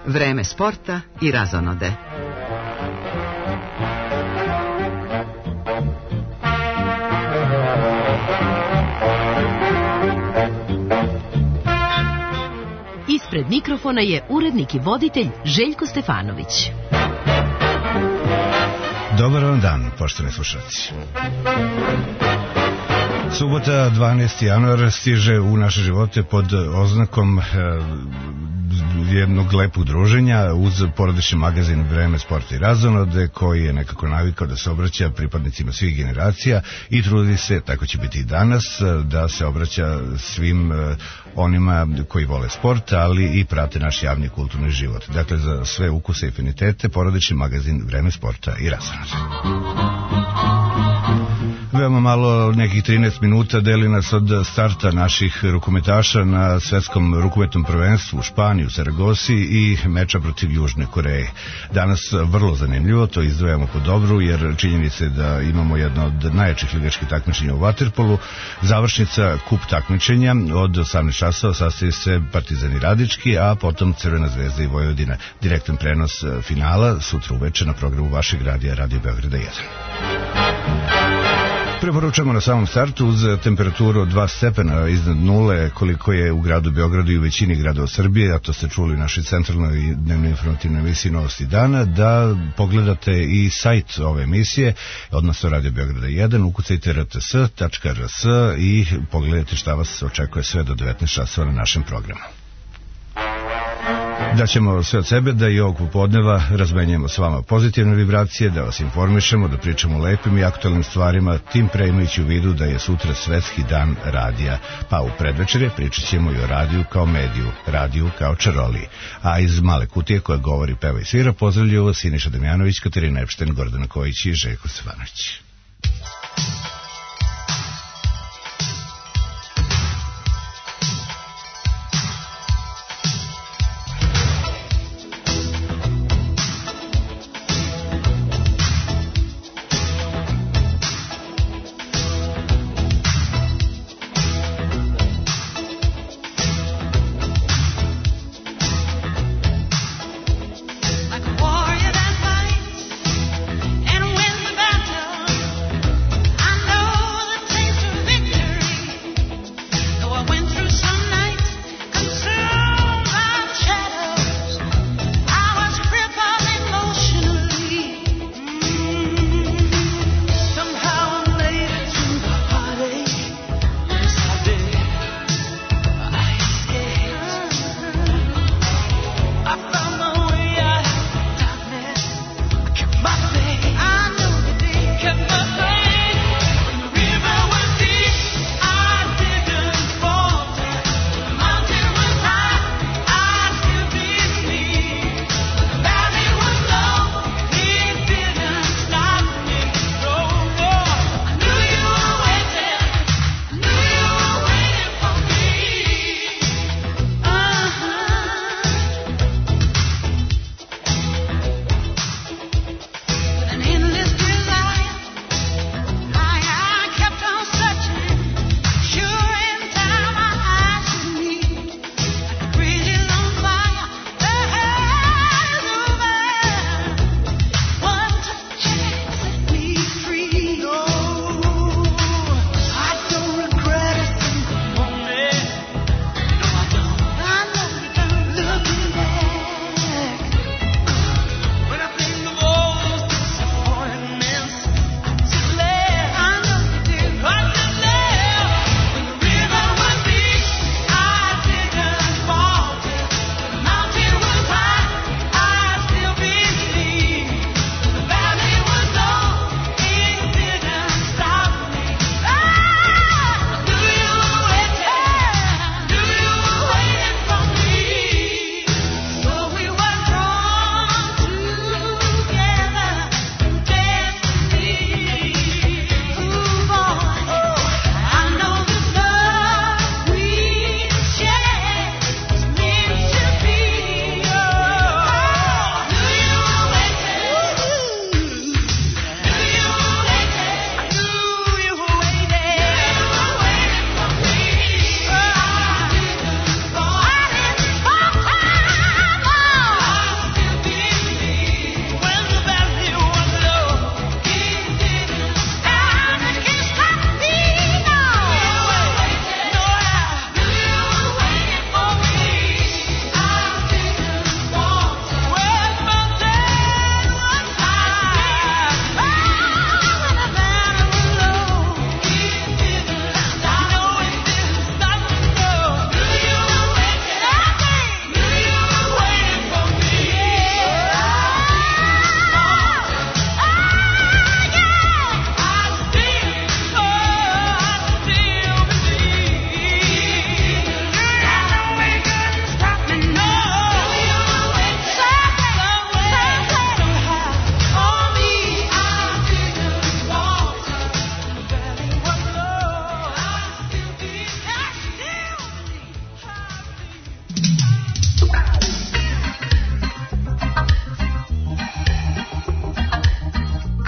Vreme sporta i razonode. Ispred mikrofona je urednik i voditelj Željko Stefanović. Dobar vam dan, poštovani slušalci. Subota, 12. januar, stiže u naše živote pod oznakom jednog lepog druženja uz porodični magazin Vreme sporta i razonode, koji je nekako navikao da se obraća pripadnicima svih generacija i trudi se, tako će biti i danas, da se obraća svim onima koji vole sport, ali i prate naš javni kulturni život. Dakle, za sve ukuse i afinitete, porodični magazin Vreme sporta i razonode. Veoma malo, nekih 13 minuta deli nas od starta naših rukometaša na svetskom rukometnom prvenstvu u Španiji, u Saragosi i meča protiv Južne Koreje. Danas vrlo zanimljivo, to izdvajamo po dobru, jer činjenica je da imamo jedno od najjačih ligaških takmičenja u vaterpolu. Završnica kup takmičenja od 18 časova sastavi se Partizan i Radički, a potom Crvena zvezda i Vojvodina. Direktan prenos finala sutra uveče na programu vašeg radija, Radio Beograda 1. Preporučamo na samom startu uz temperaturu od 2 stepena iznad nule, koliko je u gradu Beogradu i u većini gradova Srbije, a to ste čuli u našoj centralnoj i dnevnoj informativnoj emisiji Novosti dana, da pogledate i sajt ove emisije, odnosno Radio Beograda 1, ukucajte rts.rs i pogledajte šta vas očekuje sve do 19 časova na našem programu. Daćemo sve od sebe da i ovog popodneva razmenjujemo s vama pozitivne vibracije, da vas informišemo, da pričamo o lepim i aktualnim stvarima, tim pre imajući u vidu da je sutra Svetski dan radija. Pa u predvečerje pričat ćemo i o radiju kao mediju, radiju kao čaroliji. A iz male kutije koja govori, peva i svira, pozdravljaju vas Siniša Damjanović, Katarina Epšten, Gordana Kojić i Željko Stefanović. Like a warrior that fights and wins the battle.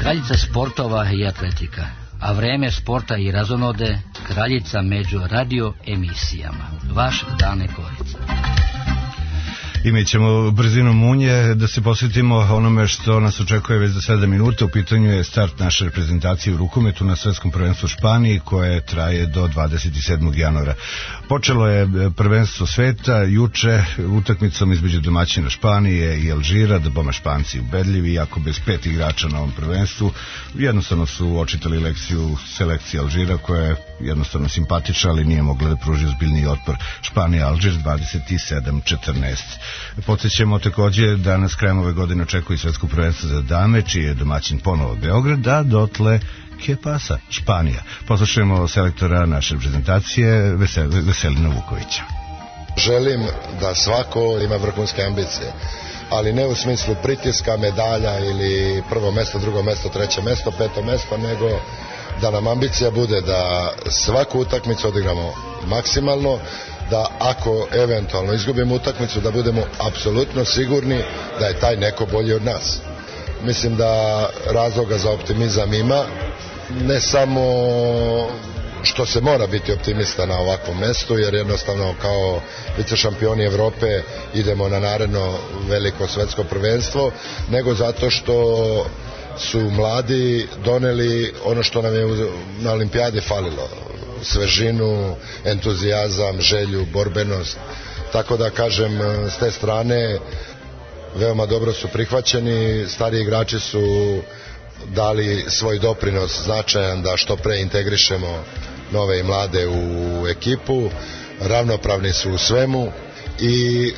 kraljica sportova i atletika, a vreme sporta i razonode, kraljica među radio emisijama. Vaš Dane Korica. I mi ćemo brzinom munje da se posvetimo onome što nas očekuje već za 7 minuta. U pitanju je start naše reprezentacije u rukometu na svetskom prvenstvu u Španiji, koje traje do 27. januara. Počelo je prvenstvo sveta juče utakmicom između domaćina Španije i Alžira, da bome Španci ubedljivi, iako bez 5 igrača na ovom prvenstvu. Jednostavno su očitali lekciju selekcije Alžira, koja je jednostavno simpatična, ali nije mogla da pruži ozbiljniji otpor. Španija-Alžir 27-14. Podsjećamo takođe da nas krajem ove godine očekuje svetsko prvenstvo za dame, čiji je domaćin ponovo Beograd, a dotle ke pasa, Španija. Poslušajmo selektora naše reprezentacije Veselina Vukovića. Želim da svako ima vrhunske ambicije, ali ne u smislu pritiska, medalja ili prvo mesto, drugo mesto, treće mesto, peto mesto, nego da nam ambicija bude da svaku utakmicu odigramo maksimalno, da ako eventualno izgubimo utakmicu, da budemo apsolutno sigurni da je taj neko bolji od nas. Mislim da razloga za optimizam ima, ne samo što se mora biti optimista na ovakvom mestu, jer jednostavno kao vicešampioni Evrope idemo na naredno veliko svetsko prvenstvo, nego zato što su mladi doneli ono što nam je na olimpijadi falilo: svežinu, entuzijazam, želju, borbenost. Tako da kažem, s te strane veoma dobro su prihvaćeni, stari igrači su dali svoj doprinos značajan da što pre integrišemo nove i mlade u ekipu, ravnopravni su u svemu i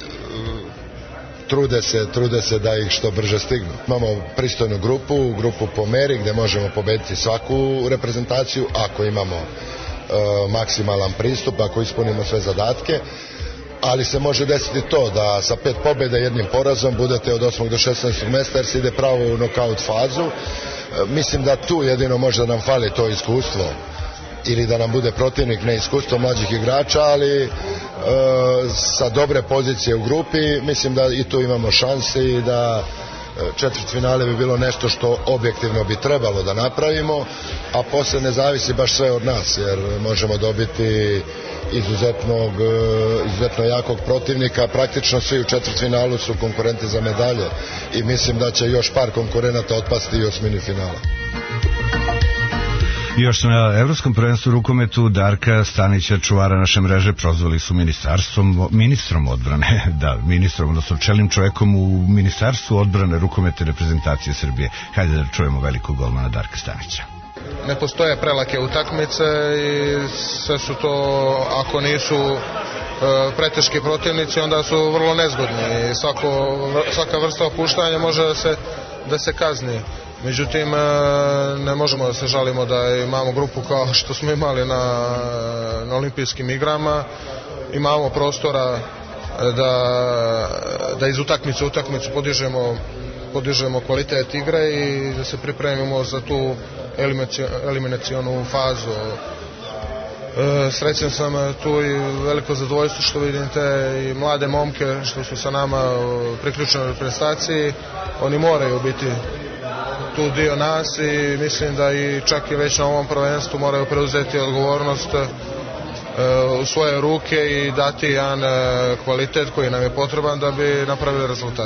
trude se da ih što brže stignu. Imamo pristojnu grupu po meri gde možemo pobediti svaku reprezentaciju ako imamo maksimalan pristup, ako ispunimo sve zadatke, ali se može desiti to da sa 5 pobjeda i 1 porazom budete od 8. do 16. mesta, jer se ide pravo u nokaut fazu. Mislim da tu jedino može da nam fali to iskustvo, ili da nam bude protivnik neiskustvo mlađih igrača, ali sa dobre pozicije u grupi mislim da i tu imamo šanse i da četvrtfinale bi bilo nešto što objektivno bi trebalo da napravimo, a posle ne zavisi baš sve od nas, jer možemo dobiti izuzetno jakog protivnika. Praktično svi u četvrtfinalu su konkurenti za medalje i mislim da će još par konkurenata otpasti i u osmini finala. Još na Evropskom prvenstvu u rukometu Darka Stanića, čuvara naše mreže, prozvali su ministrom odbrane, odnosno čelnim čovekom u Ministarstvu odbrane rukomete reprezentacije Srbije. Hajde da čujemo velikog golmana Darka Stanića. Ne postoje prelake utakmice i sve su to, ako nisu preteški protivnici, onda su vrlo nezgodni i svaka vrsta opuštanja može da se kazni. Međutim, ne možemo da se žalimo da imamo grupu kao što smo imali na olimpijskim igrama. Imamo prostora da iz utakmice u utakmicu podižemo kvalitet igre i da se pripremimo za tu eliminacionu fazu. Srećan sam tu i veliko zadovoljstvo što vidim te i mlade momke što su sa nama priključeni u reprezentaciji. Oni moraju biti tu dio nas i mislim da i čak i već na ovom prvenstvu moraju preuzeti odgovornost u svoje ruke i dati jedan kvalitet koji nam je potreban da bi napravili rezultat.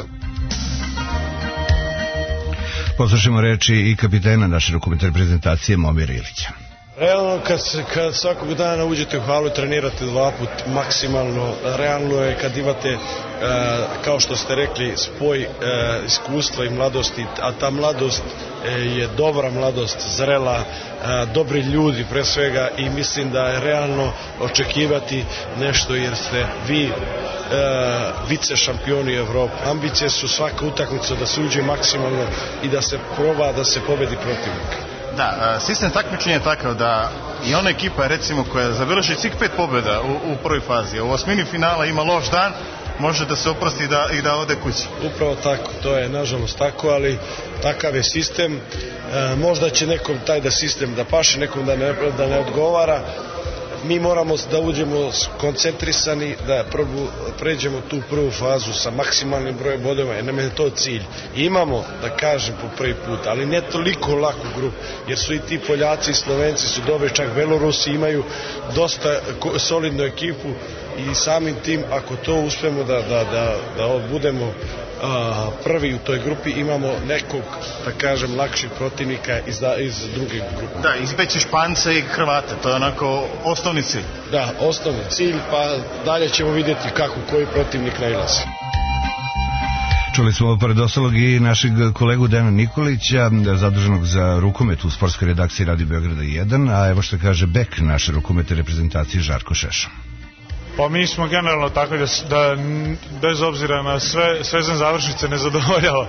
Poslušajmo reči i kapitena naše rukometne reprezentacije Momira Ilića. Realno kad svakog dana uđete u halu i trenirate 2 put maksimalno, realno je kad imate, kao što ste rekli, spoj iskustva i mladosti, a ta mladost je dobra mladost, zrela, dobri ljudi pre svega, i mislim da je realno očekivati nešto jer ste vi vice šampioni Evrope. Ambicije su svaka utakmica da se uđe maksimalno i da se proba da se pobedi protivnika. Da, sistem takmičenja je takav da i ona ekipa, recimo, koja završi svih 5 pobjeda u prvoj fazi, u osmini finala ima loš dan, može da se oprosti i da ode kući. Upravo tako, to je nažalost tako, ali takav je sistem. Možda će nekom taj sistem da paše, nekom da ne odgovara. mi moramo da uđemo koncentrisani, da pređemo tu prvu fazu sa maksimalnim brojem bodova, jer nam je to cilj. Imamo, da kažem, po prvi put, ali ne toliko laku grupu, jer su i ti Poljaci i Slovenci su dobri, čak Belorusi imaju dosta solidnu ekipu i samim tim, ako to uspemo da budemo prvi u toj grupi, imamo nekog, da kažem, lakših protivnika iz druge grupe. Da, izbeći Špance i Hrvate, to je onako osnovni cilj. Da, osnovni cilj, pa dalje ćemo vidjeti kako koji protivnik nailazi. Čuli smo pored ostalog i našeg kolegu Dejana Nikolića, zaduženog za rukomet u sportskoj redakciji Radio Beograda 1, a evo što kaže bek naše rukometne reprezentacije Žarko Šešo. Pa mi smo generalno takvi da bez obzira na sve završnice ne zadovoljava.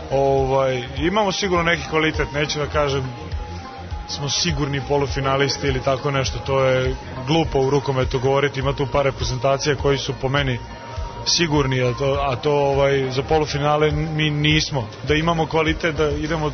Imamo sigurno neki kvalitet, neću da kažem smo sigurni polufinalisti ili tako nešto, to je glupo u rukometu govoriti, ima tu par reprezentacija koji su po meni sigurni, a to za polufinale mi nismo. Da imamo kvalitet, da idemo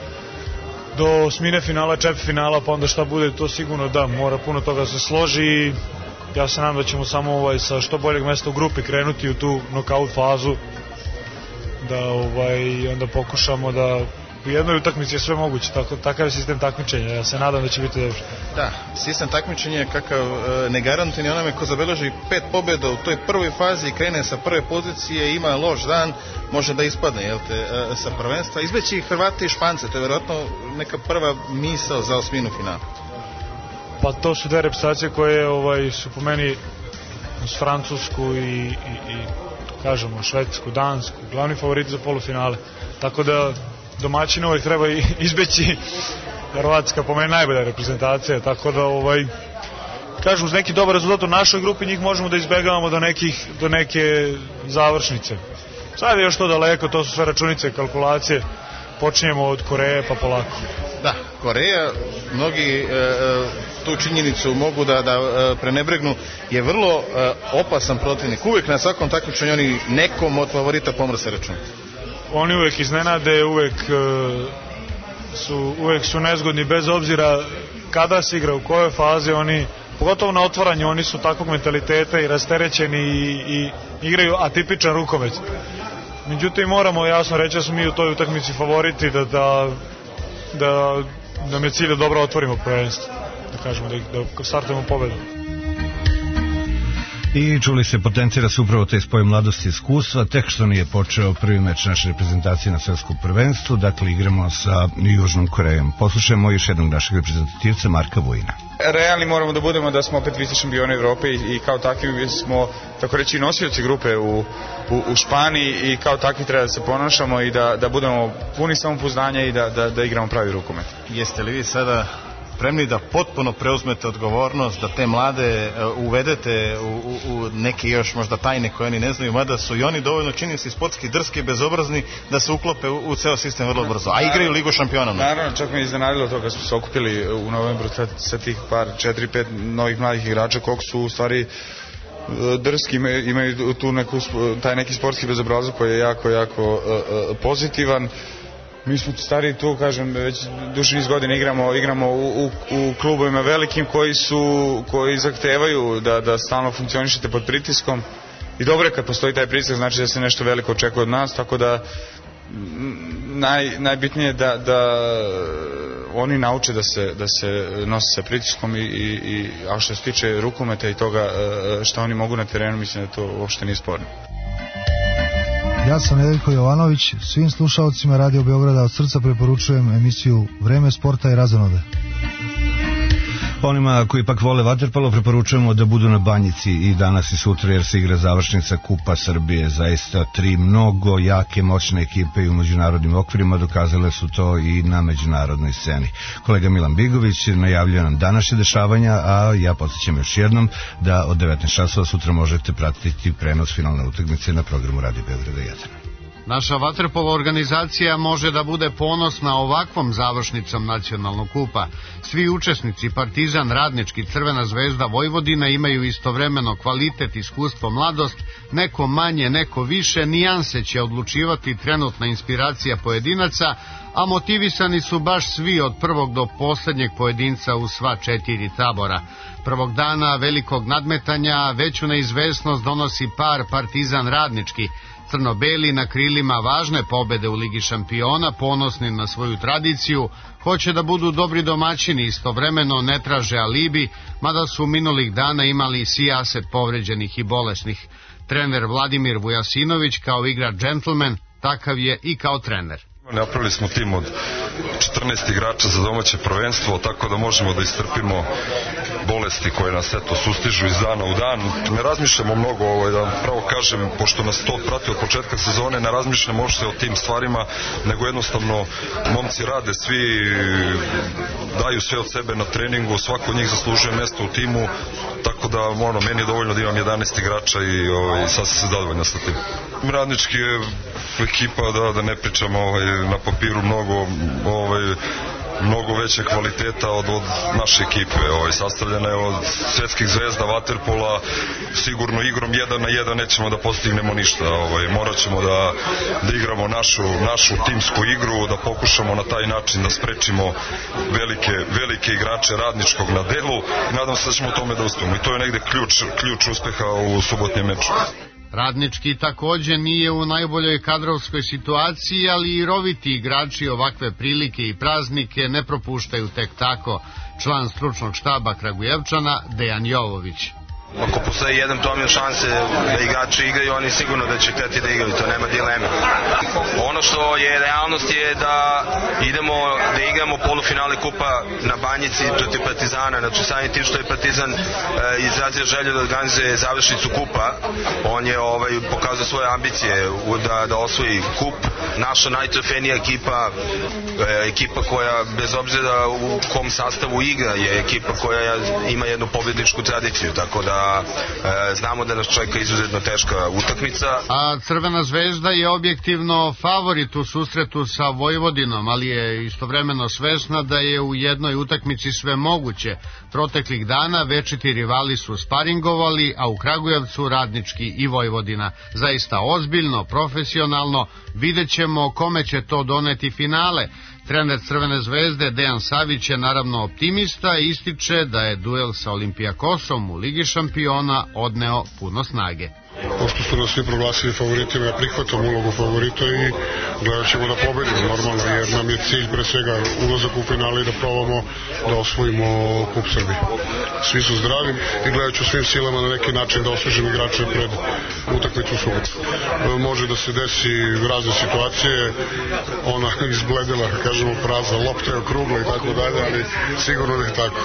do osmine finala, četvrtfinala, pa onda šta bude, to sigurno da, mora puno toga se složi i ja se nadam da ćemo samo sa što boljeg mesta u grupi krenuti u tu nokaut fazu, da onda pokušamo da u jednoj utakmici je sve moguće, takav je sistem takmičenja, ja se nadam da će biti dobro. Da, sistem takmičenja je kakav ne garantuje ni onome ko zabeleži 5 pobjeda u toj prvoj fazi i krene sa prve pozicije, ima loš dan, može da ispadne sa prvenstva. Izbeći Hrvate i Špance, to je vjerojatno neka prva misao za osminu finala. Pa to su dve reprezentacije koje su po meni uz Francusku i kažemo Švedsku, Dansku, glavni favoriti za polufinale. Tako da domaćin uvijek treba izbeći. Hrvatska po meni najbolja reprezentacija, tako da kažem, uz neki dobar rezultat u našoj grupi njih možemo da izbegavamo do neke završnice. Sad je još to daleko, to su sve računice i kalkulacije. Počinjemo od Koreje pa polako. Da, Koreja, mnogi tu činjenicu mogu da prenebregnu, je vrlo opasan protivnik. Uvijek na svakom takmičenju oni nekom od favorita pomrse račun. Oni uvijek iznenade, uvijek su nezgodni bez obzira kada se igra, u kojoj fazi, oni, pogotovo na otvaranju, oni su takvog mentaliteta i rasterećeni i igraju atipičan rukomet. Međutim, moramo jasno reći da smo mi u toj utakmici favoriti, da nam je cilj da dobro otvorimo prvenstvo, da kažemo da startujemo pobedom. I čuli se, potencira se upravo taj spoj mladosti i iskustva, tek što nije počeo prvi meč naše reprezentacije na svetskom prvenstvu, dakle igramo sa Južnom Korejom. Poslušajmo još jednog našeg reprezentativca, Marka Vujina. Realni moramo da budemo da smo opet vice šampioni Evrope i kao takvi smo, tako reći, nosioci grupe u Španiji i kao takvi treba da se ponašamo i da budemo puni samopouzdanja i da igramo pravi rukomet. Jeste li vi sada spremni da potpuno preuzmete odgovornost, da te mlade uvedete u neke još možda tajne koje oni ne znaju, mada su i oni dovoljno, čini se, sportski drski i bezobrazni da se uklope u ceo sistem vrlo brzo, a igraju Ligu šampiona. Naravno, čak me iznenadilo to kad smo se okupili u novembru sa tih 4-5 novih mladih igrača, koliko su u stvari drski, imaju tu taj neki sportski bezobrazluk koji je jako pozitivan. Mi smo stari tu, kažem, već duži niz godina igramo u klubovima velikim koji zahtevaju da stalno funkcionišete pod pritiskom i dobro je kad postoji taj pritisak, znači da se nešto veliko očekuje od nas, tako da najbitnije je da oni nauče da se nose sa pritiskom a što se tiče rukometa i toga što oni mogu na terenu, mislim da to uopšte nije sporno. Ja sam Nedeljko Jovanović, svim slušalcima Radio Beograda od srca preporučujem emisiju Vreme sporta i razonode. Onima koji pak vole vaterpolo preporučujemo da budu na Banjici i danas i sutra, jer se igra završnica Kupa Srbije. Zaista 3 mnogo jake, moćne ekipe i u međunarodnim okvirima dokazale su to i na međunarodnoj sceni. Kolega Milan Bigović najavljuje nam današnje dešavanja, a ja podsjećam još jednom da od 19 časova sutra možete pratiti prenos finalne utakmice na programu Radio Beograda 1. Naša vaterpolo organizacija može da bude ponosna ovakvom završnicom nacionalnog kupa. Svi učesnici Partizan, Radnički, Crvena zvezda, Vojvodina imaju istovremeno kvalitet, iskustvo, mladost, neko manje, neko više, nijanse će odlučivati trenutna inspiracija pojedinaca, a motivisani su baš svi od prvog do poslednjeg pojedinca u sva 4 tabora. Prvog dana velikog nadmetanja veću neizvesnost donosi par Partizan Radnički. Crno-beli na krilima važne pobede u Ligi šampiona, ponosni na svoju tradiciju, hoće da budu dobri domaćini, istovremeno ne traže alibi, mada su minulih dana imali sijaset povređenih i bolesnih. Trener Vladimir Vujasinović kao igrač džentlmen, takav je i kao trener. Napravili smo tim od 14 igrača za domaće prvenstvo, tako da možemo da istrpimo bolesti koje nas sustižu iz dana u dan. Ne razmišljamo mnogo, da pravo kažem, pošto nas to prati od početka sezone, ne razmišljamo uopšte o tim stvarima, nego jednostavno momci rade, svi daju sve od sebe na treningu, svako od njih zaslužuje mesto u timu, tako da meni je dovoljno da imam 11 igrača i sasvim se zadovoljno sa tim. Radnički je ekipa, da ne pričamo na papiru mnogo veće kvaliteta od naše ekipe. Sastavljena je od svetskih zvezda vaterpola, sigurno igrom 1 na 1 nećemo da postignemo ništa. Morat ćemo da igramo našu timsku igru, da pokušamo na taj način da sprečimo velike igrače Radničkog na delu i nadam se da ćemo u tome da uspemo. I to je negde ključ uspeha u subotnjem meču. Radnički takođe nije u najboljoj kadrovskoj situaciji, ali i roviti igrači ovakve prilike i praznike ne propuštaju tek tako. Član stručnog štaba Kragujevčana Dejan Jovović. Ako postoji jedan promil šanse da igrači igraju, oni sigurno da će hteti da igraju, to nema dileme. Ono što je realnost je da idemo da igramo polufinale kupa na Banjici protiv Partizana, znači samim tim što je Partizan izrazio želju da organizuje završnicu kupa, on je pokazao svoje ambicije da osvoji kup. Naša najtrofejnija ekipa koja bez obzira u kom sastavu igra je ekipa koja ima jednu pobjedničku tradiciju, tako da znamo da nas čeka izuzetno teška utakmica. A Crvena zvezda je objektivno favorit u susretu sa Vojvodinom, ali je istovremeno svesna da je u jednoj utakmici sve moguće. Proteklih dana večiti rivali su sparingovali, a u Kragujevcu Radnički i Vojvodina. Zaista ozbiljno, profesionalno, vidjet ćemo kome će to doneti finale. Trener Crvene zvezde Dejan Savić je naravno optimista i ističe da je duel sa Olimpijakosom u Ligi šampiona odneo puno snage. Pošto su nas svi proglasili favoritima, ja prihvatam ulogu favorita i gledat ćemo da pobedimo normalno, jer nam je cilj pre svega ulazak u finale i da probamo da osvojimo kup Srbije. Svi su zdravi i gledat ću svim silama na neki način da osvežim igrače pred utakmicu u subotu. Može da se desi razne situacije, ona izbledela, kažemo prazna, lopta je okrugla i tako dalje, ali sigurno da je tako.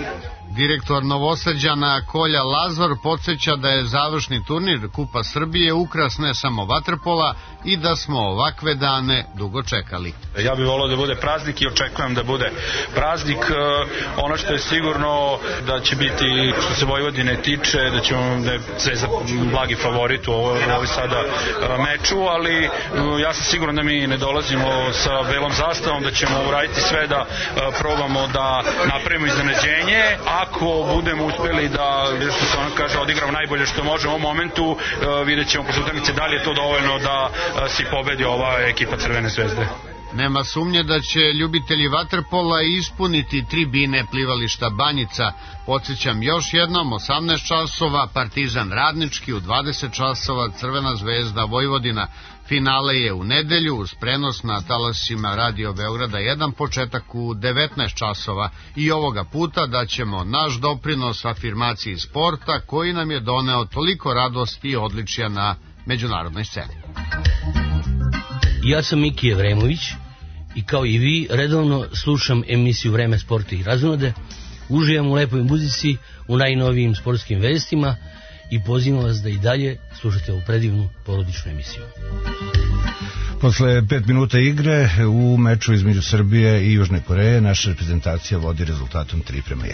Direktor Novosađana Kolja Lazor podsjeća da je završni turnir Kupa Srbije ukras ne samo vaterpola i da smo ovakve dane dugo čekali. Ja bih volao da bude praznik i očekujem da bude praznik. Ono što je sigurno da će biti, što se Vojvodine tiče, da je Zvezda blagi favorit u ovoj sada meču, ali ja sam siguran da mi ne dolazimo sa belom zastavom, da ćemo uraditi sve da probamo da napravimo iznenađenje. Ako budemo uspeli da, što se ono kaže, odigramo najbolje što možemo u ovom momentu, vidjet ćemo posle utakmice da li je to dovoljno da si pobedi ova ekipa Crvene zvezde. Nema sumnje da će ljubitelji vaterpola ispuniti tribine plivališta Banjica. Podsjećam još jednom, 18 časova Partizan Radnički, u 20 časova Crvena zvezda Vojvodina. Finale je u nedelju uz prenos na talasima Radio Beograda 1, početak u 19 časova. I ovoga puta daćemo naš doprinos afirmaciji sporta koji nam je doneo toliko radosti i odličja na međunarodnoj sceni. Ja sam Miki Jevremović i kao i vi redovno slušam emisiju Vreme sporta i razonode, uživam u lepoj muzici, u najnovijim sportskim vestima i pozivam vas da i dalje slušate ovu predivnu porodičnu emisiju. Posle 5 minuta igre u meču između Srbije i Južne Koreje naša reprezentacija vodi rezultatom 3:1.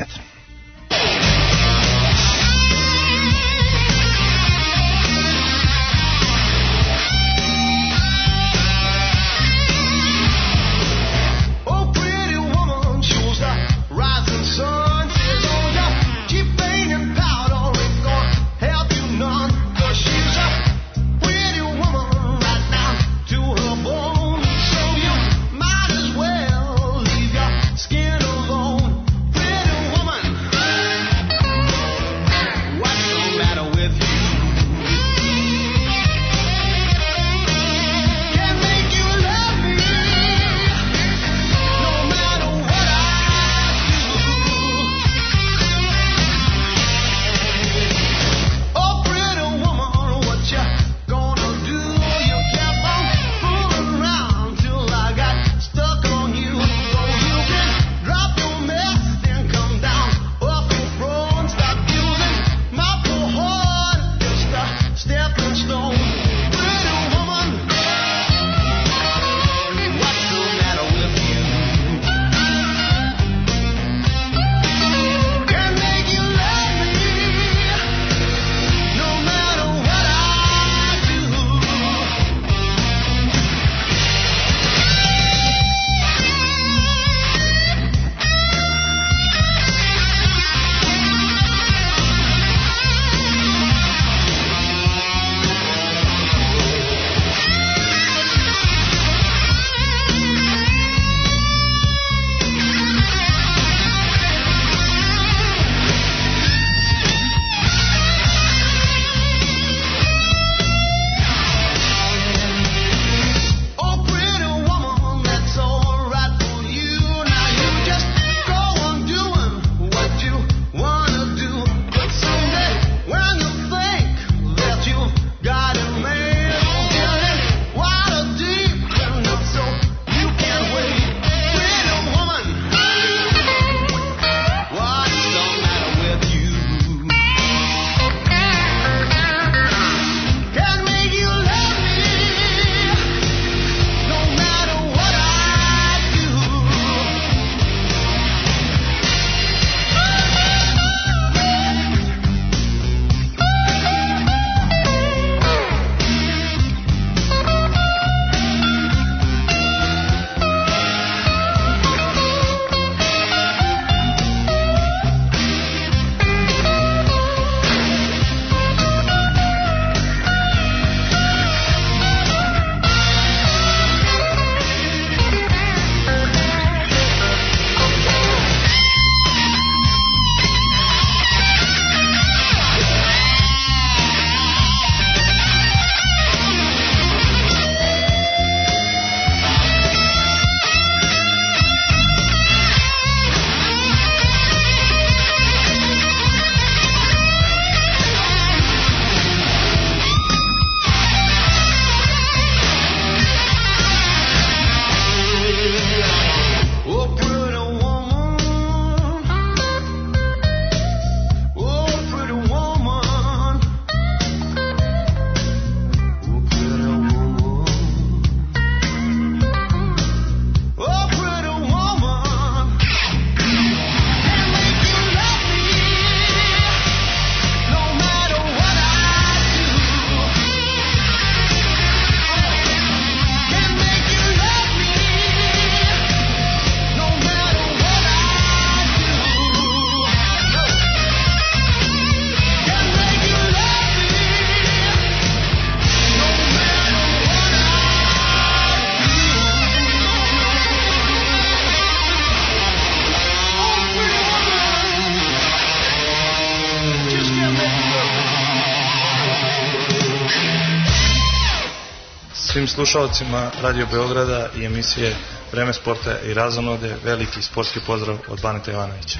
svim slušalcima Radio Beograda i emisije Vreme sporta i razonode veliki sportski pozdrav od Baneta Ivanovića.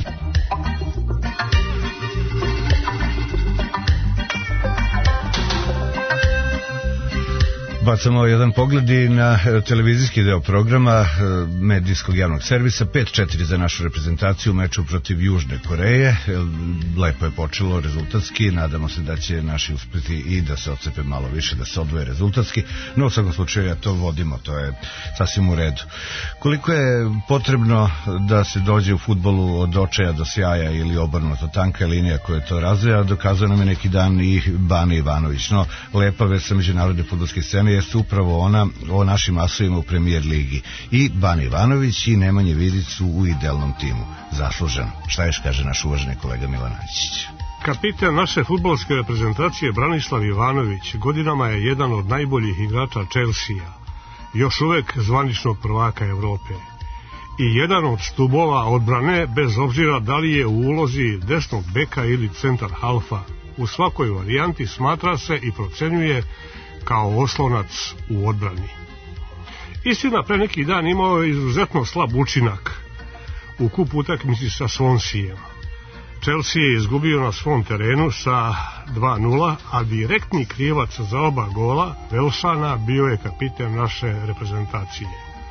Bacamo jedan pogled i na televizijski deo programa medijskog javnog servisa. 5-4 za našu reprezentaciju u meču protiv Južne Koreje. Lepo je počelo rezultatski, nadamo se da će naši uspeti i da se odcepe malo više, da se odvoje rezultatski, no u svakom slučaju to vodimo, to je sasvim u redu. Koliko je potrebno da se dođe u fudbalu od očaja do sjaja ili obrnuto, tanka linija koja to razvoja, dokazuje nam je neki dan i Bane Ivanović. No, lepa već sa međunarodne fudbalske scene jeste upravo ona o našim asovima u Premijer ligi. I Bane Ivanović i Nemanja Vidić su u idealnom timu. Zasluženo. Šta još kaže naš uvaženi kolega Milan Ančić? Kapitan naše fudbalske reprezentacije Branislav Ivanović godinama je jedan od najboljih igrača Chelsea, još uvek zvaničnog prvaka Evrope. I jedan od stubova odbrane, bez obzira da li je u ulozi desnog beka ili centar halfa. U svakoj varijanti smatra se i procenjuje kao oslonac u odbrani. Istina, pre neki dan imao je izuzetno slab učinak u kup utakmici sa Swanseaom. Chelsea je izgubio na svom terenu sa 2:0, a direktni krivac za oba gola, Velšana, bio je kapitan naše reprezentacije.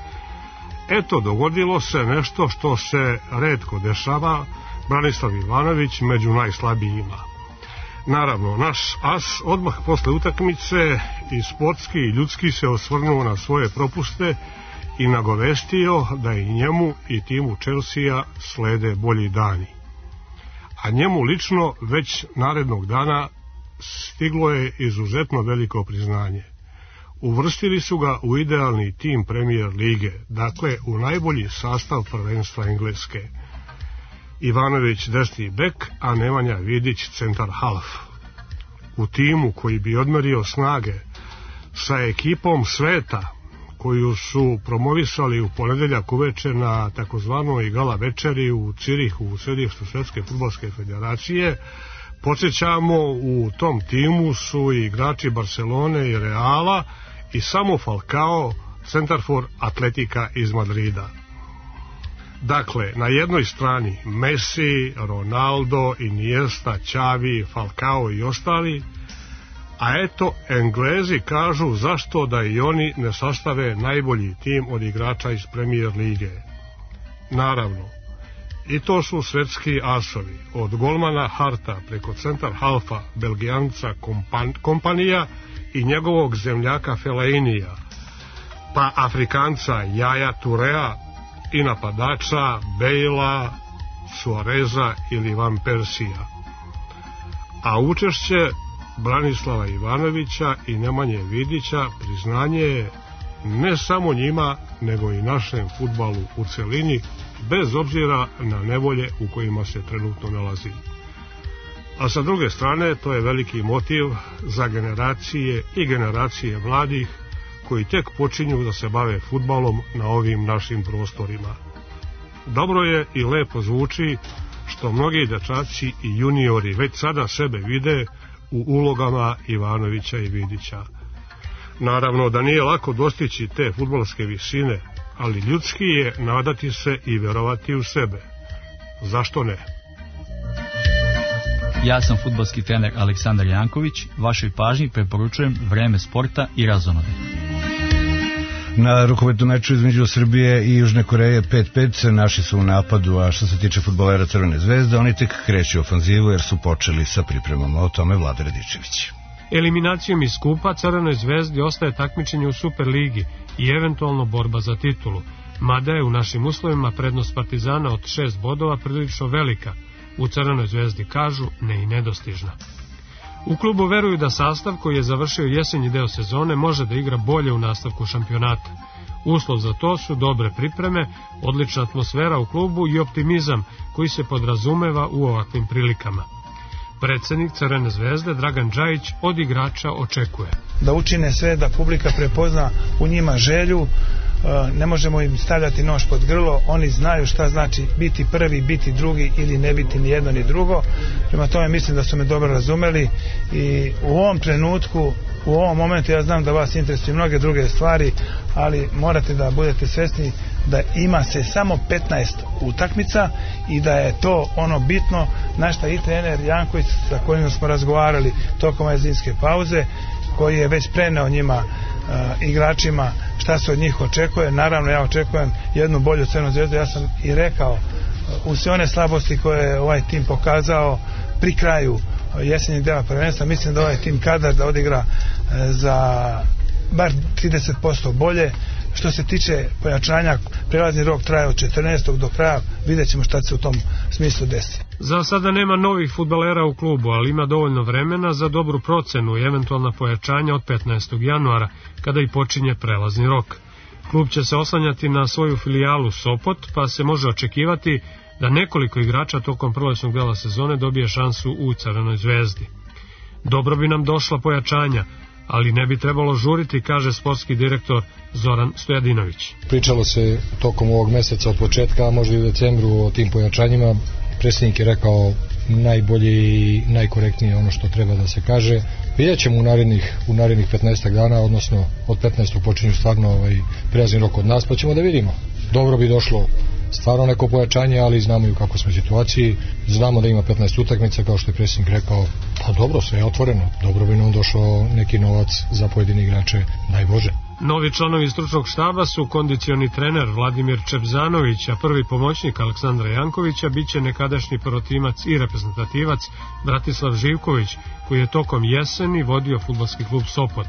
Eto, dogodilo se nešto što se retko dešava, Branislav Ivanović među najslabijima. Naravno, naš as odmah posle utakmice i sportski i ljudski se osvrnuo na svoje propuste i nagovestio da i njemu i timu Chelsea slede bolji dani. A njemu lično već narednog dana stiglo je izuzetno veliko priznanje. Uvrstili su ga u idealni tim Premier lige, dakle u najbolji sastav prvenstva Engleske. Ivanović desni bek, a Nemanja Vidić centar half. U timu koji bi odmerio snage sa ekipom sveta koju su promovisali u ponedeljak uveče na takozvanoj gala večeri u Cirihu u središtu Svetske fudbalske federacije, podsjećamo, u tom timu su igrači Barcelone i Reala i samo Falcao, centarfor Atletika iz Madrida. Dakle, na jednoj strani Messi, Ronaldo, Iniesta, Xavi, Falcao i ostali, a eto, Englezi kažu zašto da i oni ne sastave najbolji tim od igrača iz Premier lige. Naravno, i to su svetski asovi, od golmana Harta preko centar halfa Belgijanca Kompanija i njegovog zemljaka Fellainija, pa Afrikanca Jaja Tourea i napadača Bejla, Suareza ili Van Persija. A učešće Branislava Ivanovića i Nemanje Vidića priznanje je ne samo njima, nego i našem fudbalu u celini, bez obzira na nevolje u kojima se trenutno nalazi. A sa druge strane, to je veliki motiv za generacije i generacije mladih koji tek počinju da se bave fudbalom na ovim našim prostorima. Dobro je i lepo zvuči što mnogi dečaci i juniori već sada sebe vide u ulogama Ivanovića i Vidića. Naravno da nije lako dostići te fudbalske visine, ali ljudski je nadati se i verovati u sebe. Zašto ne? Ja sam fudbalski trener Aleksandar Janković. Vašoj pažnji preporučujem Vreme sporta i razonode. Na rukometnom meču između Srbije i Južne Koreje 5-5 naši su u napadu, a što se tiče fudbalera Crvene zvezde, oni tek kreću ofanzivu jer su počeli sa pripremama. O tome Vlada Radičević. Eliminacijom iz kupa Crvenoj zvezdi ostaje takmičenje u Superligi i eventualno borba za titulu, mada je u našim uslovima prednost Partizana od 6 bodova prilično velika, u Crvenoj zvezdi kažu ne i nedostižna. U klubu veruju da sastav koji je završio jesenji deo sezone može da igra bolje u nastavku šampionata. Uslov za to su dobre pripreme, odlična atmosfera u klubu i optimizam koji se podrazumeva u ovakvim prilikama. Predsednik Crvene zvezde Dragan Džajić od igrača očekuje da učine sve da publika prepozna u njima želju. Ne možemo im stavljati nož pod grlo, oni znaju šta znači biti prvi, biti drugi ili ne biti ni jedno ni drugo. Prema tome mislim da su me dobro razumeli i u ovom trenutku u ovom momentu ja znam da vas interesuju mnoge druge stvari, ali morate da budete svesni da ima se samo 15 utakmica i da je to ono bitno na šta i trener Janković, sa kojim smo razgovarali tokom ove zimske pauze, koji je već preneo njima, igračima, šta se od njih očekuje. Naravno, ja očekujem jednu bolju Crvenu zvezdu. Ja sam i rekao, u sve one slabosti koje je ovaj tim pokazao pri kraju jesenjeg dela prvenstva, mislim da ovaj tim kadar da odigra za bar 30% bolje. Što se tiče pojačanja, prelazni rok traje od 14. do kraja, vidjet ćemo šta se u tom smislu desi. Za sada nema novih fudbalera u klubu, ali ima dovoljno vremena za dobru procenu i eventualna pojačanja od 15. januara, kada i počinje prelazni rok. Klub će se oslanjati na svoju filijalu Sopot, pa se može očekivati da nekoliko igrača tokom prolećnog dela sezone dobije šansu u Crvenoj zvezdi. Dobro bi nam došla pojačanja, ali ne bi trebalo žuriti, kaže sportski direktor Zoran Stojadinović. Pričalo se tokom ovog meseca od početka, a možda i u decembru, o tim pojačanjima. Predsjednik je rekao najbolje i najkorektnije ono što treba da se kaže. Vidjet ćemo u narednih 15 dana, odnosno od 15. počinju stvarno prelazni rok od nas, pa ćemo da vidimo. Dobro bi došlo stvarno neko pojačanje, ali znamo i u kakvoj smo situaciji. Znamo da ima 15 utakmica, kao što je predsjednik rekao, pa dobro, sve je otvoreno. Dobro bi nam došao neki novac za pojedine igrače, daj Bože. Novi članovi stručnog štaba su kondicioni trener Vladimir Čebzanović, a prvi pomoćnik Aleksandra Jankovića biće nekadašnji prvotimac i reprezentativac Bratislav Živković, koji je tokom jeseni vodio fudbalski klub Sopot.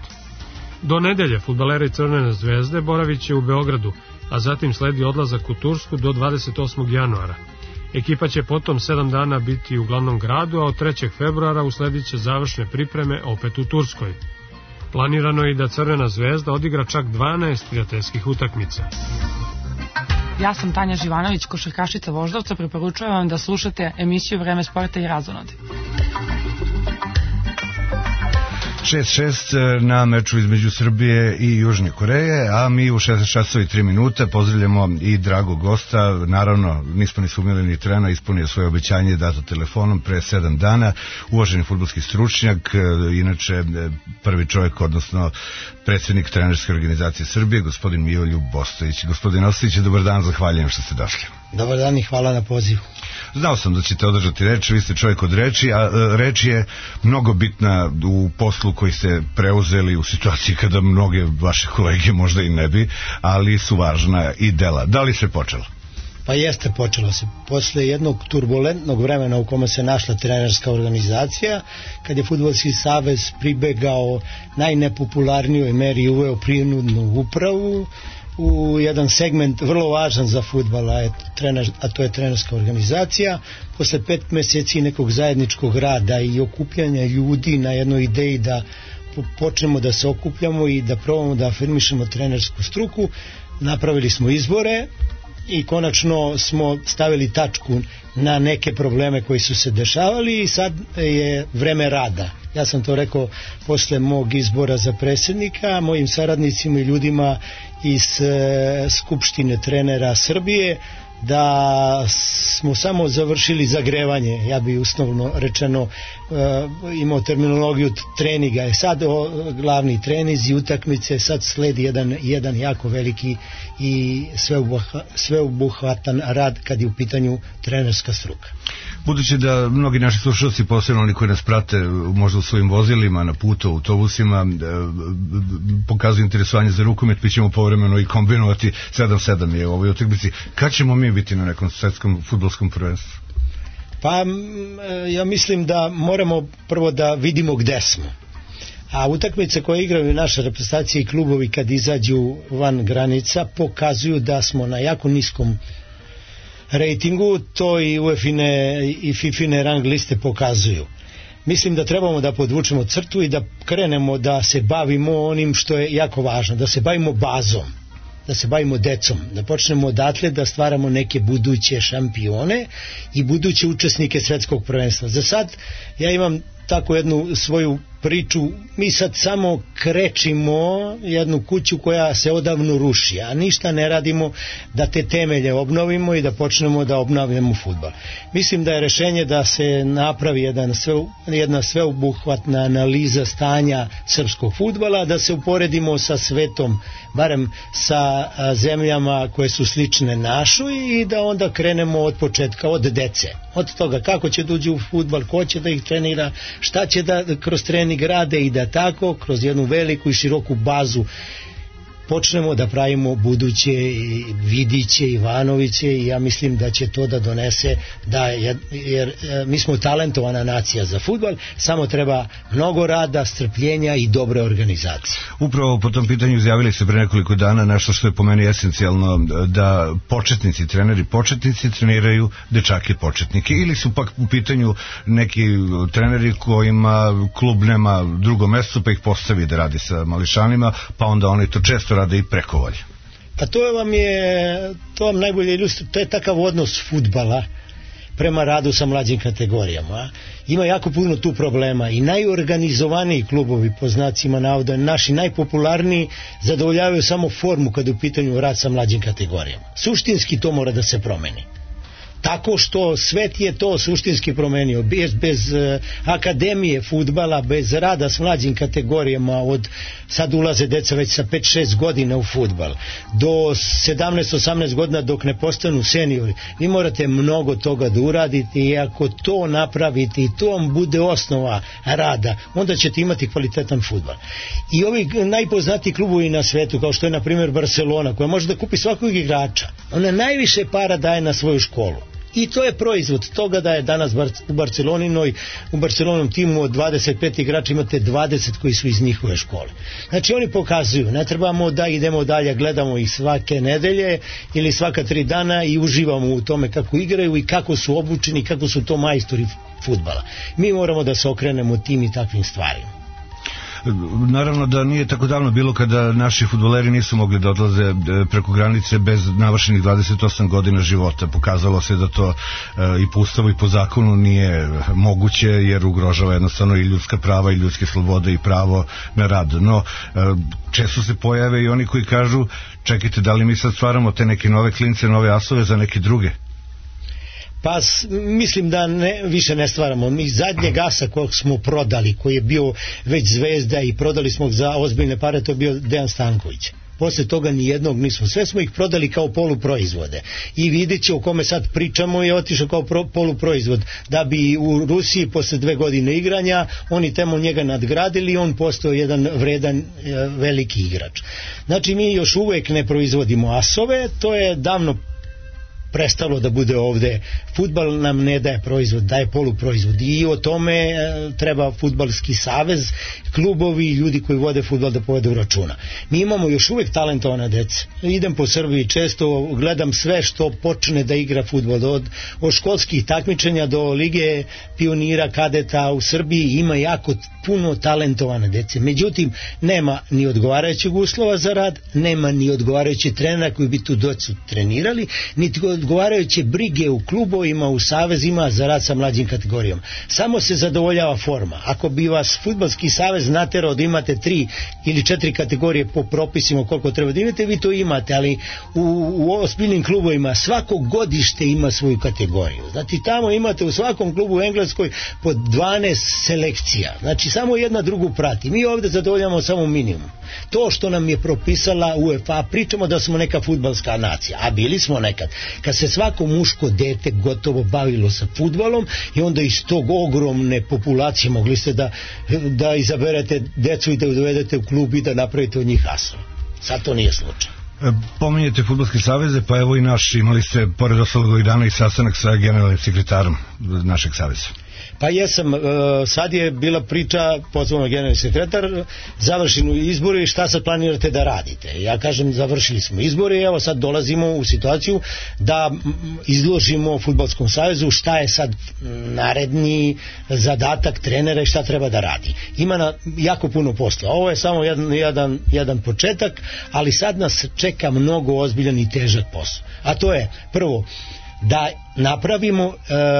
Do nedelje fudbaleri Crvene zvezde boravit će u Beogradu, a zatim sledi odlazak u Tursku do 28. januara. Ekipa će potom 7 dana biti u glavnom gradu, a od 3. februara usledit će završne pripreme opet u Turskoj. Planirano je i da Crvena zvezda odigra čak 12 prijateljskih utakmica. Ja sam Tanja Živanović, košarkašica Voždovca, preporučujem vam da slušate emisiju Vreme sporta i razonode. 6-6 na meču između Srbije i Južne Koreje, a mi u 16 časova i 3 minute pozdravljamo i dragog gosta. Naravno, nismo ni sumnjali ni trena, ispunio svoje obećanje dato telefonom pre 7 dana. Uvaženi fudbalski stručnjak, inače prvi čovjek, odnosno predsjednik trenerske organizacije Srbije, gospodin Miroljub Bostović. Gospodin Ostojić, dobar dan, zahvaljujem što ste došli. Dobar dan i hvala na pozivu. Znao sam da ćete održati reč, vi ste čovjek od reči, a reč je mnogo bitna u poslu koji ste preuzeli u situaciji kada mnoge vaše kolege možda i ne bi, ali su važna i dela. Da li se počelo? Pa jeste, počelo se. Posle jednog turbulentnog vremena u kome se našla trenerska organizacija, kad je Fudbalski savez pribegao najnepopularnijoj meri, uveo prinudnu upravu u jedan segment vrlo važan za fudbal, a to je trenerska organizacija. Posle 5 meseci nekog zajedničkog rada i okupljanja ljudi na jednoj ideji da počnemo da se okupljamo i da probamo da afirmišemo trenersku struku, napravili smo izbore i konačno smo stavili tačku na neke probleme koji su se dešavali i sad je vreme rada. Ja sam to rekao posle mog izbora za predsjednika, mojim saradnicima i ljudima iz Skupštine trenera Srbije, da smo samo završili zagrevanje, ja bi uslovno rečeno imao terminologiju treninga, je sad glavni trenizi, utakmice, sad sledi jedan jako veliki i sveobuhvatan rad kad je u pitanju trenerska struka. Budući da mnogi naši slušalci, posebno oni koji nas prate možda u svojim vozilima, na putu, autobusima, pokazuju interesovanje za rukomet, mi ćemo povremeno i kombinovati 7-7 je u ovoj utakmici. Kad ćemo mi biti na nekom svetskom fudbalskom prvenstvu? Pa ja mislim da moramo prvo da vidimo gde smo. A utakmice koje igraju naše reprezentacije i klubovi kad izađu van granica pokazuju da smo na jako niskom rejtingu, to i UEFA-ine i FIFA-ine rang liste pokazuju. Mislim da trebamo da podvučemo crtu i da krenemo da se bavimo onim što je jako važno, da se bavimo bazom, da se bavimo decom, da počnemo odatle da stvaramo neke buduće šampione i buduće učesnike svetskog prvenstva. Za sad ja imam tako jednu svoju priču, mi sad samo krečimo jednu kuću koja se odavno ruši, a ništa ne radimo da te temelje obnovimo i da počnemo da obnavljamo fudbal. Mislim da je rešenje da se napravi jedna sveobuhvatna analiza stanja srpskog fudbala, da se uporedimo sa svetom, barem sa zemljama koje su slične našoj, i da onda krenemo od početka, od dece, od toga kako će da uđu u fudbal, ko će da ih trenira, šta će da kroz trening rade, i da tako kroz jednu veliku i široku bazu počnemo da pravimo buduće Vidiće, Ivanoviće, i ja mislim da će to da donese, jer mi smo talentovana nacija za fudbal, samo treba mnogo rada, strpljenja i dobre organizacije. Upravo po tom pitanju izjavili se pre nekoliko dana nešto što je po meni esencijalno, da početnici treniraju dečake početnike, ili su pak u pitanju neki treneri kojima klub nema drugo mesto pa ih postavi da radi sa mališanima, pa onda oni to često rade i preko volje. Pa to vam najbolje ilustruje, to je takav odnos fudbala prema radu sa mlađim kategorijama. Ima jako puno tu problema i najorganizovaniji klubovi, po znacima navoda, naši najpopularniji, zadovoljavaju samo formu kada je u pitanju rad sa mlađim kategorijama. Suštinski to mora da se promeni. Tako što svet je to suštinski promenio, bez akademije fudbala, bez rada s mlađim kategorijama, sad ulaze deca već sa 5-6 godina u fudbal, do 17-18 godina dok ne postanu seniori, vi morate mnogo toga da uradite, i ako to napravite i to vam bude osnova rada, onda ćete imati kvalitetan fudbal. I ovi najpoznatiji klubovi na svetu, kao što je na primjer Barcelona, koja može da kupi svakog igrača, ona najviše para daje na svoju školu. I to je proizvod toga da je danas u Barcelonom timu od 25 igrača imate 20 koji su iz njihove škole. Znači oni pokazuju, ne trebamo da idemo dalje, gledamo ih svake nedelje ili svaka 3 dana i uživamo u tome kako igraju i kako su obučeni, kako su to majstori fudbala. Mi moramo da se okrenemo tim i takvim stvarima. Naravno da nije tako davno bilo kada naši fudbaleri nisu mogli da odlaze preko granice bez navršenih 28 godina života. Pokazalo se da to i po ustavu i po zakonu nije moguće, jer ugrožava jednostavno i ljudska prava i ljudske slobode i pravo na rad. No, često se pojave i oni koji kažu, čekajte, da li mi sad stvaramo te neke nove klince, nove asove za neke druge? Pa mislim da više ne stvaramo. Mi zadnjeg asa kojeg smo prodali, koji je bio već zvezda i prodali smo za ozbiljne pare, to je bio Dejan Stanković. Posle toga nijednog nismo. Sve smo ih prodali kao poluproizvode. I Vidić, o kome sad pričamo, je otišao kao poluproizvod, da bi u Rusiji posle 2 godine igranja oni tamo njega nadgradili i on postao jedan vredan veliki igrač. Znači mi još uvek ne proizvodimo asove, to je davno prestalo da bude ovde. Fudbal nam ne daje proizvod, daje poluproizvod, i o tome treba fudbalski savez, klubovi i ljudi koji vode fudbal da povedu računa. Mi imamo još uvek talentovana deca. Idem po Srbiji često, gledam sve što počne da igra fudbal, od školskih takmičenja do lige pionira, kadeta u Srbiji, ima jako puno talentovane dece. Međutim, nema ni odgovarajućeg uslova za rad, nema ni odgovarajuće trenera koji bi tu decu trenirali, niti odgovarajuće brige u klubovima, u savezima za rad sa mlađim kategorijama. Samo se zadovoljava forma. Ako bi vas fudbalski savez naterao da imate 3 ili 4 kategorije po propisima koliko treba da imate, vi to imate, ali u ozbiljnim klubovima svako godište ima svoju kategoriju. Znači tamo imate u svakom klubu u Engleskoj po 12 selekcija. Znači samo jedna drugu prati. Mi ovde zadovoljamo samo minimum. To što nam je propisala UEFA, pričamo da smo neka fudbalska nacija, a bili smo nekad. Kad se svako muško dete gotovo bavilo sa fudbalom, i onda iz tog ogromne populacije mogli ste da izaberete decu i da dovedete u klub i da napravite od njih asova. Sad to nije slučaj. Pominjete fudbalske saveze, pa evo i naš, imali ste pored ostalog i dana i sastanak sa generalnim sekretarom našeg saveza. Pa jesam, sad je bila priča, pozvano generalni sekretar, završeni izbori, šta sad planirate da radite? Ja kažem, završili smo izbori, evo sad dolazimo u situaciju da izložimo Fudbalskom savezu šta je sad naredni zadatak trenera i šta treba da radi. Ima jako puno posla. Ovo je samo jedan početak, ali sad nas čeka mnogo ozbiljan i težak posao. A to je, prvo, da napravimo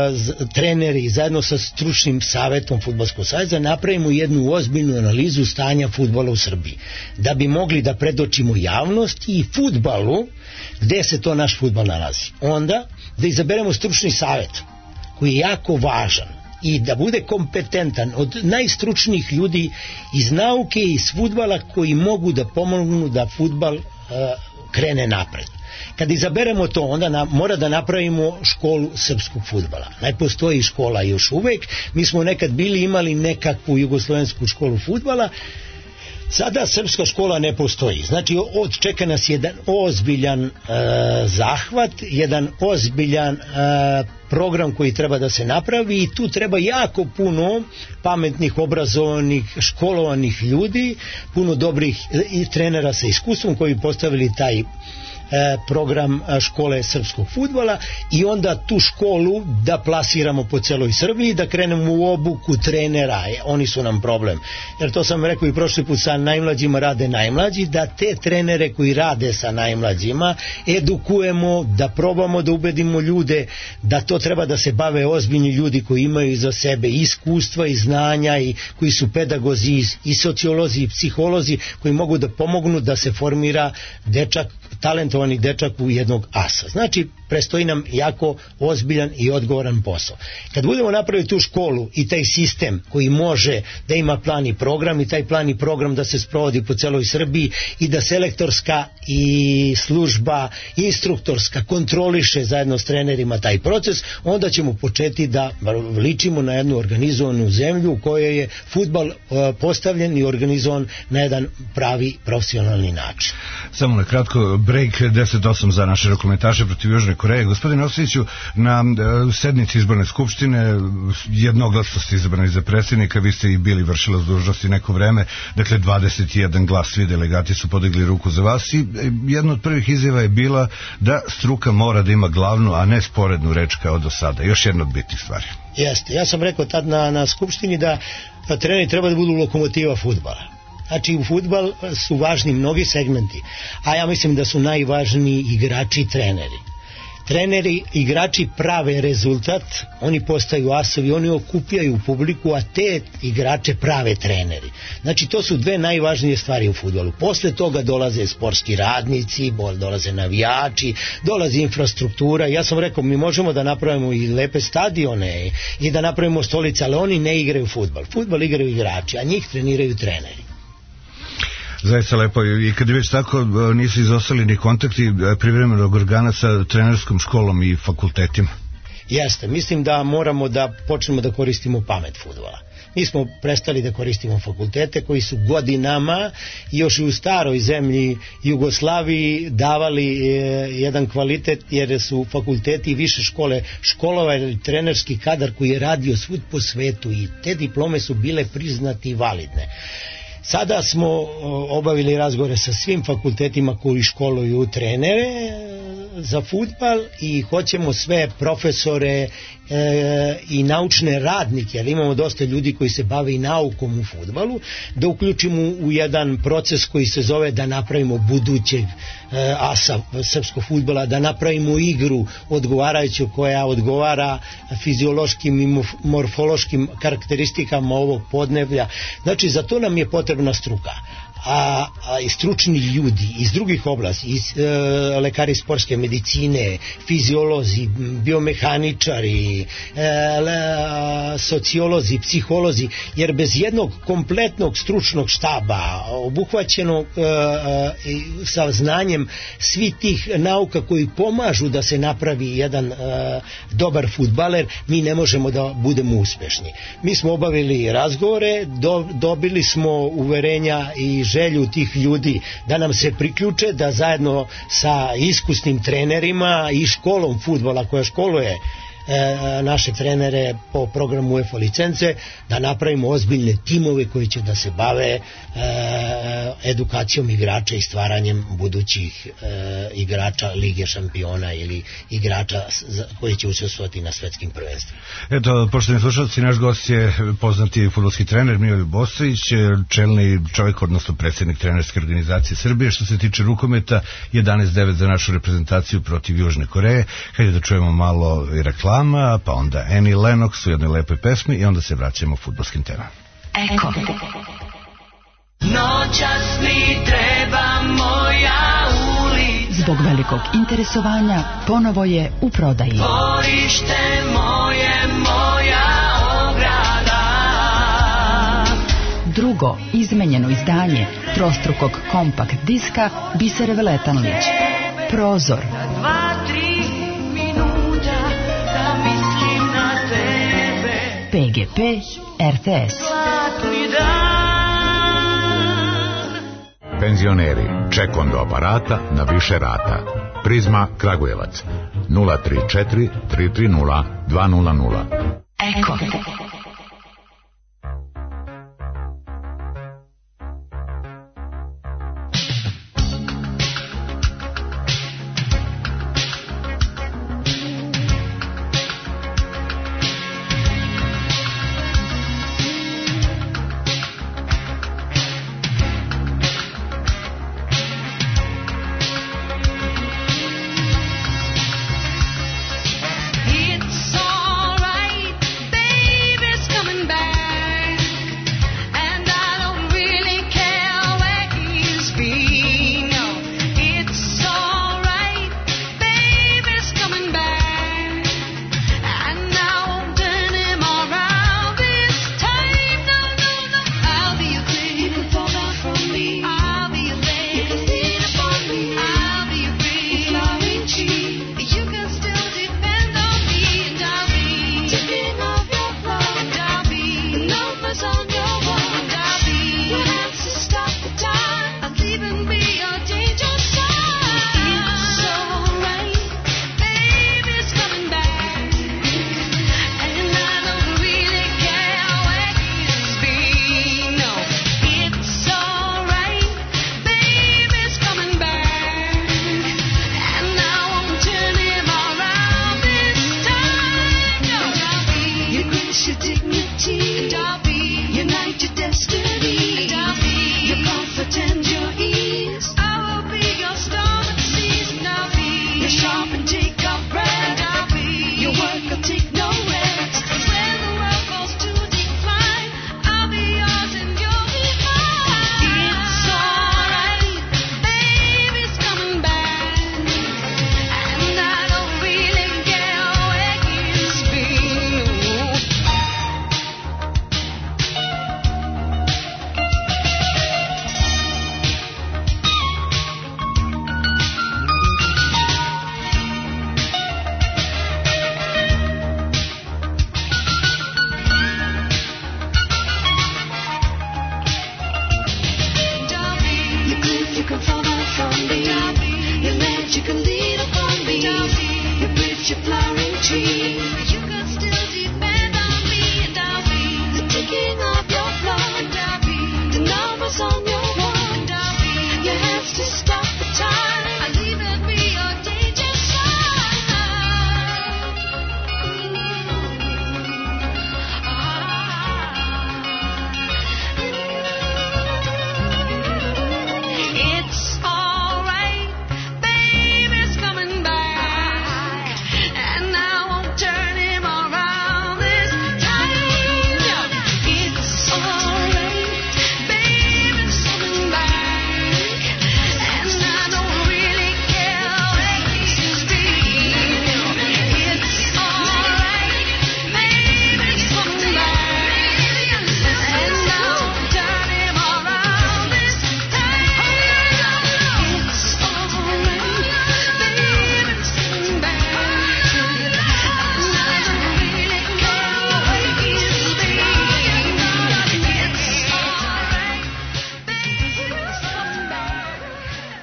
treneri zajedno sa stručnim savetom Fudbalskog saveza, napravimo jednu ozbiljnu analizu stanja fudbala u Srbiji, da bi mogli da predočimo javnosti i fudbalu gde se to naš fudbal nalazi. Onda da izaberemo stručni savet koji je jako važan i da bude kompetentan od najstručnijih ljudi iz nauke i iz fudbala koji mogu da pomognu da fudbal krene napred. Kad izaberemo to, onda mora da napravimo školu srpskog fudbala. Ne postoji škola još uvek. Mi smo nekad imali nekakvu jugoslovensku školu fudbala. Sada srpska škola ne postoji. Znači, čeka nas jedan ozbiljan zahvat, jedan ozbiljan program koji treba da se napravi i tu treba jako puno pametnih, obrazovanih, školovanih ljudi, puno dobrih trenera sa iskustvom koji bi postavili taj program škole srpskog fudbala i onda tu školu da plasiramo po celoj Srbiji, da krenemo u obuku trenera. Oni su nam problem. Jer to sam rekao i prošli put, sa najmlađima rade najmlađi, da te trenere koji rade sa najmlađima edukujemo, da probamo da ubedimo ljude da to treba da se bave ozbiljni ljudi koji imaju iza sebe iskustva i znanja i koji su pedagozi i sociolozi i psiholozi koji mogu da pomognu da se formira dečak, talentovani dečak u jednog asa. Znači, prestoji nam jako ozbiljan i odgovoran posao. Kad budemo napravili tu školu i taj sistem koji može da ima plan i program i taj plan i program da se sprovodi po celoj Srbiji i da selektorska i služba instruktorska kontroliše zajedno s trenerima taj proces, onda ćemo početi da ličimo na jednu organizovanu zemlju u kojoj je fudbal postavljen i organizovan na jedan pravi profesionalni način. Samo na kratko, break 10-8 za naše rukometaše protiv Južne Koreje. Gospodine Ostojiću, na sednici izborne skupštine jednoglasno ste izabrani za predsjednika, vi ste i bili vršilac dužnosti neko vreme, dakle 21 glas, svi delegati su podigli ruku za vas i jedna od prvih izjava je bila da struka mora da ima glavnu, a ne sporednu reč kao do sada. Još jedna od bitnih stvari. Jeste, ja sam rekao tad na skupštini da treneri treba da budu lokomotiva fudbala. Znači, u fudbal su važni mnogi segmenti, a ja mislim da su najvažniji igrači i treneri. Treneri, igrači prave rezultat, oni postaju asovi, oni okupljaju publiku, a te igrače prave treneri. Znači, to su dve najvažnije stvari u fudbalu. Posle toga dolaze sportski radnici, dolaze navijači, dolazi infrastruktura. Ja sam rekao, mi možemo da napravimo i lepe stadione i da napravimo stolice, ali oni ne igraju fudbal. Fudbal igraju igrači, a njih treniraju treneri. Zaista lepo, i kad je već tako, nisu izostali ni kontakti privremenog organa sa trenerskom školom i fakultetima? Jeste, mislim da moramo da počnemo da koristimo pamet fudbala. Mi smo prestali da koristimo fakultete koji su godinama još i u staroj zemlji Jugoslaviji davali jedan kvalitet, jer su fakulteti i više škole školovali trenerski kadar koji je radio svud po svetu i te diplome su bile priznate i validne. Sada smo obavili razgovore sa svim fakultetima koji školuju trenere za fudbal i hoćemo sve profesore i naučne radnike, jer imamo dosta ljudi koji se bave i naukom u fudbalu, da uključimo u jedan proces koji se zove da napravimo budućeg asa srpskog fudbala, da napravimo igru odgovarajuću koja odgovara fiziološkim i morfološkim karakteristikama ovog podneblja. Znači, za to nam je potrebna struka. A i stručni ljudi iz drugih oblasti, iz lekari sportske medicine, fiziolozi, biomehaničari, sociolozi, psiholozi, jer bez jednog kompletnog stručnog štaba obuhvaćenog sa znanjem svih tih nauka koji pomažu da se napravi jedan dobar fudbaler, mi ne možemo da budemo uspešni. Mi smo obavili razgovore, dobili smo uverenja i želju tih ljudi da nam se priključe, da zajedno sa iskusnim trenerima i školom fudbala koja školuje naše trenere po programu UEFA licence, da napravimo ozbiljne timove koji će da se bave edukacijom igrača i stvaranjem budućih igrača Lige šampiona ili igrača koji će učestvovati na svetskim prvenstvima. Eto, poštovani slušalci, naš gost je poznati fudbalski trener Miloljub Ostojić, čelni čovjek, odnosno predsjednik trenerske organizacije Srbije. Što se tiče rukometa, 11-9 za našu reprezentaciju protiv Južne Koreje. Hajde da čujemo malo i reklama, pa onda Annie Lennox u jednoj lepoj pesmi i onda se vraćamo fudbalskim temama. Eko. Noćas mi treba moja ulica. Zbog velikog interesovanja ponovo je u prodaji. Dvorište moje, moja ograda. Drugo izmenjeno izdanje trostrukog kompakt diska Biser Veletanlić. Prozor. 2-3 minuta da mislim na tebe. PGP RTS. Penzioneri, ček on do aparata na više rata. Prizma Kragujevac 034 330 200. Eko.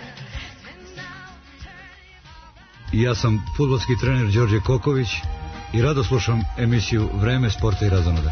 Ja sam fudbalski trener Đorđe Koković i rado slušam emisiju Vreme sporta i razonode.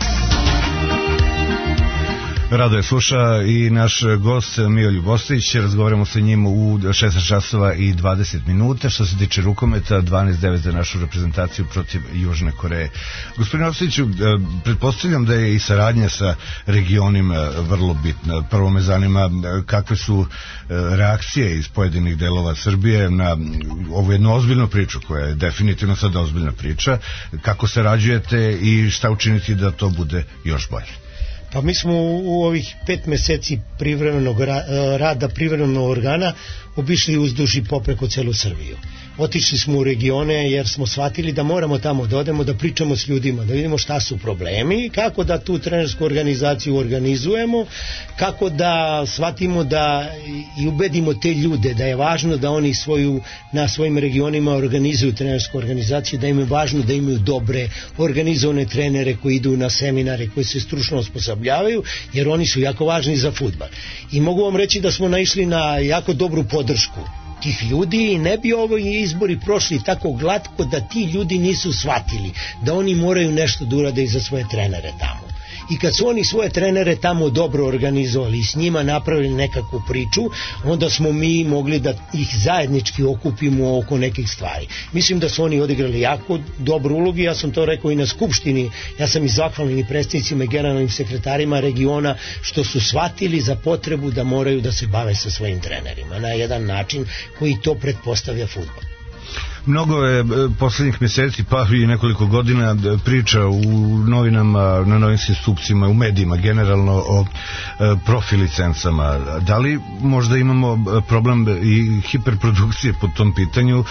Rado je sluša i naš gost Mioljub Ostojić. Razgovaramo sa njim u 16 časova i 20 minuta. Što se tiče rukometa, 12-9 za našu reprezentaciju protiv Južne Koreje. Gospodine Ostojiću, pretpostavljam da je i saradnja sa regionima vrlo bitna. Prvo me zanima kakve su reakcije iz pojedinih delova Srbije na ovu jednu ozbiljnu priču, koja je definitivno sad ozbiljna priča. Kako sarađujete i šta učiniti da to bude još bolje? Pa mi smo u ovih 5 meseci privremenog rada privremenog organa obišli uzduž i popreko celu Srbiju. Otišli smo u regione jer smo shvatili da moramo tamo da odemo, da pričamo s ljudima, da vidimo šta su problemi, kako da tu trenersku organizaciju organizujemo, kako da shvatimo da i ubedimo te ljude da je važno da oni na svojim regionima organizuju trenersku organizaciju, da im je važno da imaju dobre organizovane trenere koji idu na seminare, koji se stručno osposobljavaju, jer oni su jako važni za fudbal. I mogu vam reći da smo naišli na jako dobru podršku tih ljudi i ne bi ovi izbori prošli tako glatko da ti ljudi nisu shvatili da oni moraju nešto da urade i za svoje trenere tamo. I kad su oni svoje trenere tamo dobro organizovali i s njima napravili nekakvu priču, onda smo mi mogli da ih zajednički okupimo oko nekih stvari. Mislim da su oni odigrali jako dobru ulogu, ja sam to rekao i na skupštini, ja sam i zahvalan i predstavnicima i generalnim sekretarima regiona što su shvatili za potrebu da moraju da se bave sa svojim trenerima na jedan način koji to pretpostavlja fudbal. Mnogo je poslednjih meseci, pa i nekoliko godina priča u novinama, na novinskim stupcima, u medijima generalno o profi licencama. Da li možda imamo problem i hiperprodukcije po tom pitanju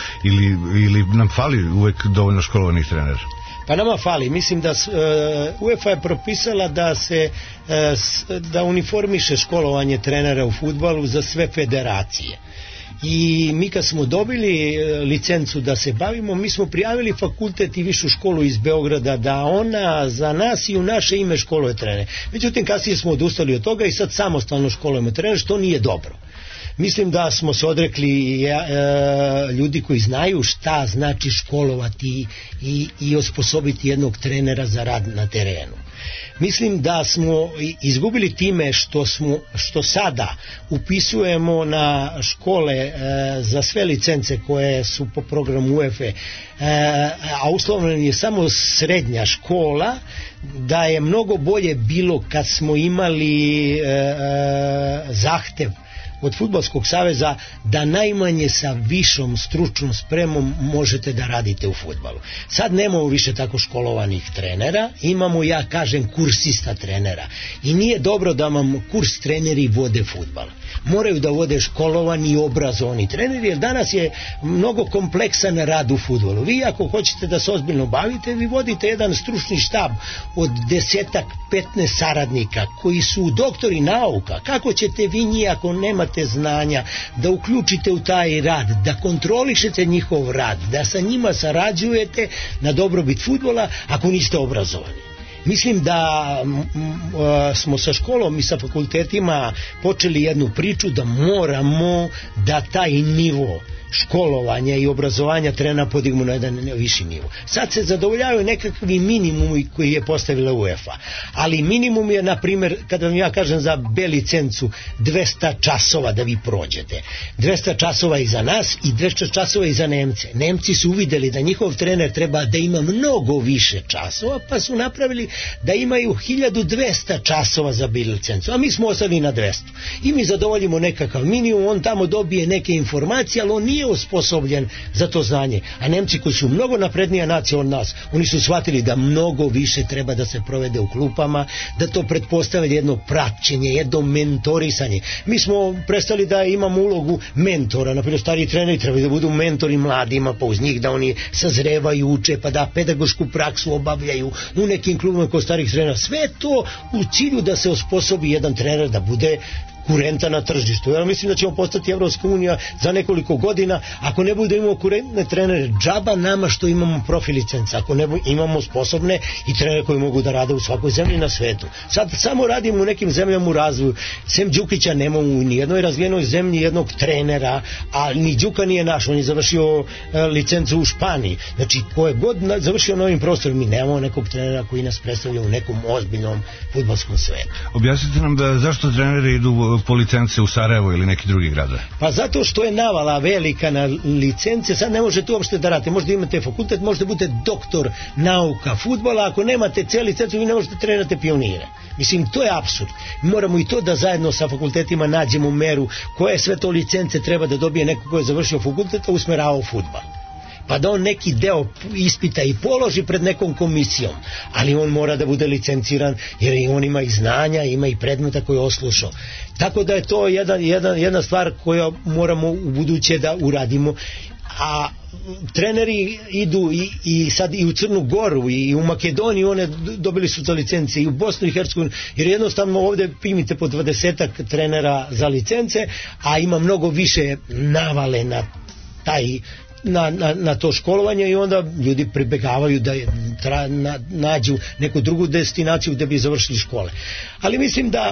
ili nam fali uvek dovoljno školovanih trenera? Pa nama fali. Mislim da UEFA je propisala da uniformiše školovanje trenera u fudbalu za sve federacije. I mi kad smo dobili licencu da se bavimo, mi smo prijavili fakultet i višu školu iz Beograda da ona za nas i u naše ime školuje trenere. Međutim, kasnije smo odustali od toga i sad samostalno školujemo trenere, što nije dobro. Mislim da smo se odrekli ljudi koji znaju šta znači školovati i osposobiti jednog trenera za rad na terenu. Mislim da smo izgubili time što sada upisujemo na škole za sve licence koje su po programu UEFA, a uslovno je samo srednja škola, da je mnogo bolje bilo kad smo imali zahtev od Fudbalskog saveza da najmanje sa višom stručnom spremom možete da radite u fudbalu. Sad nemamo više tako školovanih trenera, imamo, ja kažem, kursista trenera. I nije dobro da vam kurs treneri vode fudbal. Moraju da vode školovani i obrazovani treneri, jer danas je mnogo kompleksan rad u fudbalu. Vi ako hoćete da se ozbiljno bavite, vi vodite jedan stručni štab od 10-15 saradnika koji su doktori nauka. Kako ćete vi njih, ako nemate znanja, da uključite u taj rad, da kontrolišete njihov rad, da sa njima sarađujete na dobrobit fudbala ako niste obrazovani? Mislim da smo sa školom i sa fakultetima počeli jednu priču da moramo da taj nivo školovanja i obrazovanja trenera podignu na jedan viši nivo. Sad se zadovoljavaju nekakvi minimumi koji je postavila UEFA, ali minimum je, na primjer, kada vam ja kažem za B licencu 200 časova da vi prođete. 200 časova i za nas i 200 časova i za Nemce. Nemci su uvideli da njihov trener treba da ima mnogo više časova, pa su napravili da imaju 1200 časova za B licencu, a mi smo ostali na 200. I mi zadovoljimo nekakav minimum, on tamo dobije neke informacije, ali on nije osposobljen za to znanje. A Nemci koji su mnogo naprednija nacija od nas, oni su shvatili da mnogo više treba da se provede u klupama, da to pretpostavlja jedno praćenje, jedno mentorisanje. Mi smo prestali da imamo ulogu mentora, naprimjer stari treneri trebaju da budu mentori mladima, pa uz njih da oni sazrevaju, uče, pa da pedagošku praksu obavljaju u nekim klubima kod starih trenera. Sve to u cilju da se osposobi jedan trener da bude konkurenta na tržištu. Ja mislim da ćemo postati Evropska unija za nekoliko godina ako ne budemo imamo konkurentne trenere. Džaba nama što imamo profi licence, ako ne imamo sposobne i trenere koji mogu da rade u svakoj zemlji na svetu. Sad samo radimo u nekim zemljama u razvoju. Sem Đukića nemamo u nijednoj razvijenoj zemlji jednog trenera, a ni Đuka nije naš, on je završio licencu u Španiji. Znači, ko je god završio na ovim prostorima, mi nemamo nekog trenera koji nas predstavlja u nekom ozbiljnom fudbalskom svetu. Objasnite nam da zašto treneri idu po licence u Sarajevo ili neki drugi grad? Pa zato što je navala velika na licence, sad ne možete uopšte da radite, možda imate fakultet, možda budete doktor nauka fudbala, ako nemate cijelu licencu vi ne možete trenirati pionire. Mislim, to je apsurd. Moramo i to da zajedno sa fakultetima nađemo meru koje sve to licence treba da dobije neko ko je završio fakultet, a usmeravao fudbal. Pa da on neki deo ispita i položi pred nekom komisijom, ali on mora da bude licenciran jer i on ima i znanja, ima i predmeta koje je oslušao. Tako da je to jedna stvar koju moramo u buduće da uradimo. A treneri idu i sad i u Crnu Goru i u Makedoniju, one dobili su te licence, i u Bosnu i Hercegovinu, jer jednostavno ovdje primite po 20 trenera za licence, a ima mnogo više navale na taj na to školovanje i onda ljudi pribegavaju da nađu neku drugu destinaciju gdje bi završili škole. Ali mislim da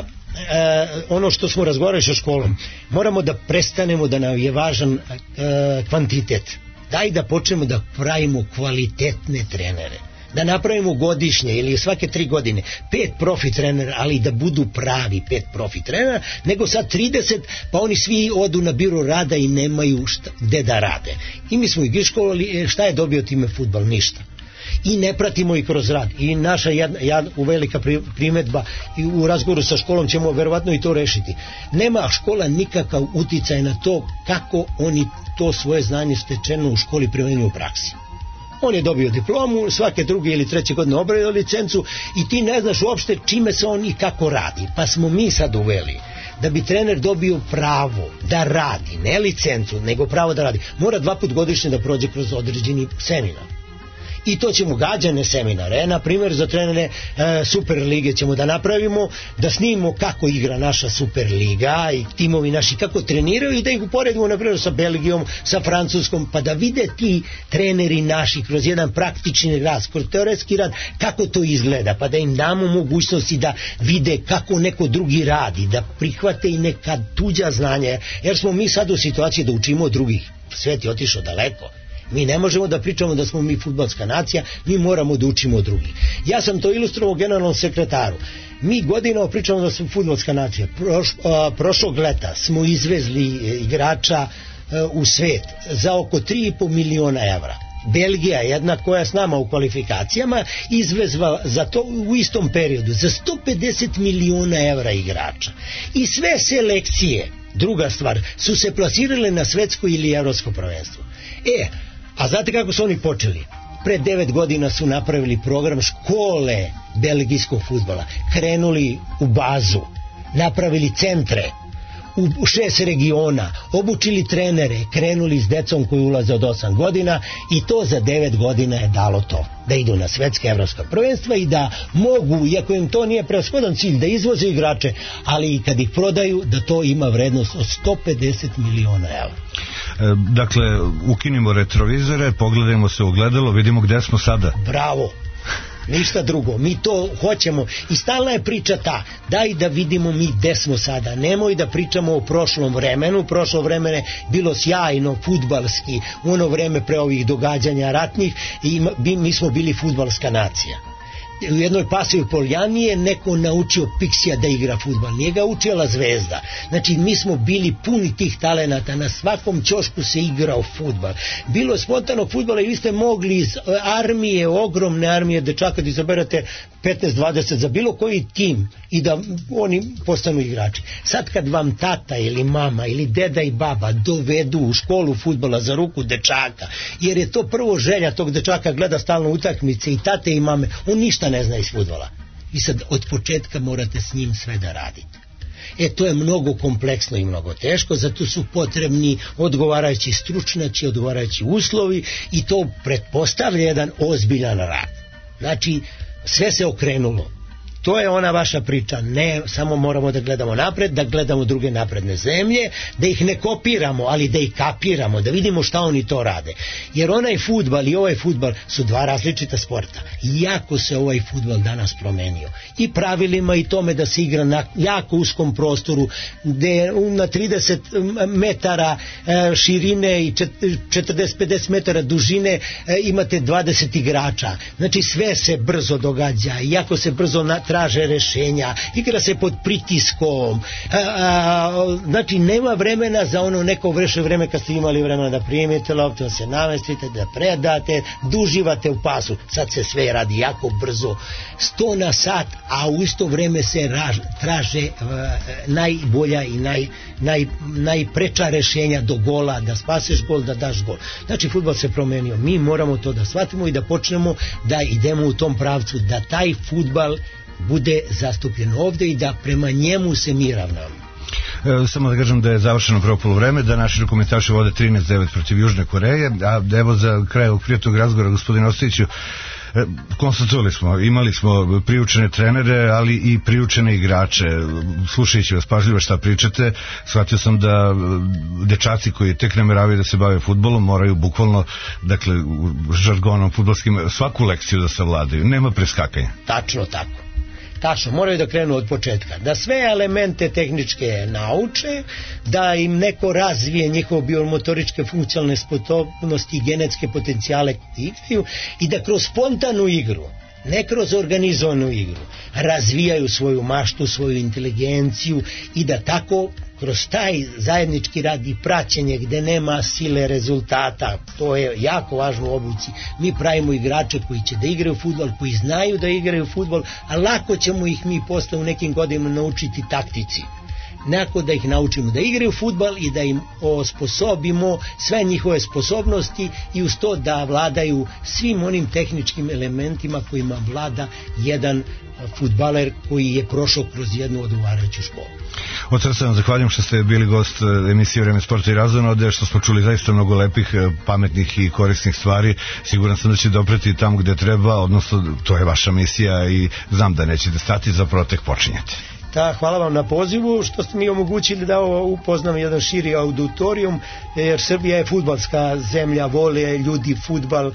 ono što smo razgovarali sa školom, moramo da prestanemo da nam je važan kvantitet. Daj da počnemo da pravimo kvalitetne trenere. Da napravimo godišnje ili svake 3 godine 5 profi trenera, ali da budu pravi 5 profi trenera, nego sad 30, pa oni svi odu na biro rada i nemaju gde da rade. I mi smo ih iškolovali, šta je dobio time fudbal? Ništa. I ne pratimo ih kroz rad. I naša velika primedba i u razgovoru sa školom ćemo verovatno i to rešiti. Nema škola nikakav uticaj na to kako oni to svoje znanje stečeno u školi primenjuju u praksi. On je dobio diplomu, svake druge ili treće godine obavio licencu i ti ne znaš uopšte čime se on i kako radi. Pa smo mi sad uveli da bi trener dobio pravo da radi, ne licencu, nego pravo da radi. Mora 2 puta godišnje da prođe kroz određeni seminar. I to ćemo gađane seminare, na primjer za trenere Superlige ćemo da napravimo, da snimimo kako igra naša Superliga i timovi naši kako treniraju i da ih uporedimo na primjer sa Belgijom, sa Francuskom, pa da vide ti treneri naši kroz jedan praktični rad, kroz teoretski rad, kako to izgleda, pa da im damo mogućnosti da vide kako neko drugi radi, da prihvate i neka tuđa znanja, jer smo mi sad u situaciji da učimo od drugih. Svet je otišao daleko. Mi ne možemo da pričamo da smo mi fudbalska nacija, mi moramo da učimo od drugih. Ja sam to ilustrovao generalnom sekretaru. Mi godinama pričamo da smo fudbalska nacija. Prošlog leta smo izvezli igrača u svet za oko 3,5 miliona evra. Belgija, jedna koja je s nama u kvalifikacijama, izvezla za to u istom periodu za 150 miliona evra igrača. I sve selekcije, druga stvar, su se plasirale na svetsko ili evropsko prvenstvo. A znate kako su oni počeli? Pre 9 godina su napravili program škole belgijskog fudbala. Krenuli u bazu, napravili centre u 6 regiona, obučili trenere, krenuli s decom koji ulaze od 8 godina i to za 9 godina je dalo to. Da idu na svetska evropska prvenstva i da mogu, iako im to nije preoshodan cilj, da izvoze igrače, ali i kad ih prodaju, da to ima vrednost od 150 miliona evra. Dakle, ukinimo retrovizore, pogledajmo se u ogledalo, vidimo gde smo sada. Bravo! Ništa drugo, mi to hoćemo i stalna je priča ta, daj da vidimo mi gde smo sada, nemoj da pričamo o prošlom vremenu, prošlo vremene bilo sjajno, fudbalski, u ono vreme pre ovih događanja ratnih i mi smo bili fudbalska nacija. U jednoj pasivoj Poljani je neko naučio Piksija da igra fudbal, nije ga učila Zvezda. Znači mi smo bili puni tih talenata, na svakom ćošku se igrao fudbal. Bilo je spontanog fudbala i vi ste mogli iz armije, ogromne armije dečaka da izaberete 15-20 za bilo koji tim i da oni postanu igrači. Sad kad vam tata ili mama ili deda i baba dovedu u školu fudbala za ruku dečaka, jer je to prvo želja tog dečaka, gleda stalno utakmice i tate i mame, on ništa ne zna iz fudbala. I sad od početka morate s njim sve da radite. To je mnogo kompleksno i mnogo teško, zato su potrebni odgovarajući stručnjaci, odgovarajući uslovi i to pretpostavlja jedan ozbiljan rad. Znači, sve se okrenulo. To je ona vaša priča. Ne, samo moramo da gledamo napred, da gledamo druge napredne zemlje, da ih ne kopiramo, ali da ih kapiramo, da vidimo šta oni to rade. Jer onaj fudbal i ovaj fudbal su dva različita sporta. Jako se ovaj fudbal danas promenio. I pravilima i tome da se igra na jako uskom prostoru, gde na 30 metara širine i 40-50 metara dužine imate 20 igrača. Znači sve se brzo događa, jako se brzo traže rešenja, igra se pod pritiskom, znači nema vremena za ono neko vreme kad ste imali vremena da primite loptu, da se namestite, da predate, da uživate u pasu. Sad se sve radi jako brzo, 100 na sat, a u isto vreme se traže najbolja i najpreča rešenja do gola, da spaseš gol, da daš gol. Znači fudbal se promenio, mi moramo to da shvatimo i da počnemo da idemo u tom pravcu, da taj fudbal bude zastupljen ovde i da prema njemu se mi ravnamo. Samo da kažem da je završeno prvo polovreme, da naši rukometaši vode 13-9 protiv Južne Koreje, a evo za kraj ovog prijatnog razgovora, gospodin Ostojiću, konstatovali smo, imali smo priučene trenere, ali i priučene igrače. Slušajući vas pažljivo šta pričate, shvatio sam da dečaci koji tek nameravaju da se bave fudbalom moraju bukvalno, dakle, žargonom fudbalskim, svaku lekciju da savladaju. Nema preskakanja. Tačno tako. Tačno, moraju da krenu od početka. Da sve elemente tehničke nauče, da im neko razvije njihove biomotoričke funkcionalne sposobnosti i genetske potencijale koji igraju i da kroz spontanu igru, ne kroz organizovanu igru, razvijaju svoju maštu, svoju inteligenciju i da tako kroz taj zajednički rad i praćenje gde nema sile rezultata, to je jako važno u obuci. Mi pravimo igrače koji će da igraju fudbal, koji znaju da igraju fudbal, a lako ćemo ih mi posle u nekim godinama naučiti taktici. Nekako da ih naučimo da igraju fudbal i da im osposobimo sve njihove sposobnosti i uz to da vladaju svim onim tehničkim elementima kojima vlada jedan fudbaler koji je prošao kroz jednu odgovarajuću školu. Od srca vam zahvaljujem što ste bili gost emisije Vreme sporta i razonode, što smo čuli zaista mnogo lepih, pametnih i korisnih stvari. Siguran sam da će dopreti tamo gde treba, odnosno to je vaša misija i znam da nećete stati, zapravo tek počinjete. Hvala vam na pozivu što ste mi omogućili da upoznam jedan širi auditorijum, jer Srbija je fudbalska zemlja, vole ljudi fudbal.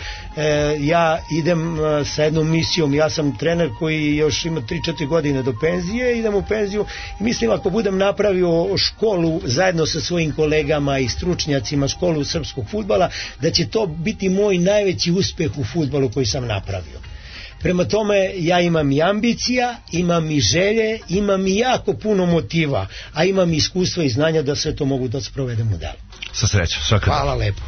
Ja idem sa jednom misijom, ja sam trener koji još ima 3-4 godine do penzije, idem u penziju i mislim ako budem napravio školu zajedno sa svojim kolegama i stručnjacima, školu srpskog fudbala, da će to biti moj najveći uspeh u fudbalu koji sam napravio. Prema tome, ja imam i ambicija, imam i želje, imam i jako puno motiva, a imam i iskustva i znanja da sve to mogu da sprovedem u delu. Sa srećom, svakako. Hvala lepo.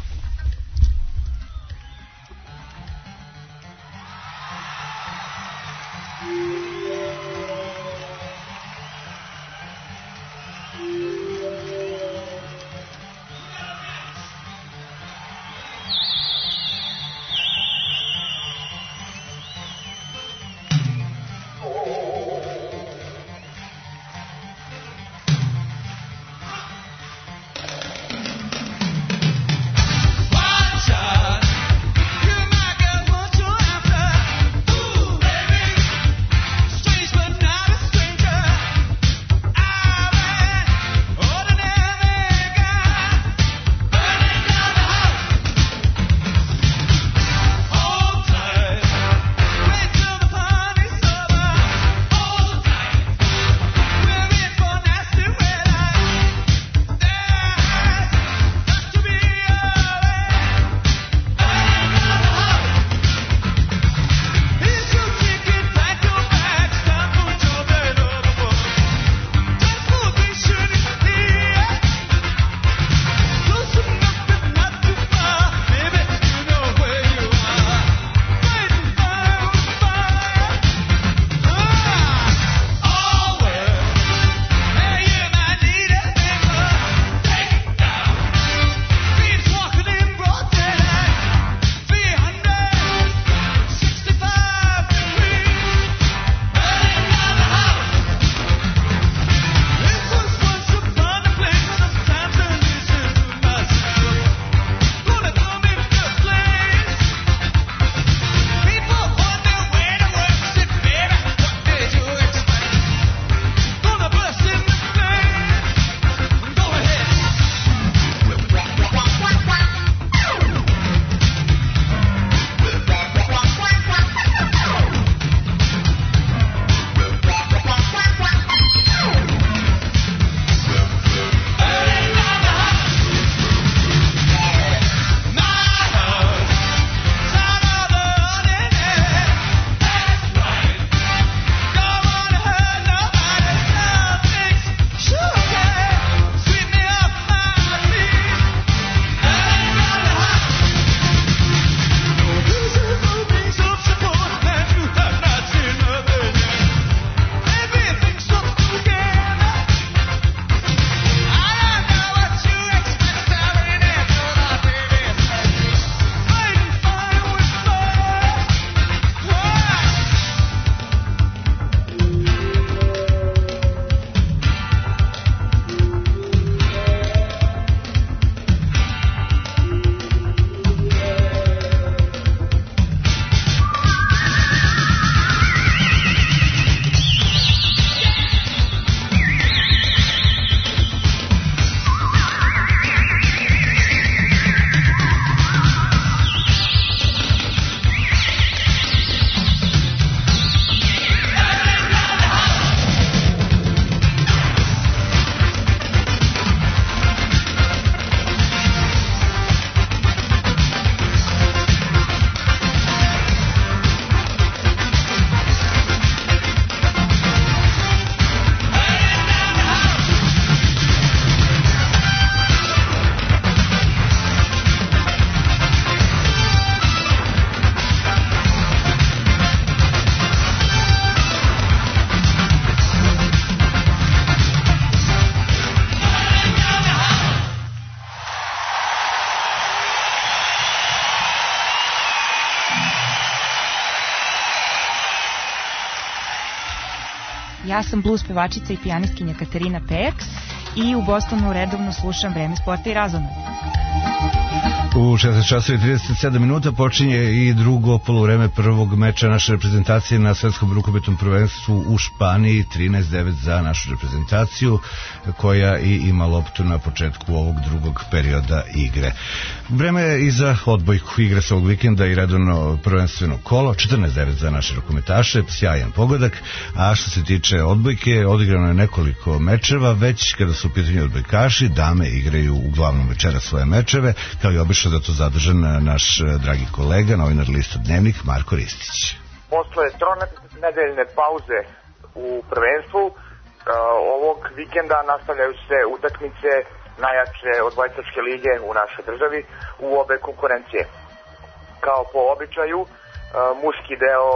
Ja sam blues pevačica i pijanistkinja Katarina Pejak i u Bostonu redovno slušam Vreme sporta i razonode. U 16 časova i 37 minuta počinje i drugo poluvreme prvog meča naše reprezentacije na svetskom rukometnom prvenstvu u Španiji. 13-9 za našu reprezentaciju koja i ima loptu na početku ovog drugog perioda igre. Vreme je i za odbojku. Igre se ovog vikenda i redovno prvenstveno kolo. 14-9 za naše rukometaše, sjajan pogodak. A što se tiče odbojke, odigrano je nekoliko mečeva, već kada su u pitanju odbojkaši, dame igraju uglavnom večera svoje mečeve, kao i obično da to zadržan naš dragi kolega, novinar lista Dnevnik, Marko Ristić. Posle tronedeljne pauze u prvenstvu, ovog vikenda nastavljaju se utakmice najjače odbojkaške lige u našoj državi u obe konkurencije. Kao po običaju, muški deo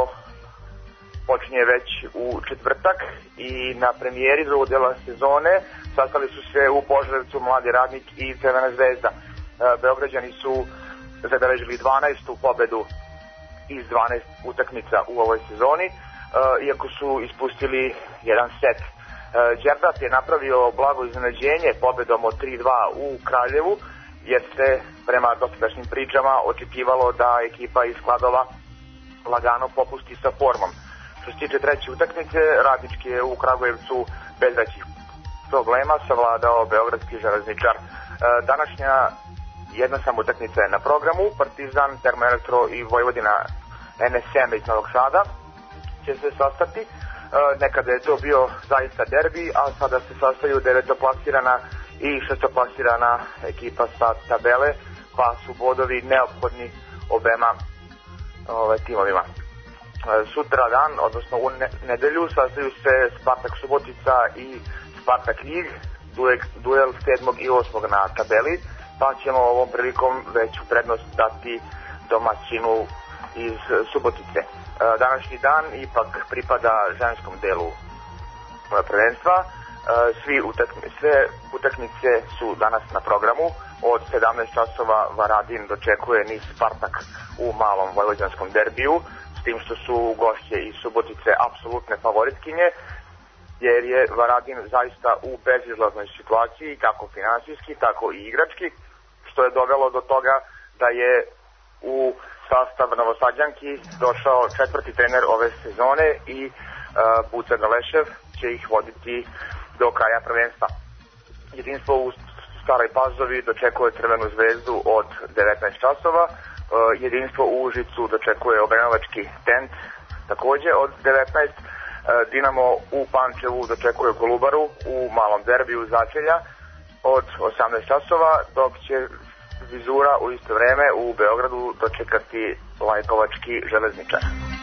počinje već u četvrtak i na premijeri drugog dela sezone sastali su se u Požarevcu Mladi radnik i Crvena zvezda. Beograđani su zabeležili 12. pobedu iz 12 utakmica u ovoj sezoni, iako su ispustili jedan set. Đerdap je napravio blago iznenađenje pobedom od 3-2 u Kraljevu, jer se prema dosadašnjim pričama očekivalo da ekipa iz Kladova lagano popusti sa formom. Što se tiče treće utakmice, Radnički je u Kragujevcu bez većih problema savladao beogradski železničar. Današnja jedna sam utakmica je na programu, Partizan, Termoelektro i Vojvodina NSM iz Novog Sada će se sastati. Nekada je to bio zaista derbi, a sada se sastaju devetoplasirana i šestoplasirana ekipa sa tabele, pa su bodovi neophodni obema timovima. Sutra dan, odnosno u nedelju, sastaju se Spartak Subotica i Spartak Ljig, duel 7. i 8. na tabeli, pa ćemo ovom prilikom veću prednost dati domaćinu iz Subotice. Današnji dan ipak pripada ženskom delu prvenstva. Sve utakmice su danas na programu. Od 17 časova Varadin dočekuje Nis Spartak u malom vojvođanskom derbiju, s tim što su gošće iz Subotice apsolutne favoritkinje, jer je Varadin zaista u bezizlaznoj situaciji, kako finansijski, tako i igrački, što je dovelo do toga da je u sastav Novosađanki došao četvrti trener ove sezone i Buca Galešev će ih voditi do kraja prvenstva. Jedinstvo u Staroj Pazovi dočekuje Crvenu zvezdu od 19 časova, jedinstvo u Užicu dočekuje Obrenovački Tent takođe od 19, Dinamo u Pančevu dočekuje Kolubaru u malom derbiju Začelja od 18 časova, dok će Vizura u isto vreme u Beogradu dočekati Lajkovački Železničar.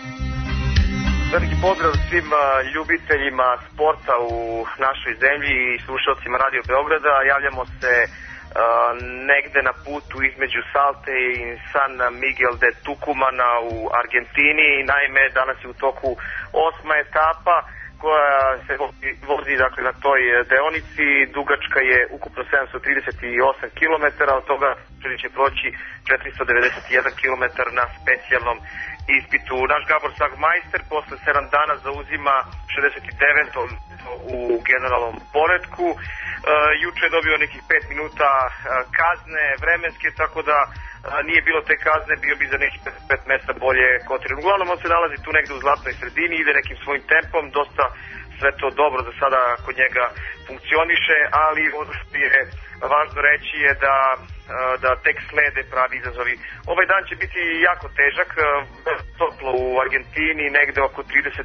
Veliki pozdrav svim ljubiteljima sporta u našoj zemlji i slušalcima Radio Beograda. Javljamo se negde na putu između Salte i San Miguel de Tucumana u Argentini. Naime, danas je u toku 8. etapa koja se vozi dakle, na toj deonici. Dugačka je ukupno 738 km, od toga će proći 491 km na specijalnom ispitu. Naš Gabor Sagmajster posle 7 dana zauzima 69. u generalnom poretku. Juče je dobio nekih 5 minuta kazne vremenske, tako da nije bilo te kazne, bio bi za nekih 5 mesta bolje kotiran. Uglavnom on se nalazi tu negde u zlatnoj sredini, ide nekim svojim tempom, dosta sve to dobro za sada kod njega funkcioniše, ali ono što je važno reći je da tek slede pravi izazovi. Ovaj dan će biti jako težak, toplo u Argentini, negde oko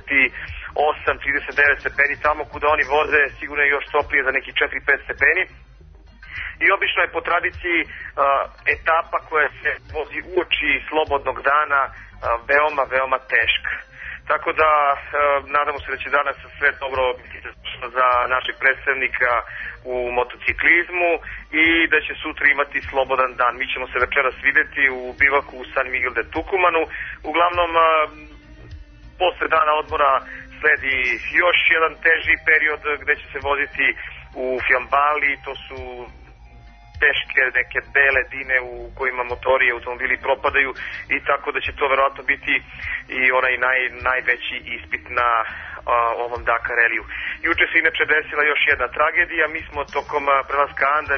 38-39 stepeni, tamo kuda oni voze sigurno je još toplije za neki 4-5 stepeni. I obično je po tradiciji etapa koja se vozi uoči slobodnog dana veoma teška. Tako da nadamo se da će danas sve dobro biti za našeg predstavnika u motociklizmu i da će sutra imati slobodan dan. Mi ćemo se večeras videti u bivaku u San Miguel de Tucumanu. Uglavnom, posle dana odmora sledi još jedan teži period gde će se voziti u Fiambali. To su teške neke bele dine u kojima motori i automobili propadaju i tako da će to verovatno biti i onaj najveći ispit na ovom Dakar Ralliju. Juče se inače desila još jedna tragedija, mi smo tokom prelaska Anda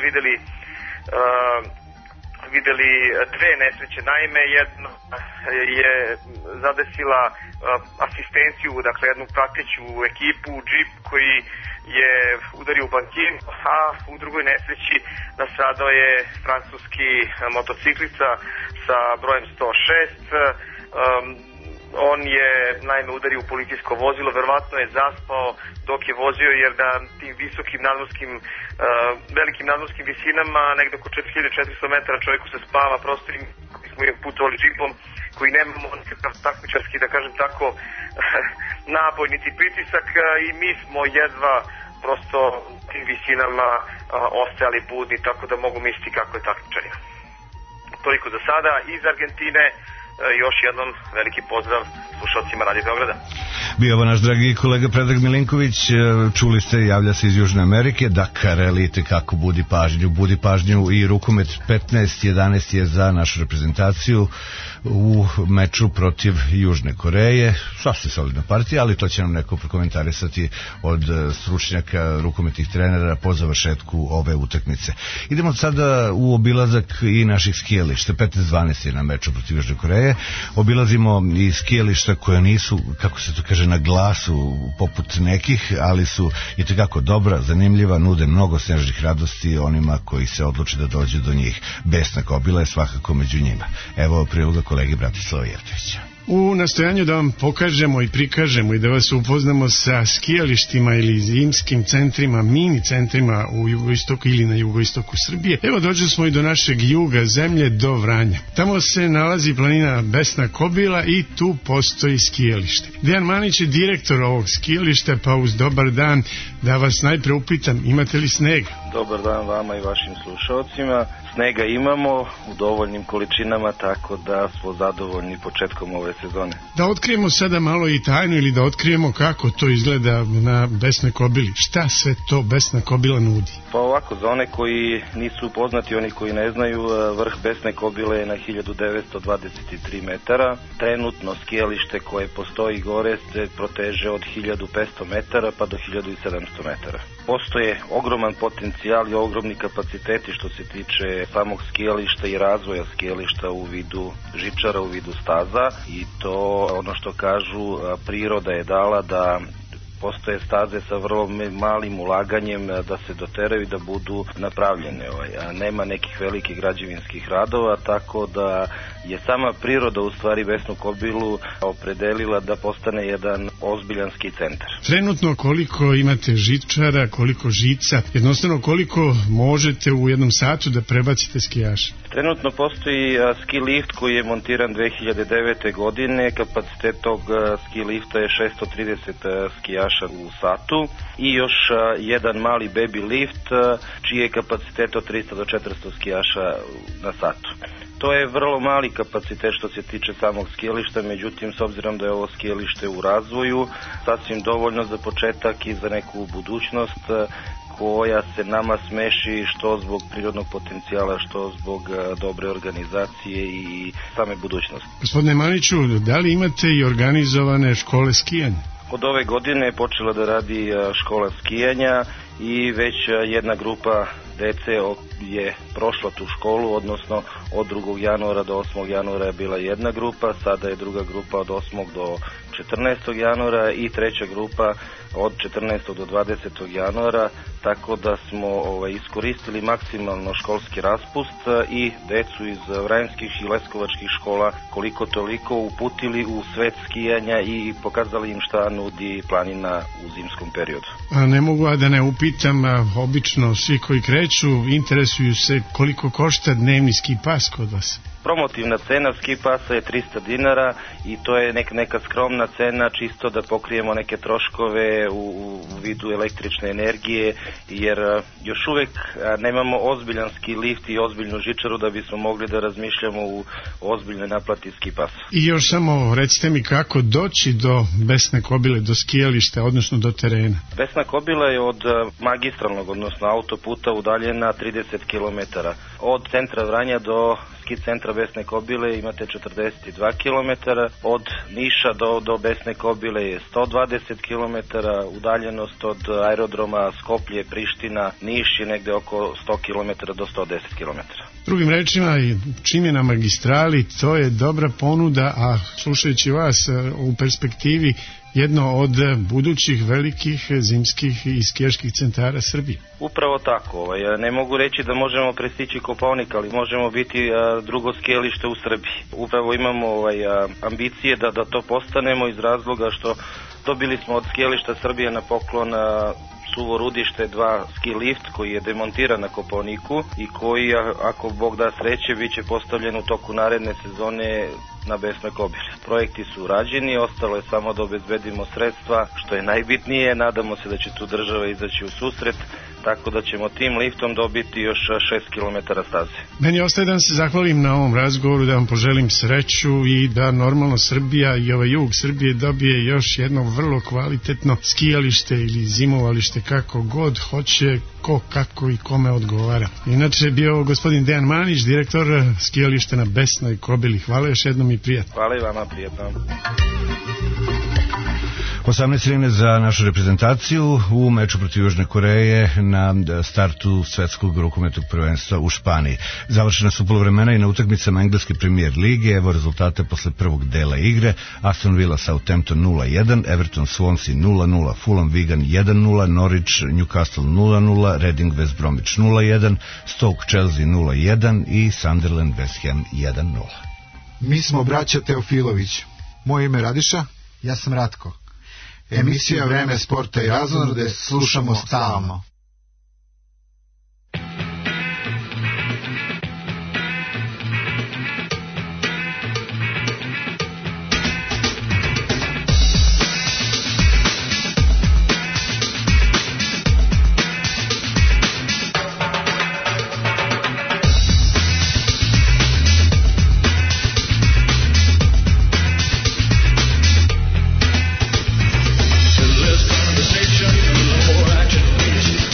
videli dve nesreće. Naime, jedna je zadesila asistenciju, dakle jednu prateću ekipu, džip koji je udario u bankin, a u drugoj nesreći nastradao je francuski motociklista sa brojem 106. On je naime udario u policijsko vozilo, verovatno je zaspao dok je vozio, jer na tim visokim velikim nadmorskim visinama, negde oko 4400 metara, čovjeku se spava, prosto koji smo putovali džipom, koji nemamo nekakav takmičarski, da kažem tako, naboj niti pritisak, i mi smo jedva prosto tim visinama ostajali budni, tako da mogu misliti kako je takmičenje. Toliko za sada iz Argentine. Još jednom veliki pozdrav slušalcima Radio Beograda. Bio ovo naš dragi kolega Predrag Milinković, čuli ste, javlja se iz Južne Amerike, Dakar Elite, kako budi pažnju i rukomet 15-11 je za našu reprezentaciju u meču protiv Južne Koreje. Sasvim solidna partija, ali to će nam neko prokomentarisati od stručnjaka, rukometnih trenera po završetku ove utakmice. Idemo sada u obilazak i naših skijališta. 15-12 je na meču protiv Južne Koreje. Obilazimo i skijališta koja nisu, kako se to kaže, na glasu poput nekih, ali su i tekako dobra, zanimljiva, nude mnogo snežnih radosti onima koji se odluče da dođu do njih. Besna Kobila je svakako među njima. Evo priloga kolegi Bratislava Jevtovića. U nastojanju da vam pokažemo i prikažemo i da vas upoznamo sa skijalištima ili zimskim centrima, mini centrima u jugoistoku ili na jugoistoku Srbije, evo dođe smo i do našeg juga zemlje, do Vranja. Tamo se nalazi planina Besna Kobila i tu postoji skijalište. Dejan Manić je direktor ovog skijališta, pa uz dobar dan da vas najpre upitam, imate li snega? Dobar dan vama i vašim slušalcima. Snega imamo u dovoljnim količinama, tako da smo zadovoljni početkom ove sezone. Da otkrijemo sada malo i tajnu ili da otkrijemo kako to izgleda na Besnoj Kobili. Šta sve to Besna Kobila nudi? Pa ovako, za one koji nisu upoznati, oni koji ne znaju, vrh Besne Kobile je na 1923 metara. Trenutno skijalište koje postoji gore se proteže od 1500 metara pa do 1700 metara. Postoje ogroman potencijal i ogromni kapaciteti što se tiče samog skijališta i razvoja skijališta u vidu žičara, u vidu staza, i to ono što kažu, priroda je dala da postoje staze sa vrlo malim ulaganjem da se doteraju i da budu napravljene. Nema nekih velikih građevinskih radova, tako da je sama priroda u stvari Besnu Kobilu opredelila da postane jedan ozbiljan ski centar. Trenutno koliko imate žičara, koliko žica, jednostavno koliko možete u jednom satu da prebacite skijaša? Trenutno postoji ski lift koji je montiran 2009. godine. Kapacitet tog ski lifta je 630 skijaša u satu i još jedan mali baby lift čiji je kapacitet od 300 do 400 skijaša na satu. To je vrlo mali kapacitet što se tiče samog skijališta, međutim s obzirom da je ovo skijalište u razvoju, sasvim dovoljno za početak i za neku budućnost koja se nama smeši što zbog prirodnog potencijala, što zbog dobre organizacije i same budućnosti. Gospodine Maniću, da li imate i organizovane škole skijanja? Od ove godine je počela da radi škola skijanja i već jedna grupa dece je prošla tu školu, odnosno od 2. januara do 8. januara je bila jedna grupa, sada je druga grupa od 8. do 14. januara i treća grupa od 14. do 20. januara, tako da smo iskoristili maksimalno školski raspust i decu iz vranjskih i leskovačkih škola koliko toliko uputili u svet skijanja i pokazali im šta nudi planina u zimskom periodu. Ne mogu da ne upitam, obično svi koji kreću interesuju se koliko košta dnevni ski pas kod vas. Promotivna cena ski pasa je 300 dinara i to je neka skromna cena čisto da pokrijemo neke troškove u vidu električne energije, jer još uvek nemamo ozbiljan ski lift i ozbiljnu žičaru da bismo mogli da razmišljamo u ozbiljnoj naplati ski pasa. I još samo recite mi kako doći do Besne Kobile, do skijališta, odnosno do terena. Besna Kobila je od magistralnog, odnosno autoputa udaljena 30 km. Od centra Vranja do ski centra Besne Kobile imate 42 km, od Niša do Besne Kobile je 120 km, udaljenost od aerodroma Skoplje, Priština, Niš je negde oko 100 km do 110 km. Drugim rečima, čim je na magistrali, to je dobra ponuda, a slušajući vas u perspektivi jedno od budućih velikih zimskih i skijaških centara Srbije. Upravo tako, ne mogu reći da možemo prestići Kopaonik, ali možemo biti drugo skijalište u Srbiji. Upravo imamo ambicije da to postanemo iz razloga što dobili smo od skijališta Srbije na poklon Suvo Rudište 2 ski lift koji je demontiran na Kopaoniku i koji, ako Bog da sreće, bit će postavljen u toku naredne sezone na Besnoj Kobili. Projekti su urađeni, ostalo je samo da obezbedimo sredstva, što je najbitnije. Nadamo se da će tu država izaći u susret, tako da ćemo tim liftom dobiti još 6 km staze. Meni ostaje da vam se zahvalim na ovom razgovoru, da vam poželim sreću i da normalno Srbija i ovaj jug Srbije dobije još jedno vrlo kvalitetno skijalište ili zimovalište, kako god hoće, ko, kako i kome odgovara. Inače je bio gospodin Dejan Manić, direktor skijališta na Besnoj Kobili. Hvala još jednom i prijatno. Hvala i vama, prijatno. 18:13 za našu reprezentaciju u meču protiv Južne Koreje na startu svetskog rukometnog prvenstva u Španiji. Završena su poluvremena i na utakmicama Engleske premijer lige. Evo rezultate posle prvog dela igre. Aston Villa Southampton 0-1, Everton Swansea 0-0, Fulham Wigan 1-0, Norwich Newcastle 0-0, Reading West Bromwich 0-1, Stoke Chelsea 0-1 i Sunderland West Ham 1-0. Mi smo braća Teofilović. Moje ime Radiša, ja sam Ratko. Emisija Vreme sporta i razonode slušamo stalno. Conversation, more action, please.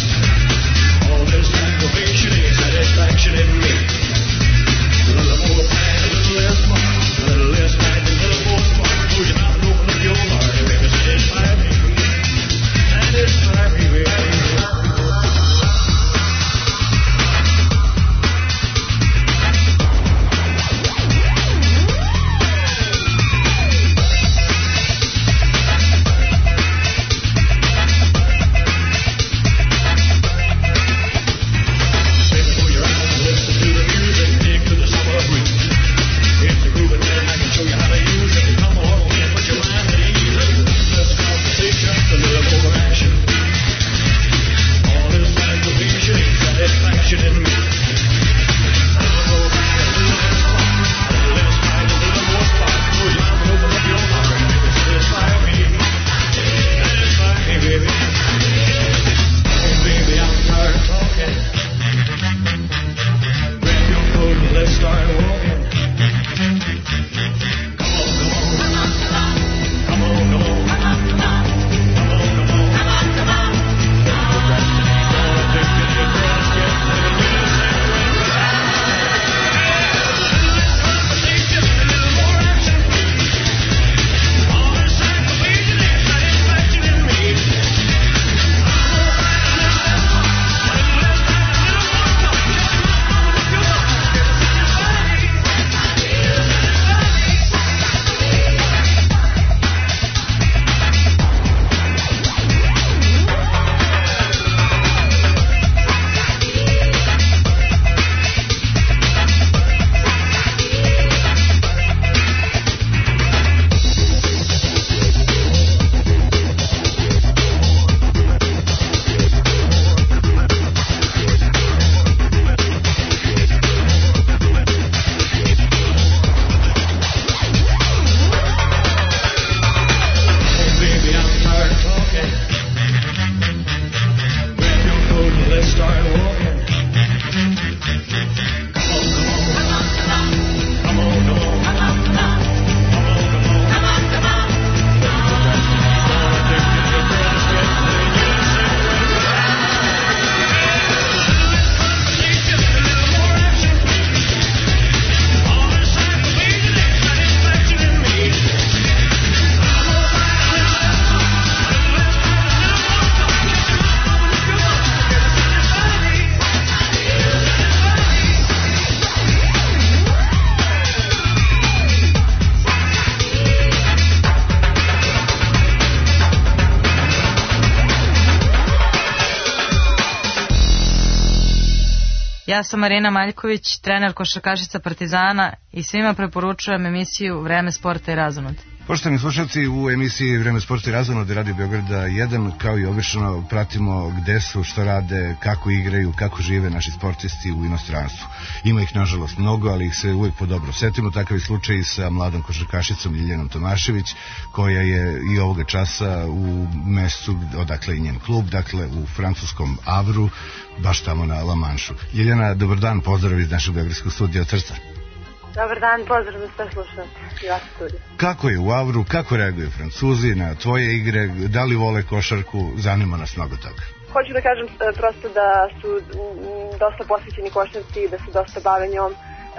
Ja sam Marina Maljković, trener košarkašica Partizana i svima preporučujem emisiju Vreme sporta i razonode. Poštovani slušalci, u emisiji Vreme sporta i razonode Radio Beograda 1, kao i obično, pratimo gde su, što rade, kako igraju, kako žive naši sportisti u inostranstvu. Ima ih nažalost mnogo, ali ih se uvijek po dobro setimo. Takav je slučaj sa mladom košarkašicom Ljiljanom Tomašević, koja je i ovoga časa u mestu odakle i njen klub, dakle u francuskom Avru, baš tamo na La Manšu. Ljiljana, dobar dan, pozdrav iz našeg beogradskog studija od srca. Dobar dan, pozdrav za sve slušalce i vas studiju. Kako je u Avru, kako reaguju Francuzi na tvoje igre, da li vole košarku, zanima nas mnogo toga. Hoću da kažem prosto da su dosta posvećeni košarci i da se dosta bave njom,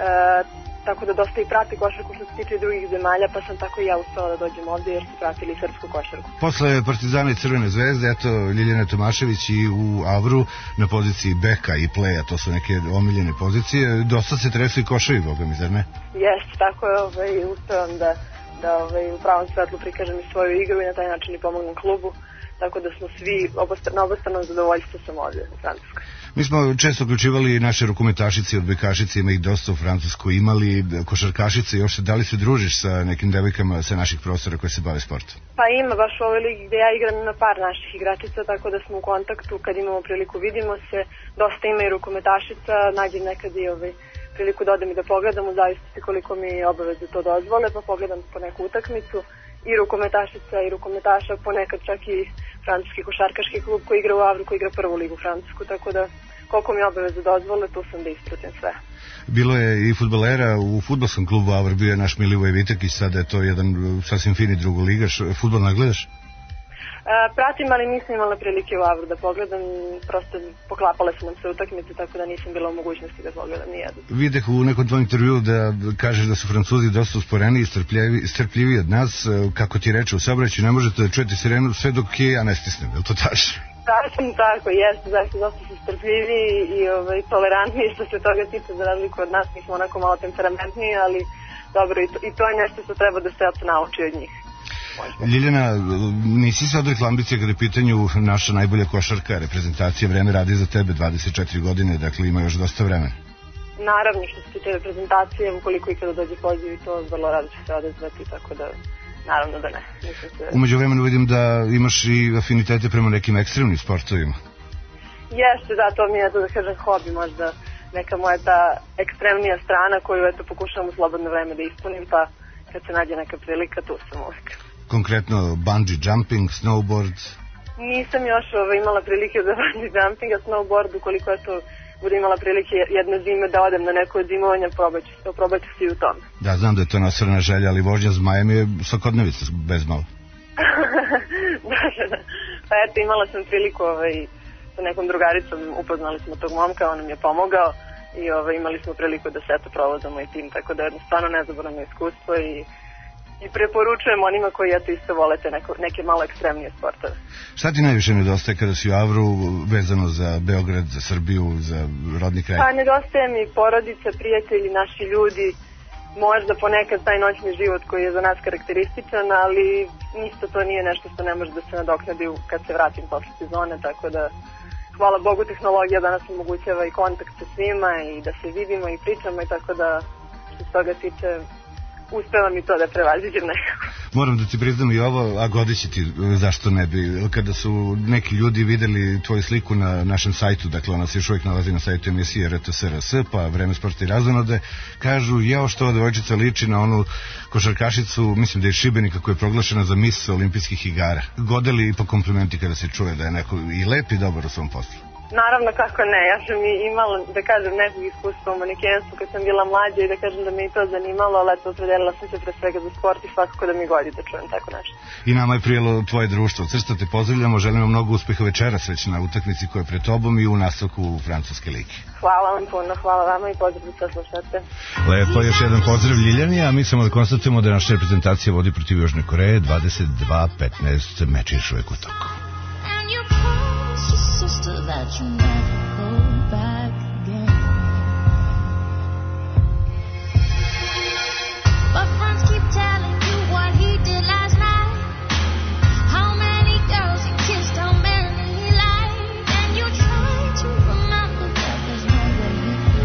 tako da dosta i prati košarku što se tiče drugih zemalja, pa sam tako i ja uspela da dođem ovde jer su pratili srpsku košarku. Posle Partizana i Crvene zvezde, eto Ljiljana Tomašević i u Avru na poziciji beka i pleja, to su neke omiljene pozicije, dosta se tresli koševi, boga mi, zar ne? Jeste, tako je, uspevam da u pravom svetlu prikažem i svoju igru i na taj način i pomognem klubu, tako da smo svi na obostranom zadovoljstvu sam ovde u Francuskoj. Mi smo često uključivali naše rukometašice i odbojkašice, ima ih dosta u Francuskoj, imali košarkašice i uopšte, da li se družiš sa nekim devojkama sa naših prostora koje se bave sportom? Pa ima, baš u ovoj ligi gde ja igram na par naših igračica, tako da smo u kontaktu, kad imamo priliku vidimo se, dosta ima i rukometašica, nađem nekad i priliku da odem i da pogledam, u zavisnosti koliko mi obaveze to dozvole, pa pogledam po neku utakmicu, i rukometašica i rukometaša, ponekad čak i francuski košarkaški klub koji igra u Avru, koji igra prvu ligu francusku, tako da koliko mi obaveze dozvole, tu sam da ispratim sve. Bilo je i fudbalera u fudbalskom klubu Avr, bio je naš Milivoje Vitekić, sada je to jedan sasvim fini drugoligaš. Fudbal ne gledaš? Pratim, ali nisam imala prilike u Avru da pogledam, prosto poklapale su nam se utakmice, tako da nisam bila u mogućnosti da pogledam nijednu. Videh u nekom tvojom intervju da kažeš da su Francuzi dosta usporeni i strpljiviji od nas, kako ti reče u saobraćaju, ne možete da čujete sirenu sve dok je ja ne stisnem, je li to tačno? Tako, jeste, zaista dosta su strpljiviji i tolerantniji što se toga tiče, za razliku od nas, mi smo onako malo temperamentniji, ali dobro, i to je nešto što treba da se nauči od njih. Ljiljana, nisi se odrekla ambicije kada je pitanju naša najbolja košarka, reprezentacija, vreme radi za tebe, 24 godine, dakle ima još dosta vremena. Naravno, što se tiče reprezentacije, ukoliko ikada dođe poziv i to vrlo rado će se odazvati, tako da naravno da ne. Umeđu vremenu vidim da imaš i afinitete prema nekim ekstremnim sportovima. Jeste, da, to mi je, da kažem, hobi, možda neka moja ta ekstremnija strana koju pokušavam u slobodno vreme da ispunim, pa kad se nađe neka prilika, tu sam uvijek. Konkretno bungee jumping, snowboard? Nisam još imala prilike za bungee jumping, a snowboard, ukoliko bude imala prilike jedne zime da odem na neko zimovanje, probat ću se i u tome. Da, znam da je to nosrana želja, ali vožnja zmajem je svakodnevica, bez malo. Da. Pa eto, imala sam priliku sa nekom drugaricom, upoznali smo tog momka, on nam je pomogao i imali smo priliku da se provozamo i tim, tako da je stvarno nezaboravno iskustvo i preporučujem onima koji isto volete neke malo ekstremnije sportove. Šta ti najviše nedostaje kada si u Avru, vezano za Beograd, za Srbiju, za rodni kraj? Pa nedostaje mi porodica, prijatelji, naši ljudi, možda ponekad taj noćni život koji je za nas karakterističan, ali isto to nije nešto što ne može da se nadoknadi kad se vratim posle sezone, tako da hvala Bogu, tehnologija danas omogućava i kontakt sa svima i da se vidimo i pričamo i tako da što se toga tiče uspeva mi to da prevaziđem nekako. Moram da ti priznam i ovo, a godiće ti, zašto ne bi, kada su neki ljudi videli tvoju sliku na našem sajtu, dakle ona se još uvijek nalazi na sajtu emisije RTSRS, pa Vreme sporta i razonode, kažu, jao što ova devojčica liči na onu košarkašicu, mislim da je Šibenika, koja je proglašena za mis olimpijskih igara. Gode li ipak komplimenti kada se čuje da je neko i lep i dobar u svom poslu? Naravno, kako ne, ja sam i imala, da kažem, nekog iskustva u manekenstvu kad sam bila mlađa i da kažem da me i to zanimalo, ali eto, opredelila sam se pre svega za sport i svakako da mi godi da čujem tako nešto. I nama je prijelo tvoje društvo. Crsta, te pozdravljamo, želimo mnogo uspeha večeras već na utakmici koja je pred tobom i u nastavku Francuske lige. Hvala vam puno, hvala vama i pozdrav za slušate. Lepo, još jedan pozdrav Ljiljani, a mi samo da konstatujemo da naša reprezentacija vodi protiv Južne Koreje 22-15, meč je još uvijek u toku. Sister, that you never go back again. My friends keep telling you what he did last night, how many girls he kissed, how many he liked, and you try to remember that there's no way he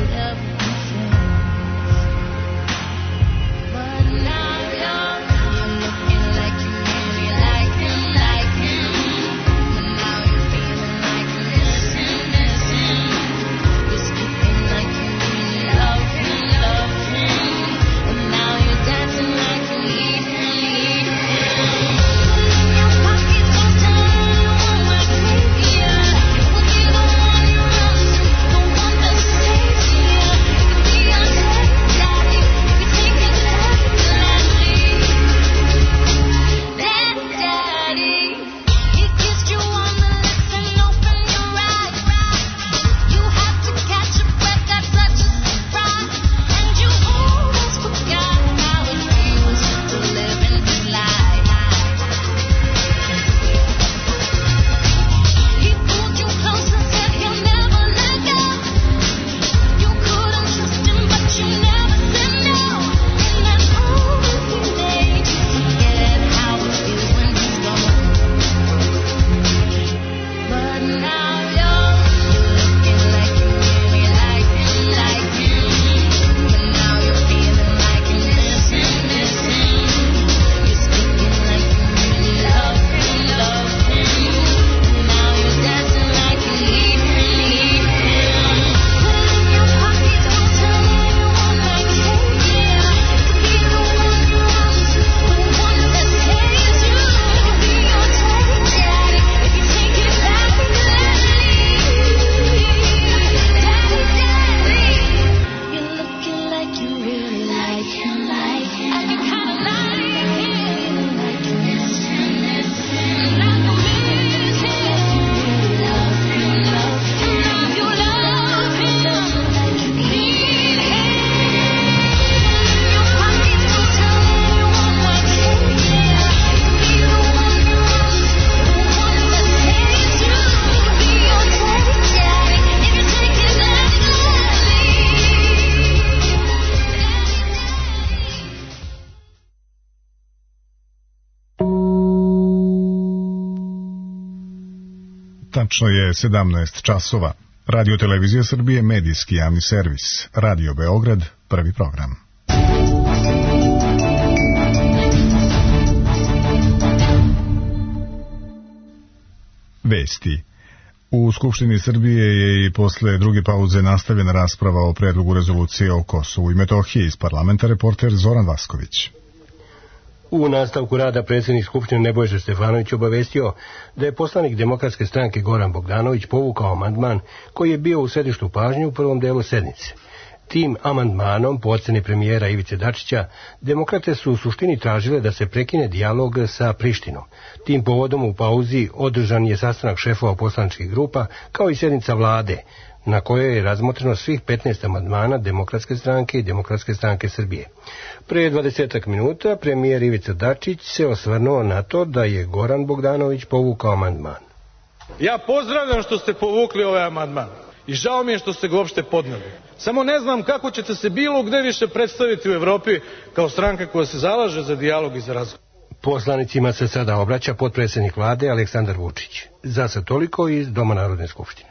Tačno je 17 časova. Radio Televizija Srbije, medijski javni servis. Radio Beograd, prvi program. Vesti. U Skupštini Srbije je i posle druge pauze nastavljena rasprava o predlogu rezolucije o Kosovu i Metohiji. Iz parlamenta reporter Zoran Vasković. U nastavku rada predsjednik Skupštine Nebojša Stefanović obavestio da je poslanik Demokratske stranke Goran Bogdanović povukao amandman koji je bio u središtu pažnje u prvom delu sednice. Tim amandmanom, po oceni premijera Ivice Dačića, demokrate su u suštini tražile da se prekine dijalog sa Prištinom. Tim povodom u pauzi održan je sastanak šefova poslaničkih grupa, kao i sjednica vlade, na kojoj je razmotreno svih 15 amandmana Demokratske stranke i Demokratske stranke Srbije. Pre 20 minuta premijer Ivica Dačić se osvrnuo na to da je Goran Bogdanović povukao amandman. Ja pozdravljam što ste povukli ovaj amandman i žao mi je što ste ga uopšte podneli. Samo ne znam kako ćete se bilo gde više predstaviti u Evropi kao stranka koja se zalaže za dijalog i za razgovor. Poslanicima se sada obraća potpredsjednik vlade Aleksandar Vučić. Za sad toliko iz Doma Narodne skupštine.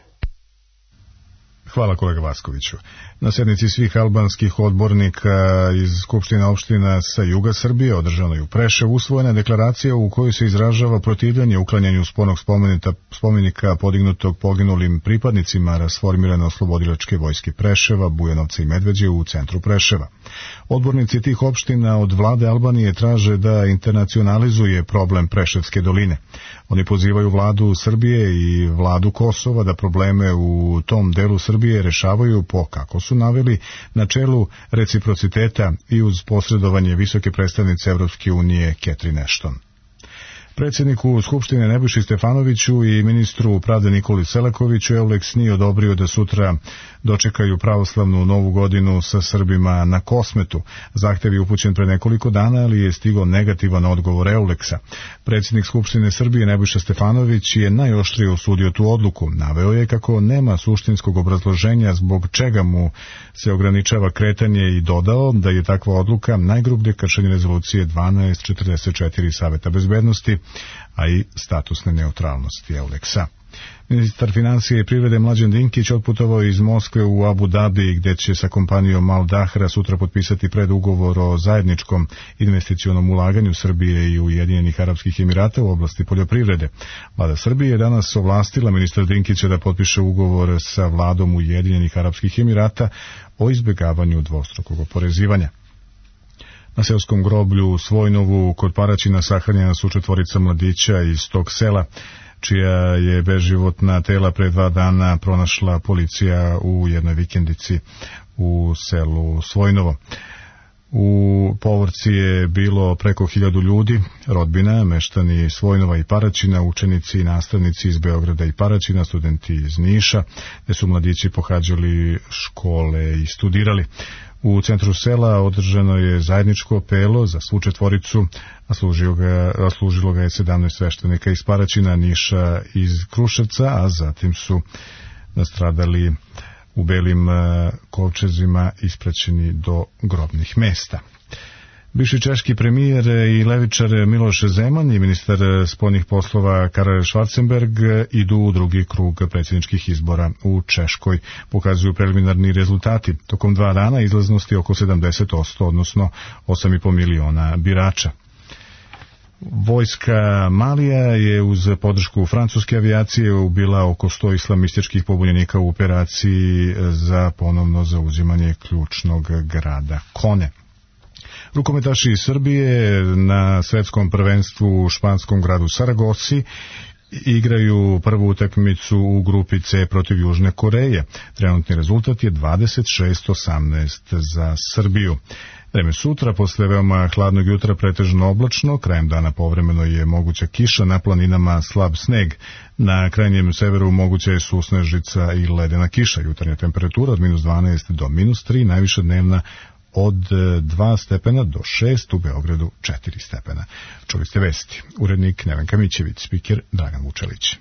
Hvala kolega Vaskoviću. Na sednici svih albanskih odbornika iz Skupštine opština sa juga Srbije, održanoj u Preševu, usvojena je deklaracija u kojoj se izražava protivljenje uklanjanju spornog spomenika podignutog poginulim pripadnicima rasformirane oslobodilačke vojske Preševa, Bujanovca i Medveđe u centru Preševa. Odbornici tih opština od vlade Albanije traže da internacionalizuje problem Preševske doline. Oni pozivaju vladu Srbije i vladu Kosova da probleme u tom delu Srbije rešavaju po, kako su naveli, načelu reciprociteta i uz posredovanje visoke predstavnice Evropske unije Catherine Ashton. Predsjedniku Skupštine Nebojši Stefanoviću i ministru pravde Nikoli Selakoviću Euleks nije odobrio da sutra dočekaju pravoslavnu novu godinu sa Srbima na Kosmetu. Zahtev je upućen pre nekoliko dana, ali je stigao negativan odgovor Euleksa. Predsjednik Skupštine Srbije Nebojša Stefanović je najoštrije osudio tu odluku. Naveo je kako nema suštinskog obrazloženja zbog čega mu se ograničava kretanje i dodao da je takva odluka najgrublje kršenje rezolucije 1244 Saveta bezbednosti, a i statusne neutralnosti Euleksa. Ministar financije i privrede Mlađan Dinkić otputovao iz Moskve u Abu Dhabi, gde će sa kompanijom Al Dahra sutra potpisati predugovor o zajedničkom investicionom ulaganju Srbije i Ujedinjenih Arapskih Emirata u oblasti poljoprivrede. Vlada Srbije je danas ovlastila ministra Dinkića da potpiše ugovor sa vladom Ujedinjenih Arapskih Emirata o izbegavanju dvostrukog oporezivanja. Na seoskom groblju u Svojnovu kod Paraćina sahranjena su 4 mladića iz tog sela, čija je beživotna tela pre 2 dana pronašla policija u jednoj vikendici u selu Svojnovo. U povorci je bilo preko 1000 ljudi, rodbina, meštani Svojnova i Paraćina, učenici i nastavnici iz Beograda i Paraćina, studenti iz Niša, gde su mladići pohađali škole i studirali. U centru sela održano je zajedničko pelo za svu 4, a služilo ga je 17 sveštenika iz Paraćina, Niša iz Kruševca, a zatim su nastradali u belim kovčezima ispraćeni do grobnih mesta. Bivši češki premijer i levičar Miloš Zeman i ministar spoljnih poslova Karel Schwarzenberg idu u drugi krug predsjedničkih izbora u Češkoj. Pokazuju preliminarni rezultati. Tokom 2 dana izlaznosti oko 70%, odnosno 8,5 miliona birača. Vojska Malija je uz podršku francuske avijacije ubila oko 100 islamističkih pobunjenika u operaciji za ponovno zauzimanje ključnog grada Kone. Rukometaši iz Srbije na svetskom prvenstvu u španskom gradu Saragosi igraju prvu utakmicu u grupi C protiv Južne Koreje. Trenutni rezultat je 26-18 za Srbiju. Vreme sutra, posle veoma hladnog jutra pretežno oblačno, krajem dana povremeno je moguća kiša, na planinama slab sneg. Na krajnjem severu moguća je susnežica i ledena kiša. Jutarnja temperatura od -12 do -3, najviša dnevna od 2 stepena do 6, u Beogradu 4 stepena. Čuli ste vesti. Urednik Nevenka Mićević, spiker Dragan Vučelić.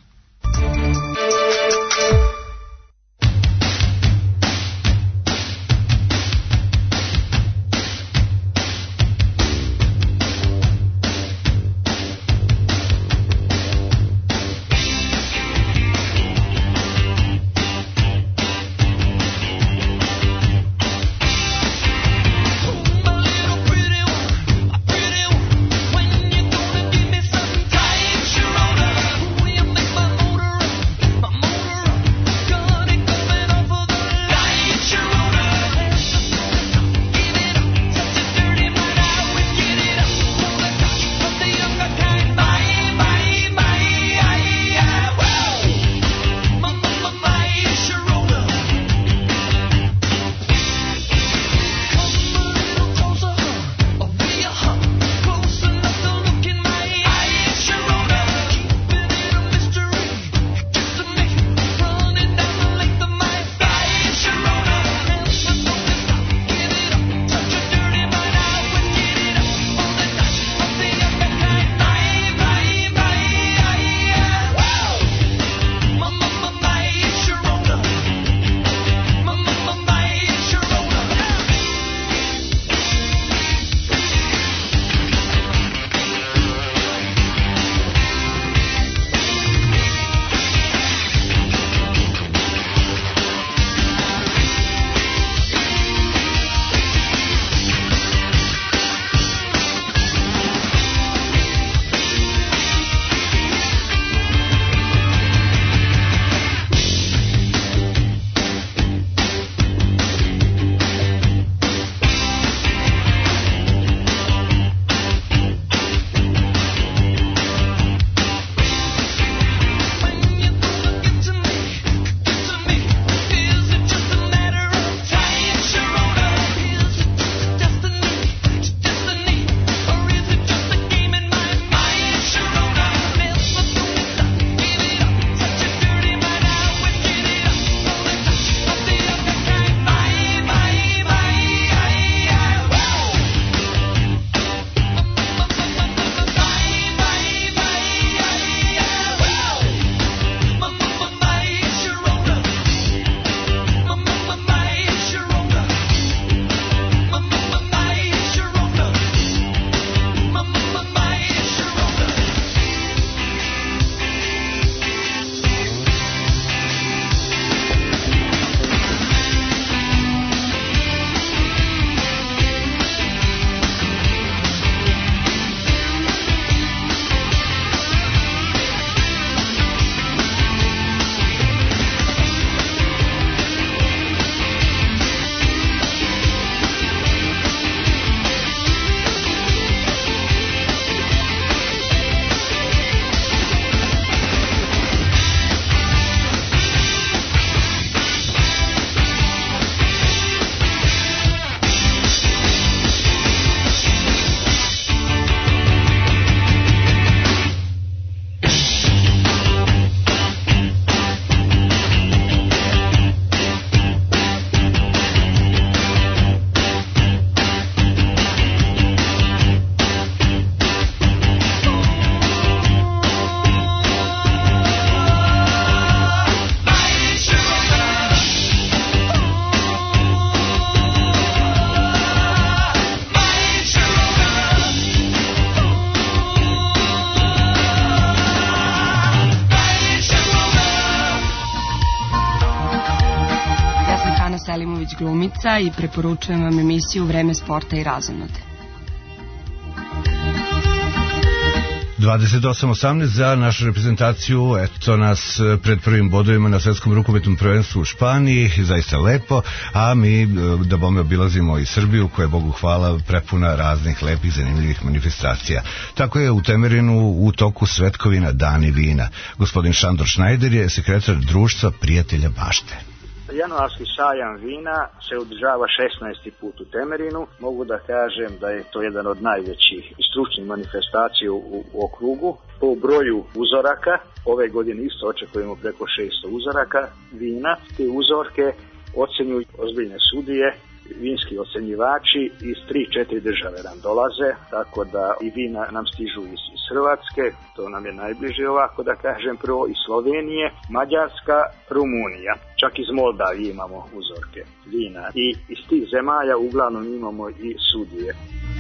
glumica i preporučujem vam emisiju Vreme sporta i razonode. 28-18 za našu reprezentaciju, eto nas pred prvim bodovima na svetskom rukometnom prvenstvu u Španiji, zaista lepo, a mi da bome obilazimo i Srbiju koja je, Bogu hvala, prepuna raznih lepih, zanimljivih manifestacija. Tako je u Temerinu u toku Svetkovina Dani vina. Gospodin Šandor Šnajder je sekretar društva Prijatelja bašte. Januarski sajam vina se održava 16. put u Temerinu. Mogu da kažem da je to jedan od najvećih stručnih manifestacija u okrugu. Po broju uzoraka, ove godine isto očekujemo preko 600 uzoraka vina. Te uzorke ocenjuju ozbiljne sudije, vinski ocenjivači iz 3-4 države nam dolaze, tako da i vina nam stižu iz Hrvatske, to nam je najbliže ovako da kažem, prvo iz Slovenije, Mađarska, Rumunija, čak iz Moldavije imamo uzorke vina i iz tih zemalja uglavnom imamo i sudije.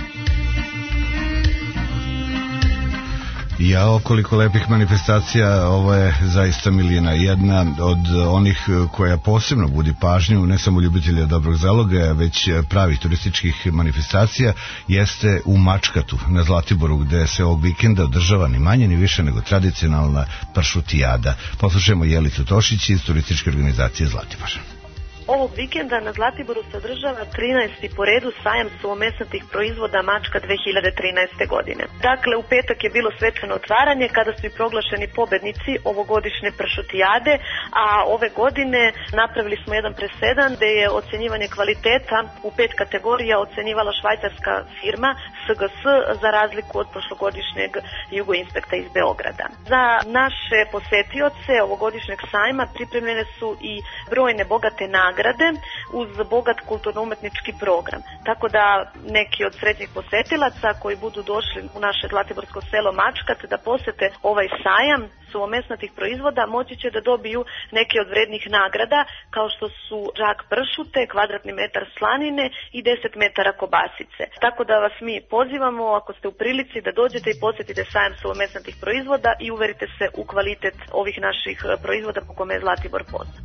Jao, koliko lepih manifestacija, ovo je zaista milina. Jedna od onih koja posebno budi pažnju, ne samo ljubitelja dobrog zaloga, već pravih turističkih manifestacija, jeste u Mačkatu na Zlatiboru, gde se ovog vikenda održava ni manje ni više nego tradicionalna pršutijada. Poslušajmo Jelicu Tošić iz turističke organizacije Zlatibor. Ovog vikenda na Zlatiboru se održava 13. po redu sajam suvomesnatih proizvoda Mačka 2013. godine. Dakle, u petak je bilo svečano otvaranje kada su i proglašeni pobednici ovogodišnje pršutijade, a ove godine napravili smo jedan presedan gde je ocenjivanje kvaliteta u 5 kategorija ocenjivala švajcarska firma SGS za razliku od prošlogodišnjeg jugoinspekta iz Beograda. Za naše posetioce ovogodišnjeg sajma pripremljene su i brojne bogate nagrade uz bogat kulturno-umetnički program. Tako da neki od sretnih posetilaca koji budu došli u naše zlatiborsko selo Mačkat da posete ovaj sajam suvomesnatih proizvoda, moći će da dobiju neke od vrednih nagrada kao što su žak pršute, kvadratni metar slanine i 10 metara kobasice. Tako da vas mi pozivamo, ako ste u prilici, da dođete i posjetite sajam suvomesnatih proizvoda i uverite se u kvalitet ovih naših proizvoda po kome je Zlatibor poznat.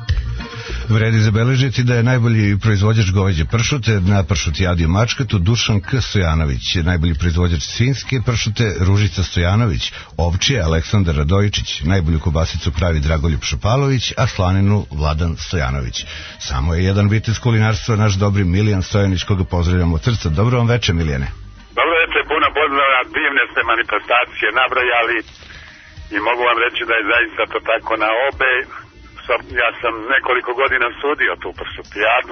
Vredi zabeležiti da je najbolji proizvođač goveđe pršute na pršutijadi u Mačkatu Dušan K. Stojanović, najbolji proizvođač svinjske pršute Ružica Stojanović, ovčije Aleksandar Radojičić, najbolju kobasicu pravi Dragoljub Šopalović, a slaninu Vladan Stojanović. Samo je jedan vitez kulinarstva, naš dobri Milijan Stojanić, koga pozdravljamo od srca. Dobro vam večer, Milijane. Dobro večer, puno pozdrava, divne ste manifestacije nabrojali i mogu vam reći da je zaista to tako na obe. Ja sam nekoliko godina sudio tu pršutijadu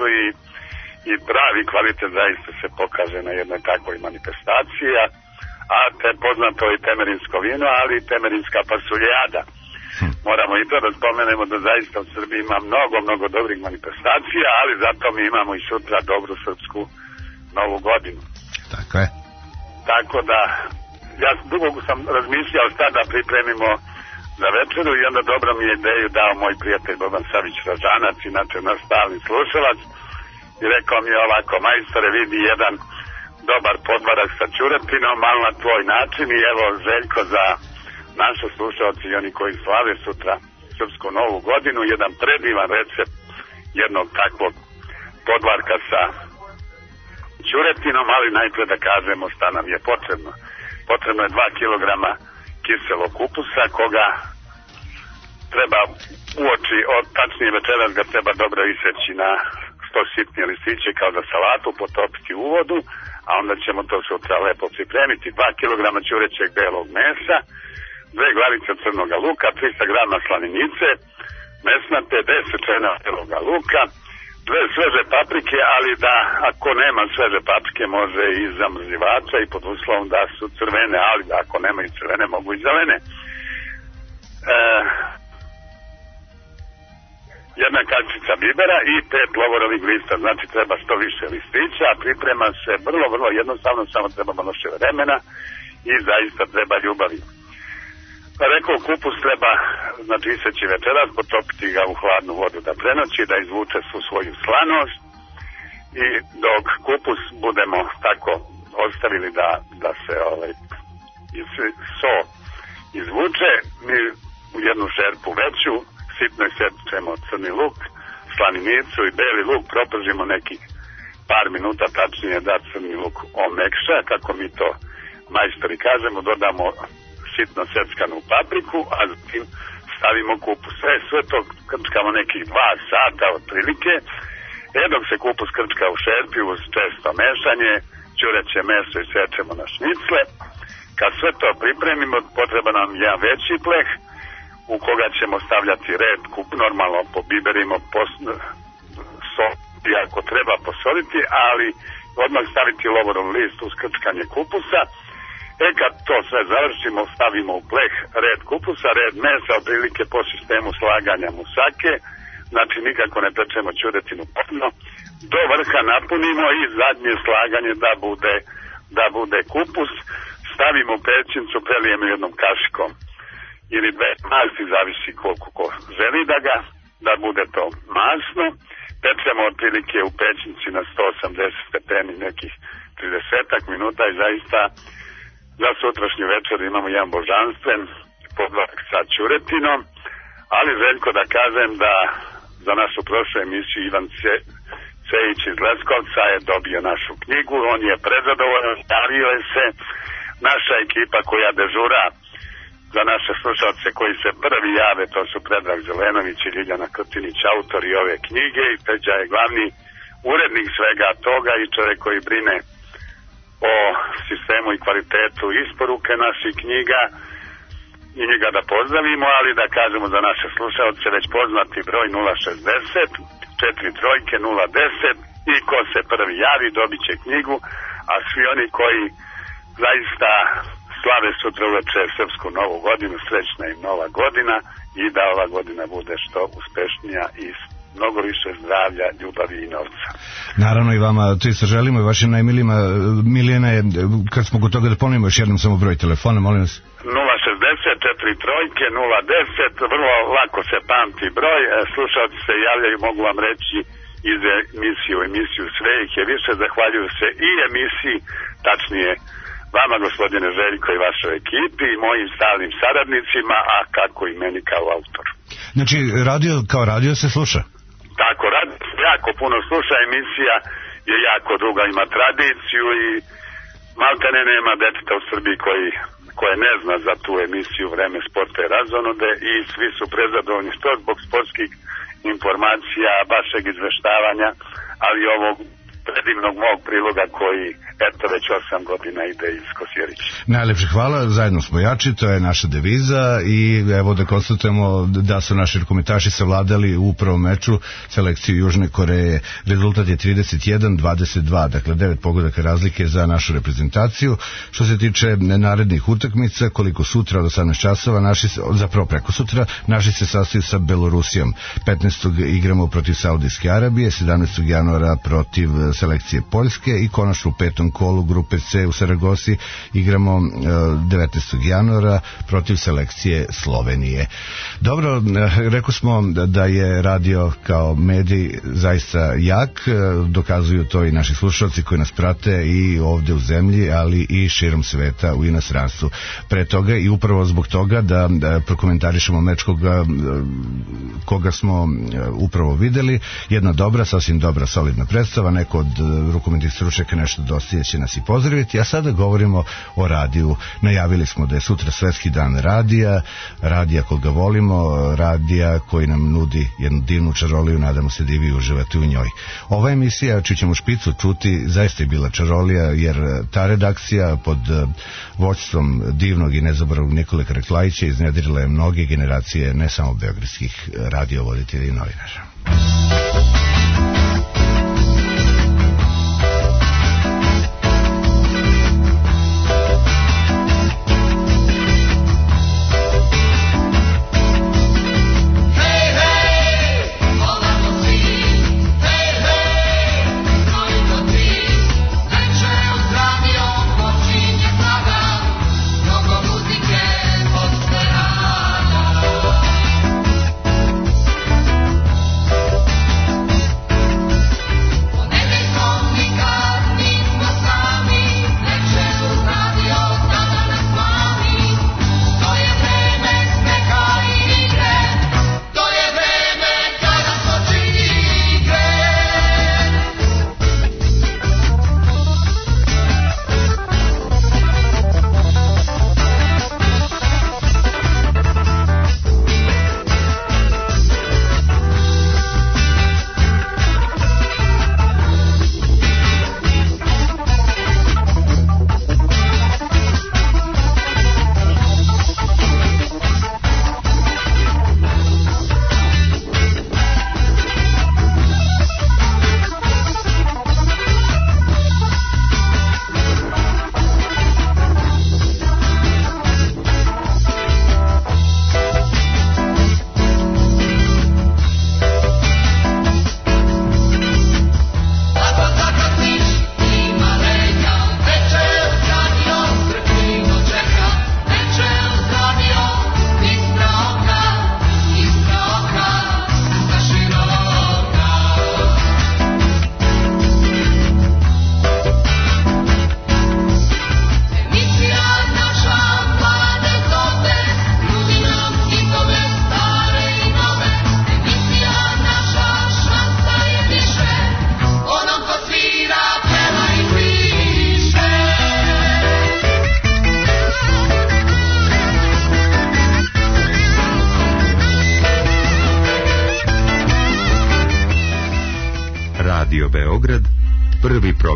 i pravi kvalitet zaista se pokaže na jednoj takvoj manifestaciji, a te poznato i temerinsko vino, ali i temerinska parsuljada. Moramo i to da spomenemo da zaista u Srbiji ima mnogo dobrih manifestacija, ali zato mi imamo i sutra dobru srpsku novu godinu. Tako je. Tako da, ja dugo sam razmišljao šta da pripremimo za večeru i onda dobro mi je ideju dao moj prijatelj Boban Savić Ražanac, inače naš stalni slušalac, i rekao mi je ovako: majstore, vidi jedan dobar podvarak sa ćuretinom, malo na tvoj način, i evo Željko za naše slušalci i oni koji slave sutra srpsku novu godinu, jedan predivan recept jednog takvog podvarka sa ćuretinom, ali najpre da kažemo šta nam je potrebno. Potrebno je 2 kilograma kiselog kupusa, koga treba uoči, tačnije večeras ga treba dobro iseći na 100 sitnije listiće kao za salatu, potopiti u vodu, a onda ćemo to sutra lepo pripremiti. 2 kilograma ćurećeg belog mesa, 2 glavice crnog luka, 300 grama slaninice mesnate, 10 čena beloga luka, 2 sveže paprike, ali da ako nema sveže paprike može i zamrzivača i pod uslovom da su crvene, ali ako nema i crvene mogu i zelene. Jedna kačica bibera i 5 lovorovih lista, znači treba što više listića, priprema se vrlo jednostavno, samo treba malo vremena i zaista treba ljubavi. Rekao, kupus treba, znači, iseći večeras, potopiti ga u hladnu vodu da prenoći, da izvuče svu svoju slanost, i dok kupus budemo tako ostavili da se so izvuče, mi u jednu šerpu veću sitno isečemo crni luk, slaninicu i beli luk propržimo nekih par minuta, tačnije da crni luk omekša, kako mi to majstori kažemo, dodamo sitno seckanu papriku, a zatim stavimo kupus. Sve to krčkamo nekih 2 sata otprilike. Dok se kupus krčka u šerpi uz često mešanje, ćureće meso i sečemo na šnicle. Kad sve to pripremimo, potreba nam jedan veći pleh u koga ćemo stavljati red, normalno pobiberimo, soliti ako treba posoliti, ali odmah staviti lovorov list uz krčkanje kupusa. Kad to sve završimo, stavimo u pleh red kupusa, red mesa, otprilike po sistemu slaganja musake, znači nikako ne pečemo ćuretinu potpuno, do vrha napunimo i zadnje slaganje da bude kupus, stavimo u pećnicu, prelijemo jednom kašikom ili 2 masti, zavisi koliko ko želi da bude to masno. Pečemo otprilike u pećnici na 180 stepeni nekih 30 minuta i zaista za sutrašnju večer imamo jedan božanstven podvarak sa ćuretinom, ali Željko da kažem da za našu prošlu emisiju Ivan Cejić iz Leskovca je dobio našu knjigu, on je prezadovoljan, javio je se, naša ekipa koja dežura za naše slušalce koji se prvi jave, to su Predrag Zelenović i Ljiljana Krtinić, autori ove knjige, i Peđa je glavni urednik svega toga i čovjek koji brine o sistemu i kvalitetu isporuke naših knjiga, i njega da pozdravimo, ali da kažemo za naše slušalce već poznati broj 060 4 trojke 010 i ko se prvi javi dobit će knjigu, a svi oni koji zaista slave sutra uveče srpsku novu godinu, srećna im nova godina i da ova godina bude što uspešnija i mnogo više zdravlja, ljubavi i novca. Naravno i vama, to isto želimo i vašim najmilijima. Milijana je, kad smo kod toga da ponovimo još jednom samo broj telefona, molim vas. 060 4 trojke 010, vrlo lako se pamti broj, slušalci se javljaju, mogu vam reći iz emisiju sve ih je više, zahvaljuju se i emisiji, tačnije vama gospodine Željko i vašoj ekipi i mojim stalnim saradnicima, a kako i meni kao autoru. Znači radio kao radio se sluša? Tako, radio se jako puno sluša, emisija je jako duga, ima tradiciju i maltene nema deteta u Srbiji koje ne zna za tu emisiju Vreme sporta i razonode i svi su prezadovoljni što zbog sportskih informacija, vašeg izveštavanja, ali ovog predivnog mog priloga koji eto već 8 godina ide iz Kosjerića. Najlepše hvala, zajedno smo jači, to je naša deviza i evo da konstatujemo da su naši rukometaši savladali u prvom meču selekciju Južne Koreje. Rezultat je 31-22, dakle 9 pogodaka razlike za našu reprezentaciju. Što se tiče narednih utakmica, koliko sutra od 18 časova, zapravo preko sutra, naši se sastaju sa Belorusijom. 15. igramo protiv Saudijske Arabije, 17. januara protiv selekcije Poljske i konačno u 5. kolu grupe C u Saragosi igramo 19. januara protiv selekcije Slovenije. Dobro, rekao smo da je radio kao medij zaista jak, dokazuju to i naši slušalci koji nas prate i ovde u zemlji, ali i širom sveta u inostranstvu. Pre toga i upravo zbog toga da prokomentarišemo meč koga smo upravo videli, jedna dobra, sasvim dobra, solidna predstava, neko od rukometnih stručnjaka nešto dosta će nas i pozdraviti, a sada govorimo o radiju. Najavili smo da je sutra svetski dan radija koga volimo, radija koji nam nudi jednu divnu čaroliju, nadamo se da i vi uživate u njoj. Ova emisija, čiji ćemo špicu čuti, zaista je bila čarolija, jer ta redakcija pod vođstvom divnog i nezaboravnog Nikole Kreklajića iznedrila je mnoge generacije ne samo beogradskih radiovoditelja i novinara.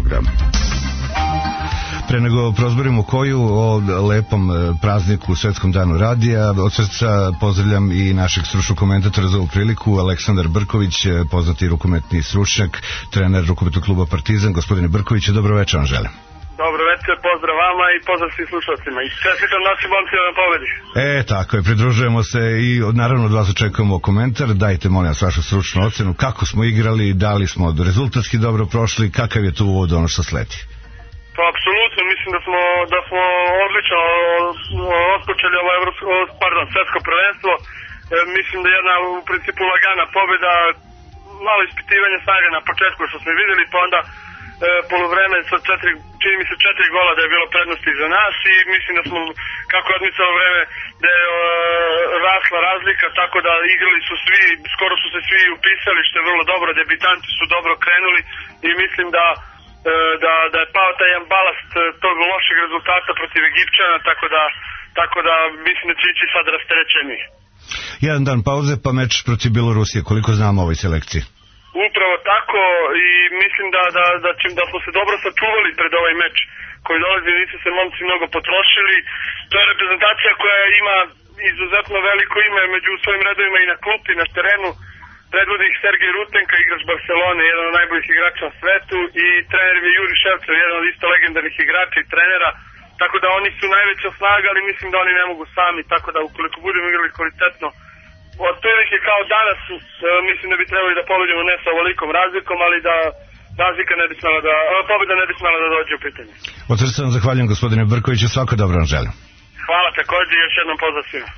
program. Pre nego prozborimo koju o lepom prazniku Svetskom danu radija, od srca pozdravljam i našeg stručnog komentatora za ovu priliku, Aleksandar Brković, poznati rukometni stručnjak, trener rukometnog kluba Partizan. Gospodine Brkoviću, dobro večer vam želim. Dobro večer, pozdrav vama i pozdrav svim slušalcima. I čestitam našim momcima na pobedi. Tako je, pridružujemo se i naravno od vas očekujemo komentar. Dajte, molim vas, vašu stručnu ocenu, kako smo igrali, da li smo rezultatski dobro prošli, kakav je tu uvod ono što sledi? Pa apsolutno, mislim da smo odlično otpočeli ovo svetsko prvenstvo. Mislim da je jedna u principu lagana pobjeda, malo ispitivanje snage na početku što smo vidjeli, pa onda poluvreme sa čini mi se 4 gola da je bilo prednosti za nas i mislim da smo, kako je odmicalo vreme, da je rasla razlika, tako da igrali su svi, skoro su se svi upisali, što je vrlo dobro, debitanti su dobro krenuli i mislim da je pao taj jedan balast tog lošeg rezultata protiv Egipćana, tako da mislim da će ići sad rasterećeniji. Jedan dan pauze pa meč protiv Belorusije, koliko znamo o ovoj selekciji? Upravo tako i mislim da smo se dobro sačuvali pred ovaj meč koji dolazi, nisu se momci mnogo potrošili. To je reprezentacija koja ima izuzetno veliko ime među svojim redovima i na klupi, na terenu. Predvodnik Sergej Rutenka, igrač Barcelone, jedan od najboljih igrača na svetu, i trener je Juri Ševčev, jedan od isto legendarnih igrača i trenera, tako da oni su najveća snaga, ali mislim da oni ne mogu sami, tako da ukoliko budemo igrali kvalitetno, otprilike kao danas, mislim da bi trebali da pobedimo ne sa ovolikom razlikom, ali da razlika ne bi smela pobeda ne bi smela da dođe u pitanje. Od srca vam zahvaljujem, gospodine Brkoviću, svako dobro vam želim. Hvala također i još jednom pozdrav svima.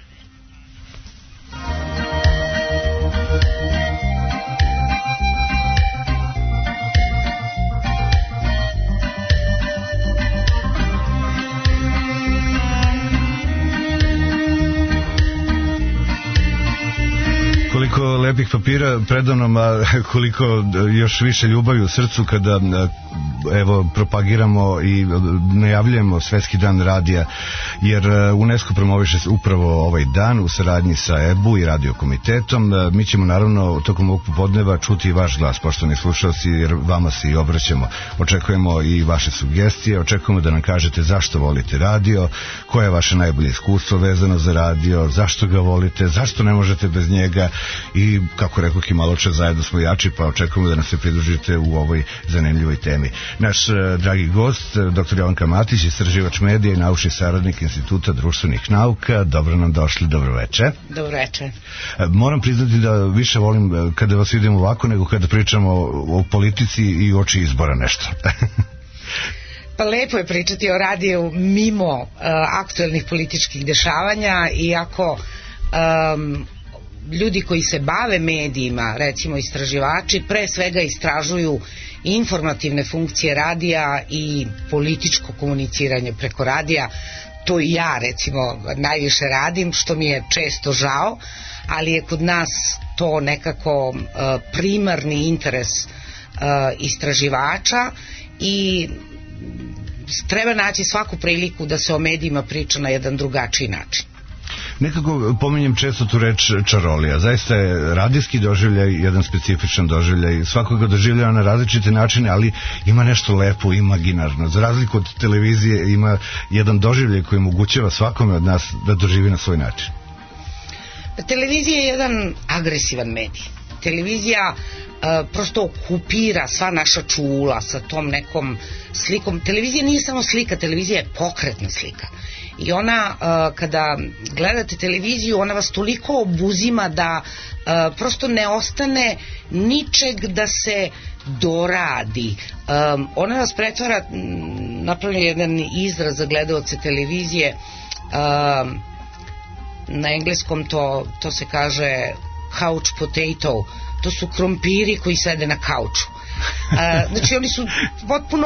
Koliko lepih papira predavnom, a koliko još više ljubavi u srcu kada propagiramo i najavljujemo Svetski dan radija, jer UNESCO promoviše upravo ovaj dan u saradnji sa EBU i radiokomitetom. Mi ćemo naravno tokom ovog popodneva čuti i vaš glas, poštovani slušalci, jer vama se i obraćamo. Očekujemo i vaše sugestije, očekujemo da nam kažete zašto volite radio, koje je vaše najbolje iskustvo vezano za radio, zašto ga volite, zašto ne možete bez njega, i kako rekao i malo čas, zajedno smo jači, pa očekujemo da nam se pridružite u ovoj zanimljivoj temi. Naš dragi gost, dr. Jovanka Matić, istraživač medija i naučni saradnik Instituta društvenih nauka. Dobro nam došli, dobro večer. Dobro večer. Moram priznati da više volim kada vas vidim ovako nego kada pričamo o politici i uoči izbora nešto. Pa lepo je pričati o radiju mimo aktuelnih političkih dešavanja, iako ljudi koji se bave medijima, recimo istraživači, pre svega istražuju informativne funkcije radija i političko komuniciranje preko radija. To i ja recimo najviše radim, što mi je često žao, ali je kod nas to nekako primarni interes istraživača i treba naći svaku priliku da se o medijima priča na jedan drugačiji način. Nekako pominjem često tu reč čarolija. Zaista je radijski doživljaj jedan specifičan doživljaj. Svakoga doživljava na različite načine, ali ima nešto lepo, imaginarno. Za razliku od televizije ima jedan doživljaj koji omogućava svakome od nas da doživi na svoj način. Televizija je jedan agresivan medij. Televizija prosto okupira sva naša čula sa tom nekom slikom. Televizija nije samo slika, televizija je pokretna slika. I ona, kada gledate televiziju, ona vas toliko obuzima da prosto ne ostane ničeg da se doradi. Ona vas pretvara, napravlja jedan izraz za gledaoce televizije, na engleskom to se kaže couch potato, to su krompiri koji sede na kauču. Znači oni su potpuno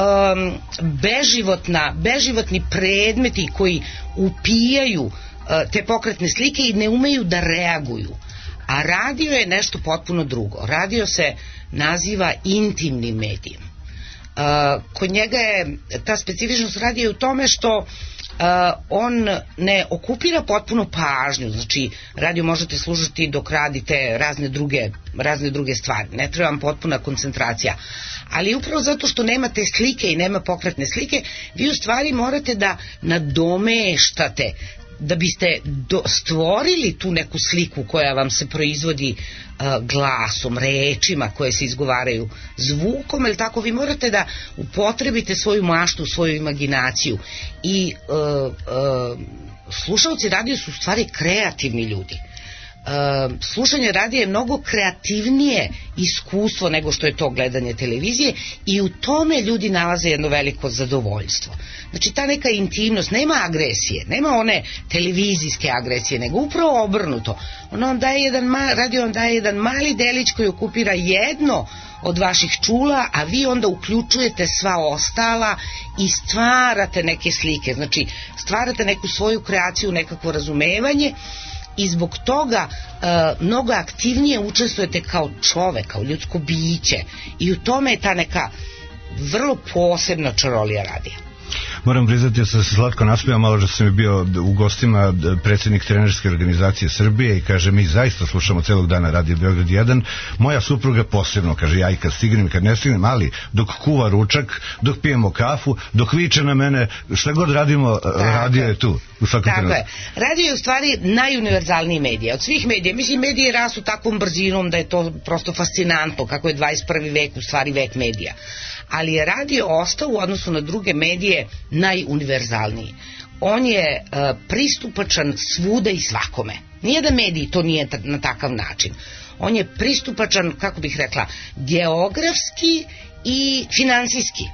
beživotni predmeti koji upijaju te pokretne slike i ne umeju da reaguju. A radio je nešto potpuno drugo. Radio se naziva intimnim medijem. Kod njega je ta specifičnost radija u tome što on ne okupira potpuno pažnju, znači radio možete slušati dok radite razne druge stvari, ne treba vam potpuna koncentracija, ali upravo zato što nemate slike i nema pokretne slike, vi u stvari morate da nadomeštate da biste stvorili tu neku sliku koja vam se proizvodi glasom, rečima koje se izgovaraju, zvukom, ili tako, vi morate da upotrebite svoju maštu, svoju imaginaciju i slušalci radija su u stvari kreativni ljudi. Slušanje radija je mnogo kreativnije iskustvo nego što je to gledanje televizije i u tome ljudi nalaze jedno veliko zadovoljstvo. Znači ta neka intimnost, nema agresije, nema one televizijske agresije, nego upravo obrnuto. Radio vam daje jedan mali delić koji okupira jedno od vaših čula, a vi onda uključujete sva ostala i stvarate neke slike, znači stvarate neku svoju kreaciju, nekakvo razumevanje i zbog toga mnogo aktivnije učestvujete kao čovek, kao ljudsko biće i u tome je ta neka vrlo posebna čarolija radija. Moram priznati da sam se slatko nasmijao malo što sam bio u gostima predsjednik trenerske organizacije Srbije i kaže mi zaista slušamo celog dana Radio Beograd 1. Moja supruga posebno, kaže ja i kad stignem i kad ne stignem, ali dok kuva ručak, dok pijemo kafu, dok viče na mene, šta god radimo, radio je tu. Tako je. Radio je u stvari najuniverzalniji medija. Od svih medija, mislim medije rastu takvom brzinom da je to prosto fascinantno kako je 21. vek u stvari vek medija. Ali je radio ostao u odnosu na druge medije najuniverzalniji. On je pristupačan svuda i svakome. Nijedan medij to nije na takav način. On je pristupačan, kako bih rekla, geografski i finansijski.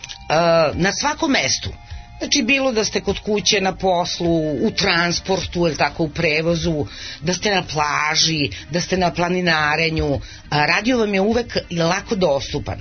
Na svakom mestu. Znači bilo da ste kod kuće, na poslu, u transportu, ili tako u prevozu, da ste na plaži, da ste na planinarenju, radio vam je uvek lako dostupan.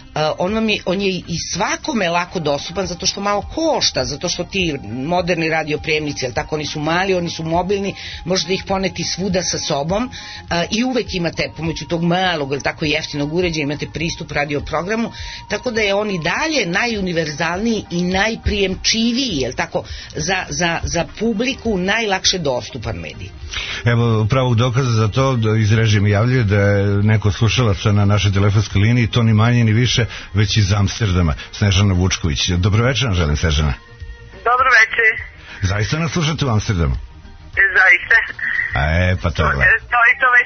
On je i svakome lako dostupan zato što malo košta, zato što ti moderni radioprijemnici, jel tako, oni su mali, oni su mobilni, možete ih poneti svuda sa sobom i uvek imate pomoću tog malog, jel tako, jeftinog uređaja imate pristup radioprogramu, tako da je on i dalje najuniverzalniji i najprijemčiviji, jel tako, za publiku najlakše dostupan medij. Evo pravog dokaza za to iz režima javljaju da je neko slušalaca na našoj telefonskoj liniji, to ni manje ni više, već iz Amsterdama, Snežana Vučković. Dobroveče vam želim, Snežana. Dobroveče. Zaista nas slušate u Amsterdamu? Zaista. Pa to je lepo. To već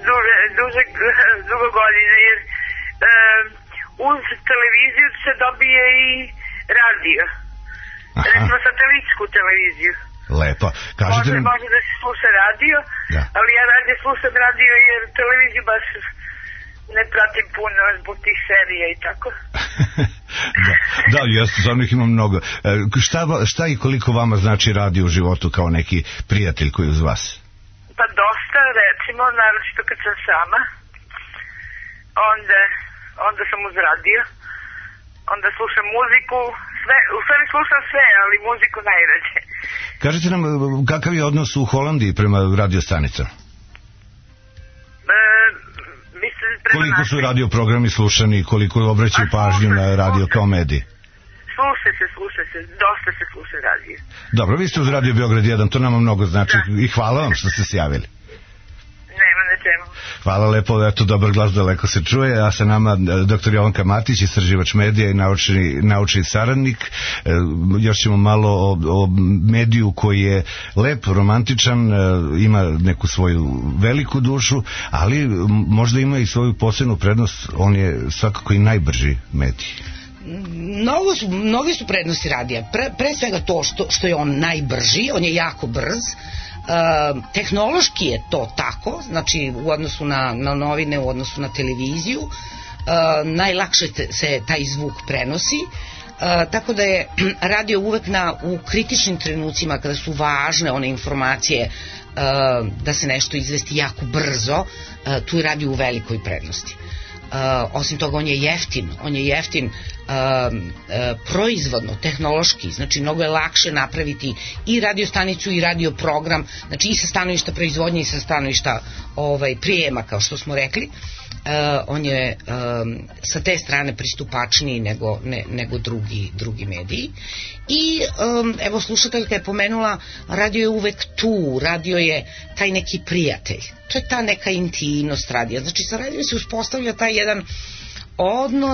dugo godine, jer uz televiziju se dobije i radio. Recimo satelitsku televiziju. Lepo. Kažete nam... Može da se sluša radio, ali ja radije slušam radio jer televiziju baš ne pratim puno zbog tih serija i tako. Da, jasno, stvarno ih ima mnogo. Šta i koliko vama znači radio u životu kao neki prijatelj koji uz vas? Pa dosta, recimo, naročito kad sam sama, onda sam uz radio, onda slušam muziku, u stvari slušam sve, ali muziku najrađe. Kažete nam, kakav je odnos u Holandiji prema radiostanicama? Koliko su radioprogrami slušani, koliko obraćaju pažnju na radio kao medij? Sluša se, dosta se sluša radio. Dobro, vi ste uz Radio Beograd 1, to nama mnogo znači i hvala vam što ste se javili. Nema na čemu. Hvala lepo, eto, dobar glas daleko se čuje, a sa nama dr. Jovanka Matić, istraživač medija i naučni saradnik. Još ćemo malo o mediju koji je lep, romantičan, ima neku svoju veliku dušu, ali možda ima i svoju posebnu prednost, on je svakako i najbrži medij. Mnogi su prednosti radija, pre svega to što je on najbrži, on je jako brz. Tehnološki je to tako, znači u odnosu na novine, u odnosu na televiziju, najlakše se taj zvuk prenosi, tako da je radio uvek u kritičnim trenucima kada su važne one informacije da se nešto izvesti jako brzo, tu je radio u velikoj prednosti. Osim toga on je jeftin, proizvodno, tehnološki, znači mnogo je lakše napraviti i radiostanicu i radioprogram, znači i sa stanovišta proizvodnje i sa stanovišta prijema, kao što smo rekli. On je sa te strane pristupačniji nego drugi mediji. I evo, slušateljka je pomenula, radio je uvek tu, radio je taj neki prijatelj, to je ta neka intimnost radija, znači sa radijom se uspostavlja taj jedan odnos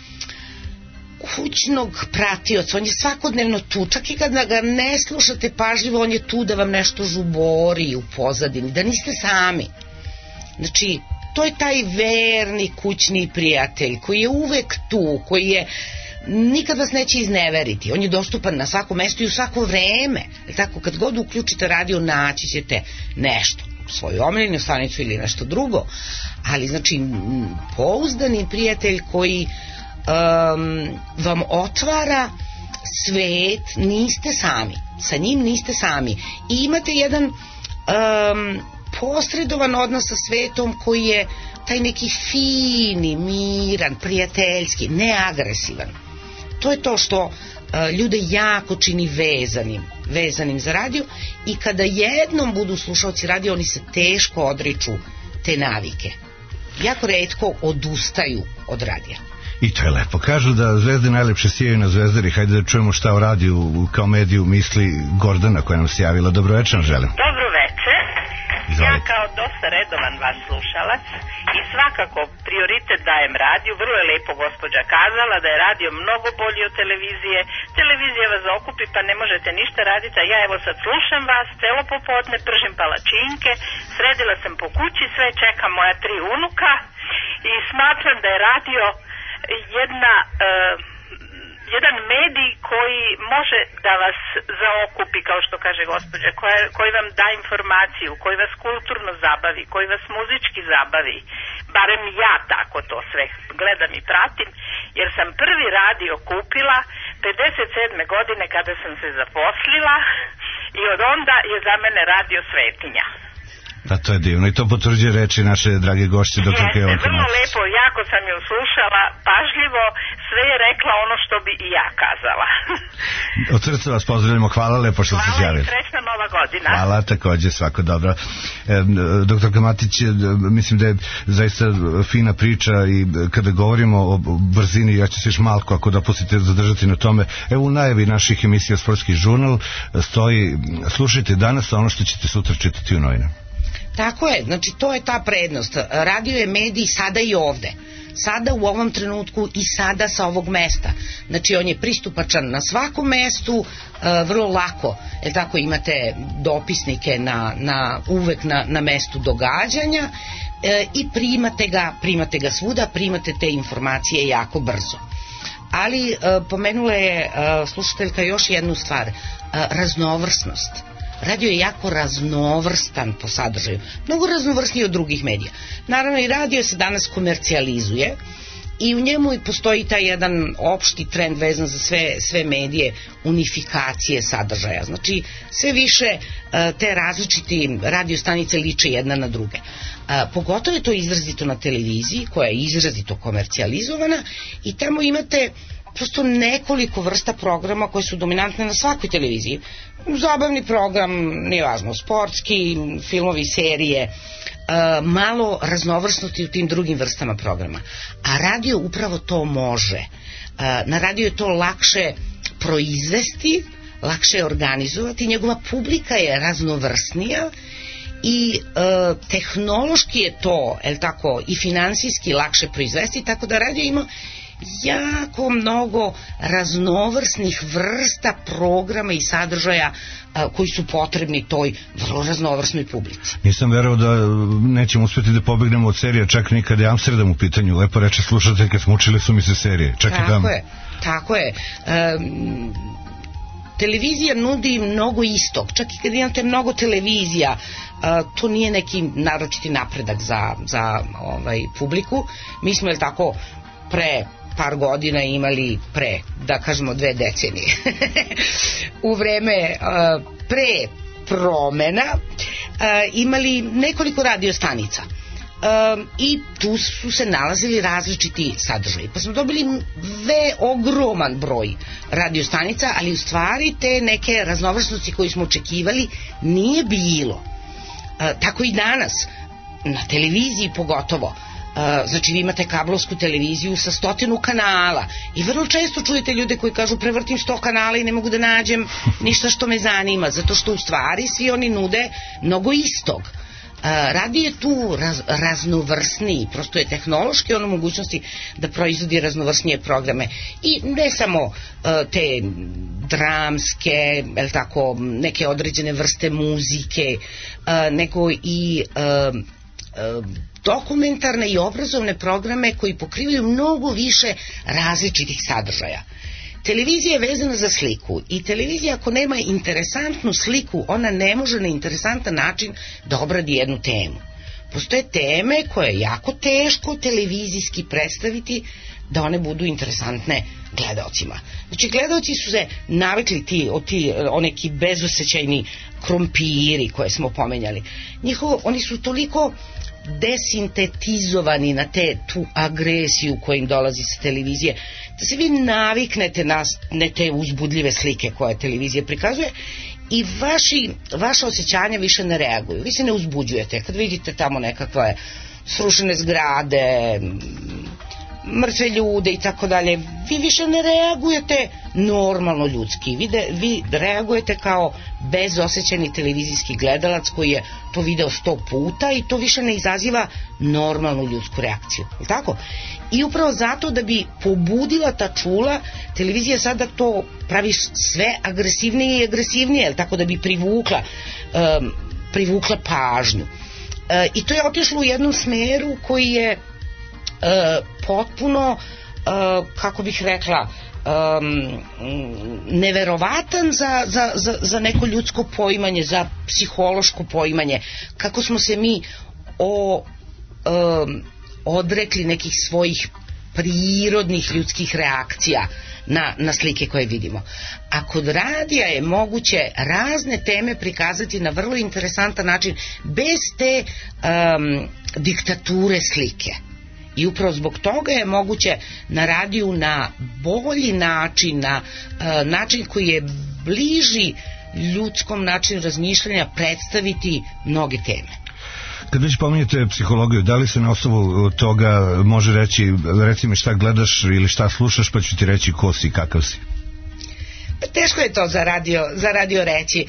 kućnog pratioca, on je svakodnevno tu, čak i kada ga ne slušate pažljivo, on je tu da vam nešto žubori u pozadini, da niste sami. Znači, to je taj verni kućni prijatelj koji je uvek tu, koji je nikad vas neće izneveriti, on je dostupan na svako mesto i u svako vreme. Tako, kad god uključite radio, naći ćete nešto, svoju omiljenu stanicu ili nešto drugo, ali znači pouzdani prijatelj koji vam otvara svet, niste sami, sa njim niste sami i imate jedan posredovan odnos sa svetom koji je taj neki fini, miran, prijateljski, neagresivan. To je to što ljude jako čini vezanim za radio i kada jednom budu slušalci radio, oni se teško odriču te navike. Jako retko odustaju od radija. I to je lepo. Kažu da zvezde najlepše sijaju na Zvezdari. Hajde da čujemo šta o radiju kao mediju misli Gordana koja nam se javila. Dobroveče, želim. Dobro veče. Ja kao dosta redovan vaš slušalac i svakako prioritet dajem radiju. Vrlo je lepo gospođa kazala da je radio mnogo bolji od televizije. Televizija vas okupi pa ne možete ništa raditi, a ja evo sad slušam vas celo popodne, pržim palačinke, sredila sam po kući, sve čekam moja 3 unuka i smatram da je radio jedan medij koji može da vas zaokupi, kao što kaže gospođa, koji vam da informaciju, koji vas kulturno zabavi, koji vas muzički zabavi. Barem ja tako to sve gledam i pratim, jer sam prvi radio kupila 57. godine kada sam se zaposlila i od onda je za mene radio svetinja. Da, to je divno i to potvrđuje reči naše drage gošće doktorke Jovanke Matić. Vrlo lepo, jako sam ju slušala pažljivo, sve je rekla ono što bi i ja kazala. Od srca vas pozdravljamo, hvala lepo što ste javili. Hvala i srećna nova godina. Hvala, takođe, svako dobro. Doktorka Matić, mislim da je zaista fina priča i kada govorimo o brzini, ja ću se još malko, ako dopustite, zadržati na tome. Evo u najavi naših emisija Sportski žurnal stoji, slušajte danas ono što ćete sutra čitati u novinama. Tako je, znači to je ta prednost. Radio je medij sada i ovde. Sada u ovom trenutku i sada sa ovog mesta. Znači on je pristupačan na svakom mestu, vrlo lako. Tako imate dopisnike uvek na mestu događanja i primate ga svuda, primate te informacije jako brzo. Ali pomenula je slušateljka još jednu stvar, raznovrsnost. Radio je jako raznovrstan po sadržaju, mnogo raznovrsniji od drugih medija. Naravno i radio se danas komercijalizuje i u njemu postoji taj jedan opšti trend vezan za sve medije, unifikacije sadržaja. Znači sve više te različiti radiostanice liče jedna na druge. Pogotovo je to izrazito na televiziji koja je izrazito komercijalizovana i tamo imate prosto nekoliko vrsta programa koje su dominantne na svakoj televiziji. Zabavni program, nije važno, sportski, filmovi, serije, malo raznovrsnosti u tim drugim vrstama programa. A radio upravo to može. Na radio je to lakše proizvesti, lakše organizovati, njegova publika je raznovrsnija i tehnološki je to, i finansijski lakše proizvesti, tako da radio ima jako mnogo raznovrsnih vrsta programa i sadržaja koji su potrebni toj vrlo raznovrsnoj publici. Nisam verovao da nećemo uspjeti da pobegnemo od serije, čak nikada je Amsterdam u pitanju. Lepo reče slušatelj, kad smo učili su mi se serije. Tako je. Televizija nudi mnogo istog. Čak i kad imate mnogo televizija, to nije neki naročiti napredak za publiku. Mi smo, pre par godina imali da kažemo 2 decenije u vreme pre promena imali nekoliko radiostanica, i tu su se nalazili različiti sadržaji. Pa smo dobili ogroman broj radiostanica, ali u stvari te neke raznovrsnosti koje smo očekivali nije bilo. Tako i danas, na televiziji pogotovo. Znači vi imate kablovsku televiziju sa 100 kanala i vrlo često čujete ljude koji kažu prevrtim 100 kanala i ne mogu da nađem ništa što me zanima, zato što u stvari svi oni nude mnogo istog. Radio je tu raznovrsniji, prosto je tehnološki ono mogućnosti da proizvodi raznovrsnije programe i ne samo te dramske, tako, neke određene vrste muzike, nego i dokumentarne i obrazovne programe koji pokrivaju mnogo više različitih sadržaja. Televizija je vezana za sliku i televizija ako nema interesantnu sliku, ona ne može na interesantan način da obradi jednu temu. Postoje teme koje je jako teško televizijski predstaviti da one budu interesantne gledaocima. Znači gledaoci su se navikli neki bezosećajni krompiri koje smo pomenjali. Oni su toliko desintetizovani na tu agresiju koja im dolazi sa televizije, da se vi naviknete na te uzbudljive slike koje televizija prikazuje i vaša osjećanja više ne reaguju, vi se ne uzbuđujete kad vidite tamo nekakve srušene zgrade, mrtve ljude i tako dalje, vi više ne reagujete normalno ljudski, vi reagujete kao bezosećajni televizijski gledalac koji je to video 100 puta i to više ne izaziva normalnu ljudsku reakciju, je li tako? I upravo zato da bi pobudila ta čula, televizija sada to pravi sve agresivnije i agresivnije, je li tako, da bi privukla pažnju. I to je otišlo u jednom smeru koji je potpuno, kako bih rekla, neverovatan za neko ljudsko poimanje, za psihološko poimanje, kako smo se mi odrekli nekih svojih prirodnih ljudskih reakcija na slike koje vidimo. A kod radija je moguće razne teme prikazati na vrlo interesantan način bez te diktature slike. I upravo zbog toga je moguće na radiju na bolji način, na način koji je bliži ljudskom načinu razmišljanja predstaviti mnoge teme. Kad već pominjete psihologiju, da li se na osnovu toga može reći, reci mi šta gledaš ili šta slušaš, pa ću ti reći ko si, kakav si? Teško je to za radio reći.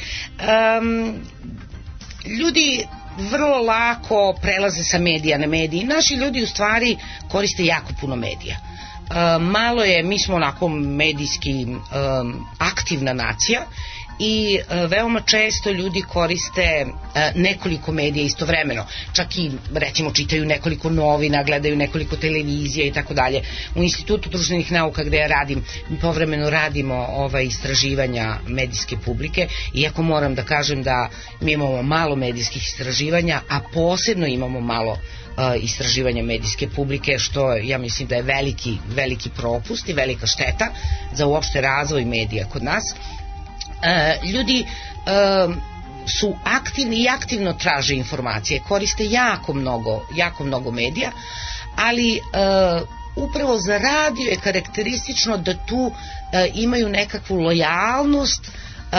Ljudi vrlo lako prelaze sa medija na mediji. Naši ljudi u stvari koriste jako puno medija. Malo je, mi smo onako medijski aktivna nacija i veoma često ljudi koriste nekoliko medija istovremeno, čak i recimo čitaju nekoliko novina, gledaju nekoliko televizija i tako dalje. U Institutu društvenih nauka gde ja radim, mi povremeno radimo istraživanja medijske publike, iako moram da kažem da mi imamo malo medijskih istraživanja, a posebno imamo malo istraživanja medijske publike, što ja mislim da je veliki propust i velika šteta za uopšte razvoj medija kod nas. Ljudi su aktivni i aktivno traže informacije, koriste jako mnogo medija, ali upravo za radio je karakteristično da tu imaju nekakvu lojalnost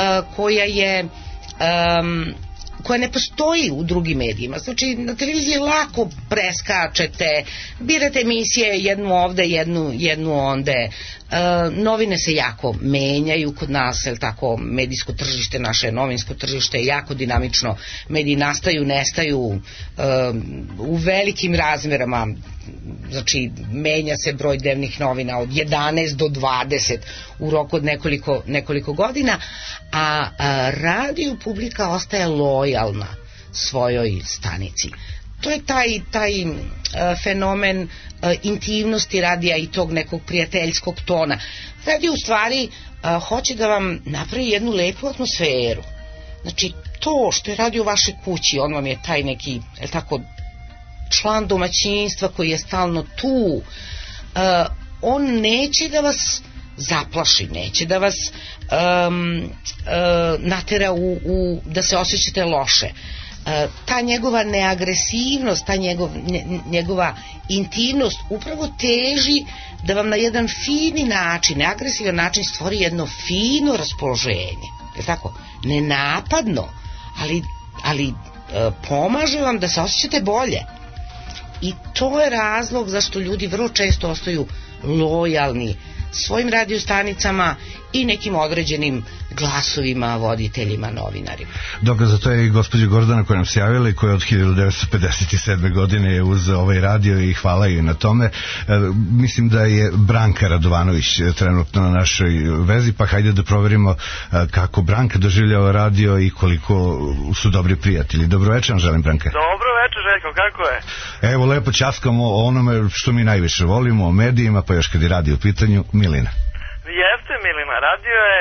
koja ne postoji u drugim medijima. Znači na televiziji lako preskačete, birate emisije, jednu ovde, jednu onde. Novine se jako menjaju kod nas, jer tako medijsko tržište, naše novinsko tržište je jako dinamično, mediji nastaju, nestaju u velikim razmerama, znači menja se broj dnevnih novina od 11 do 20 u roku od nekoliko godina, a radio publika ostaje lojalna svojoj stanici. To je taj fenomen intimnosti radija i tog nekog prijateljskog tona. Radio u stvari hoće da vam napravi jednu lepu atmosferu. Znači to što je radio u vašoj kući, on vam je taj neki, tako, član domaćinstva koji je stalno tu. On neće da vas zaplaši, neće da vas natera da se osjećate loše. ta njegova neagresivnost, ta njegova intimnost upravo teži da vam na jedan fini način, neagresivan način stvori jedno fino raspoloženje, je tako? Nenapadno, ali pomaže vam da se osjećate bolje. I to je razlog zašto ljudi vrlo često ostaju lojalni svojim radiostanicama i nekim određenim glasovima, voditeljima, novinarima. Dokaz za to je i gospođa Gordana koja nam se javila i koja od 1957. godine je uz ovaj radio i hvala joj na tome. Mislim da je Branka Radovanović trenutno na našoj vezi, pa hajde da proverimo kako Branka doživljava radio i koliko su dobri prijatelji. Dobro večer, želim, Branka. Dobro večer, Željko, kako je? Evo, lepo ćaskamo o onome što mi najviše volimo, o medijima, pa još kad je radio u pitanju, Milina. Jeste, Milina, radio je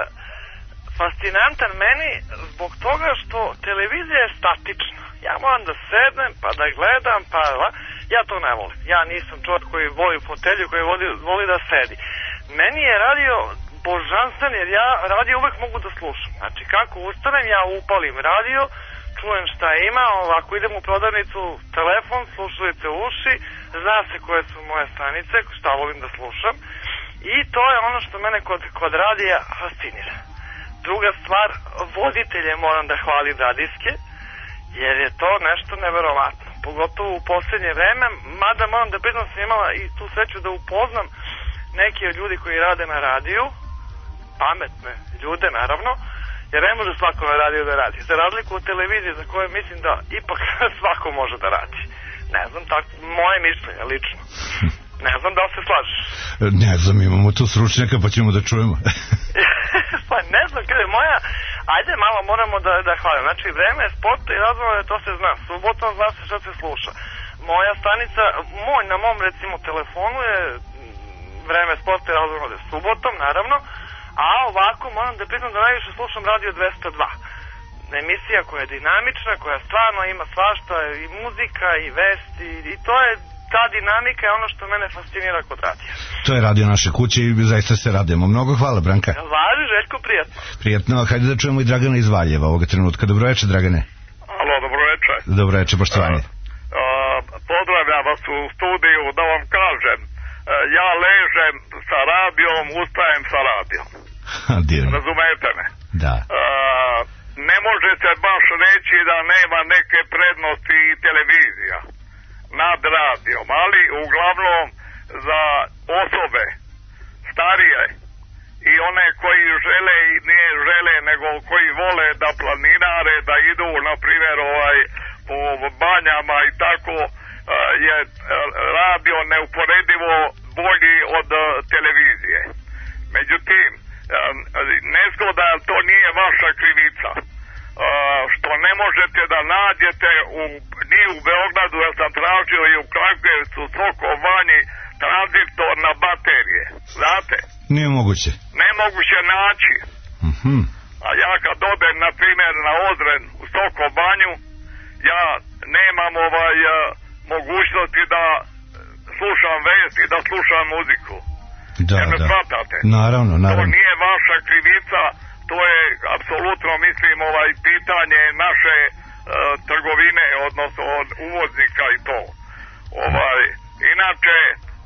fascinantan meni zbog toga što televizija je statična. Ja moram da sednem, pa da gledam, pa ja to ne volim. Ja nisam čovjek koji voli fotelju, koji voli da sedi. Meni je radio božanstven, jer ja radio uvek mogu da slušam. Znači, kako ustanem, ja upalim radio, čujem šta ima, ovako idem u prodavnicu, telefon, slušalice u uši, zna se koje su moje stanice, šta volim da slušam. I to je ono što mene kod radija fascinira. Druga stvar, voditelje moram da hvalim radijske, jer je to nešto neverovatno. Pogotovo u posljednje vreme, mada moram da priznam sam imala i tu sreću da upoznam neki od ljudi koji rade na radiju, pametne ljude naravno, jer ne može svako na radiju da radi. Za razliku od televizije za koje mislim da ipak svako može da radi. Ne znam, tako, moje mišljenje lično. Ne znam da li se slažeš. Ne znam, imamo tu stručnjaka pa ćemo da čujemo. Pa ne znam, kada je moja, ajde malo moramo da hvalim. Znači, vreme je sporta i razvoja, to se zna. Subotom zna se šta se sluša. Moja stanica, na mom recimo telefonu je vreme sporta i razvoja subotom, naravno, a ovako moram da priznam da najviše slušam Radio 202. Emisija koja je dinamična, koja stvarno ima svašta, i muzika, i vesti, i to je ta dinamika je ono što mene fascinira kod radija. To je radio naše kuće i zaista se radujemo. Mnogo hvala, Branka. Važi, Željko, prijatno. Prijatno, hajde da čujemo i Dragana iz Valjeva ovoga trenutka. Dobro večer, Dragane. Alo, dobro večer. Dobro večer, poštovanje. Pozdravljam vas u studiju, da vam kažem, ja ležem sa radijom, ustajem sa radijom. Razumete me? Da. Ne možete baš reći da nema neke prednosti i televizija nad radijom, ali uglavnom za osobe starije i one koji žele i nije žele, nego koji vole da planinare, da idu na primjer po banjama i tako, je radio neuporedivo bolji od televizije. Međutim, nezgoda, to nije vaša krivica, što ne možete da nađete ni u Beogradu, jer sam tražio i u Kragujevcu, Soko Banji, tranzistor na baterije, znate? Nije moguće. Nemoguće naći. A ja kad odem, na primjer, na Ozren u Soko Banju, ja nemam mogućnosti da slušam vesti, da slušam muziku. Da. Naravno. To nije vaša krivica, to je apsolutno, mislim, pitanje naše trgovine, odnosno od uvoznika i to. Inače,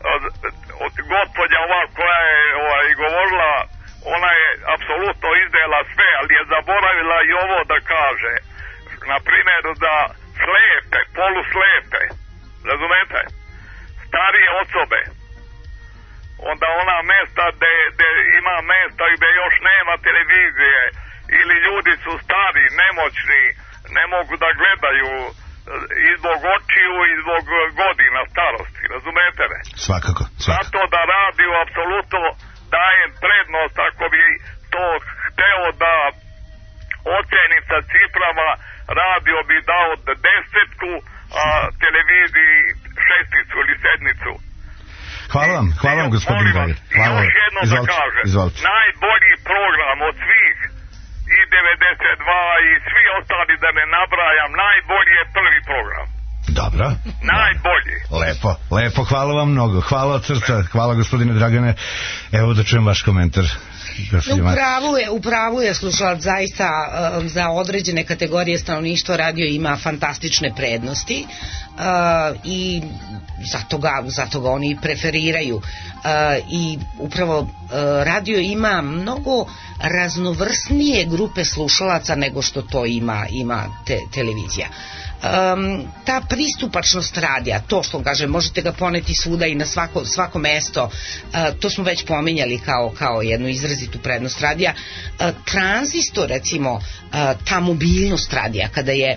gospođa koja je govorila, ona je apsolutno izdela sve, ali je zaboravila i ovo da kaže. Na primjer, da slepe, poluslepe, razumete, starije osobe, onda ona mesta gde ima mesta gde još nema televizije, ili ljudi su stari, nemoćni, ne mogu da gledaju i zbog očiju i zbog godina starosti, razumete me? Svakako. Zato da radio apsolutno dajem prednost, ako bi to hteo da oceni sa ciframa, radio bi dao 10, a televiziji 6 ili 7. Hvala vam gospodin Dragan. Još jedno da kažem, najbolji program od svih i 92 i svi ostali da ne nabrajam, najbolji je prvi program. Dobro. Najbolji. Lepo, hvala vam mnogo. Hvala od srca, hvala gospodine Dragane. Evo da čujem vaš komentar. U pravu je slušalac, zaista za određene kategorije stanovništva radio ima fantastične prednosti i zato ga oni preferiraju i upravo radio ima mnogo raznovrsnije grupe slušalaca nego što to ima televizija. Ta pristupačnost radija, to što kažem, možete ga poneti svuda i na svako mesto, to smo već pominjali kao jednu izrazitu prednost radija. Tranzistor, recimo, ta mobilnost radija, kada je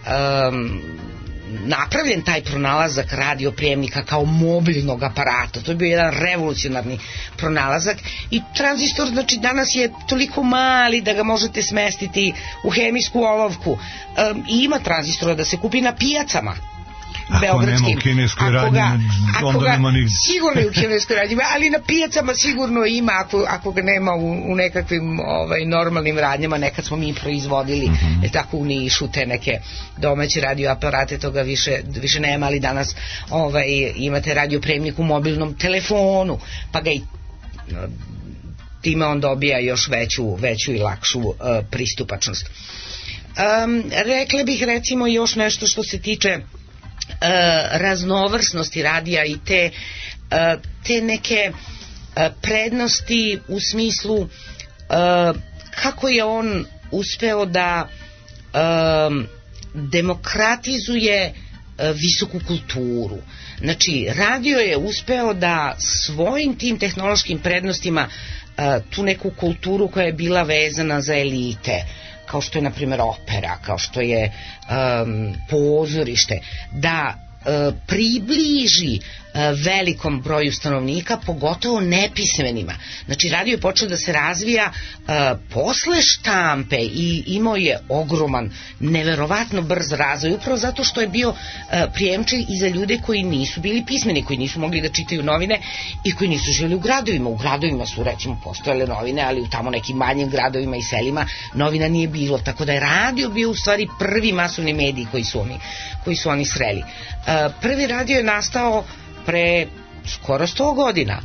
napravljen taj pronalazak radioprijemnika kao mobilnog aparata, to je bio jedan revolucionarni pronalazak i tranzistor, znači, danas je toliko mali da ga možete smestiti u hemijsku olovku i ima tranzistora da se kupi na pijacama beogradskim. Ako nema u kineskoj radnji, onda nema nigdje. Sigurno je u kineskoj radnji, ali na pijacama sigurno ima, ako ga nema u nekakvim normalnim radnjama. Nekad smo mi proizvodili tako u Nišu te neke domaće radioaparate, toga više nema, ali danas imate radiopremnik u mobilnom telefonu, pa ga i time on dobija još veću i lakšu pristupačnost. Rekla bih recimo još nešto što se tiče raznovrsnosti radija i te neke prednosti u smislu kako je on uspeo da demokratizuje visoku kulturu. Znači, radio je uspeo da svojim tim tehnološkim prednostima tu neku kulturu koja je bila vezana za elite, kao što je na primjer opera, kao što je pozorište, da približi velikom broju stanovnika, pogotovo nepismenima. Znači, radio je počeo da se razvija posle štampe i imao je ogroman, neverovatno brz razvoj, upravo zato što je bio prijemčiv i za ljude koji nisu bili pismeni, koji nisu mogli da čitaju novine i koji nisu živjeli u gradovima. U gradovima su, recimo, postojale novine, ali u tamo nekim manjim gradovima i selima novina nije bilo, tako da je radio bio u stvari prvi masovni medij koji su oni sreli. Prvi radio je nastao pre skoro 100 godina,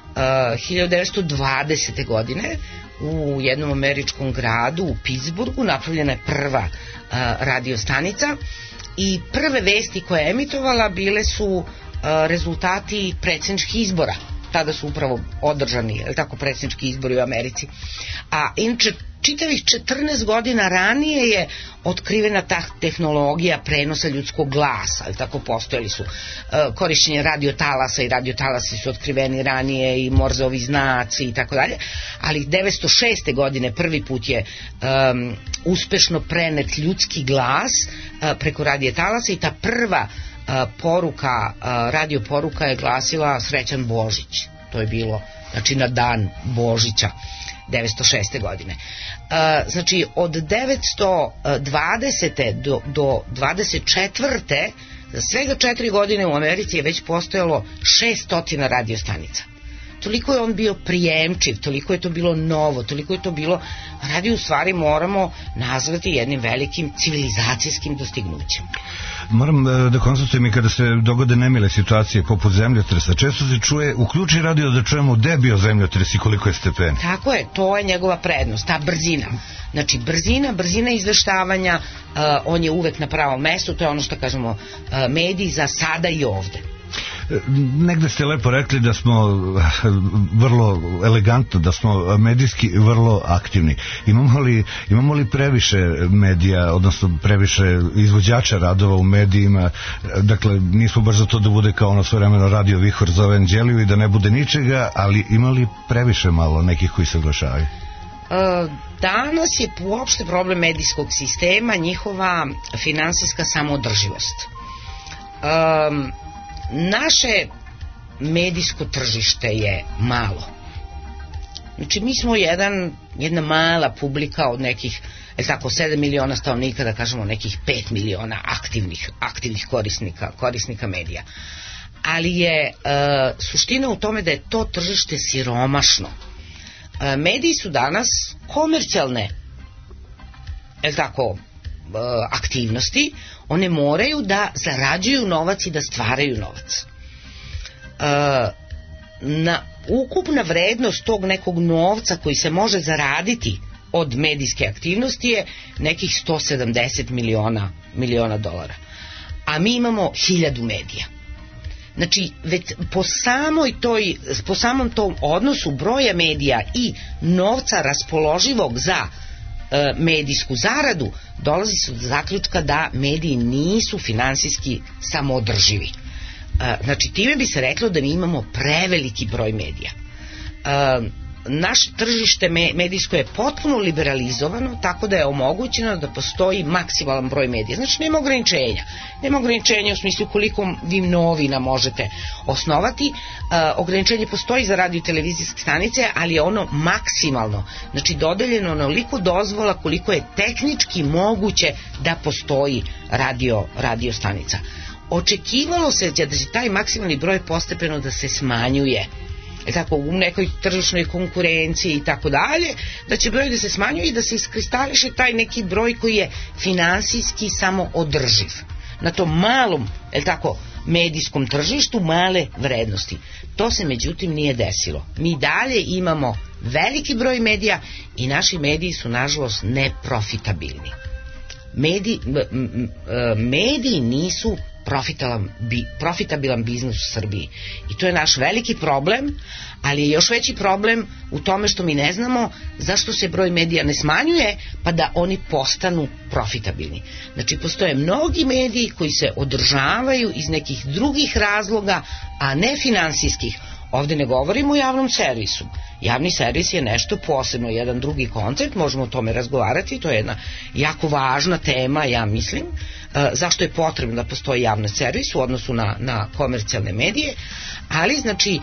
1920. godine, u jednom američkom gradu, u Pittsburghu, napravljena je prva radiostanica i prve vesti koje je emitovala bile su rezultati predsjedničkih izbora. Tada su upravo održani predsjednički izbori u Americi. A inače, čitavih 14 godina ranije je otkrivena ta tehnologija prenosa ljudskog glasa, postojali su korišćenje radiotalasa i radiotalasi su otkriveni ranije i Morzeovi znaci i tako dalje, ali 1906. godine prvi put je uspešno prenet ljudski glas preko radiotalasa i ta prva radio poruka je glasila Srećan Božić. To je bilo, znači, na dan Božića 1906. godine. Znači, od 1920. do 24. za svega 4 godine u Americi je već postojalo 600 radiostanica. Toliko je on bio prijemčiv, toliko je to bilo novo, toliko je to bilo, radio u stvari moramo nazvati jednim velikim civilizacijskim dostignućem. Moram da konstatujem i kada se dogode nemile situacije poput zemljotresa, često se čuje, uključi radio da čujemo gde je bio zemljotres i koliko je stepeni. Tako je, to je njegova prednost, ta brzina. Znači, brzina izveštavanja, on je uvek na pravom mestu, to je ono što kažemo mediji za sada i ovde. Negde ste lepo rekli da smo vrlo elegantno, da smo medijski vrlo aktivni. Imamo li previše medija, odnosno previše izvođača radova u medijima? Dakle, nismo baš za to da bude kao ono svojevremeno Radio Vihor za Evanđeliju i da ne bude ničega, ali ima li previše malo nekih koji se oglašavaju? Danas je uopšte problem medijskog sistema njihova finansijska samoodrživost. Naše medijsko tržište je malo. Znači, mi smo jedna mala publika od nekih 7 miliona stanovnika, da kažemo nekih 5 miliona aktivnih korisnika medija. Ali je suština u tome da je to tržište siromašno. Mediji su danas komercijalne aktivnosti, one moraju da zarađuju novac i da stvaraju novac. Ukupna vrednost tog nekog novca koji se može zaraditi od medijske aktivnosti je nekih 170 miliona dolara. A mi imamo 1000 medija. Znači, već po samom tom odnosu broja medija i novca raspoloživog za medijsku zaradu, dolazi se do zaključka da mediji nisu finansijski samoodrživi. Znači, time bi se reklo da mi imamo preveliki broj medija. Naše tržište medijsko je potpuno liberalizovano, tako da je omogućeno da postoji maksimalan broj medija. Znači, nema ograničenja u smislu koliko vi novina možete osnovati. Ograničenje postoji za radio i televizijske stanice, ali je ono maksimalno. Znači, dodeljeno onoliko dozvola koliko je tehnički moguće da postoji radio stanica. Očekivalo se da će taj maksimalni broj postepeno da se smanjuje, tako, u nekoj tržišnoj konkurenciji i tako dalje, da će broj da se smanjuje i da se iskristališe taj neki broj koji je finansijski samo održiv na tom malom, medijskom tržištu male vrednosti. To se međutim nije desilo. Mi dalje imamo veliki broj medija i naši mediji su nažalost neprofitabilni. Mediji nisu profitabilan biznis u Srbiji i to je naš veliki problem, ali je još veći problem u tome što mi ne znamo zašto se broj medija ne smanjuje pa da oni postanu profitabilni. Znači, postoje mnogi mediji koji se održavaju iz nekih drugih razloga, a ne finansijskih. Ovde ne govorimo o javnom servisu. Javni servis je nešto posebno, jedan drugi koncept, možemo o tome razgovarati, to je jedna jako važna tema, ja mislim, zašto je potrebno da postoji javni servis u odnosu na komercijalne medije, ali znači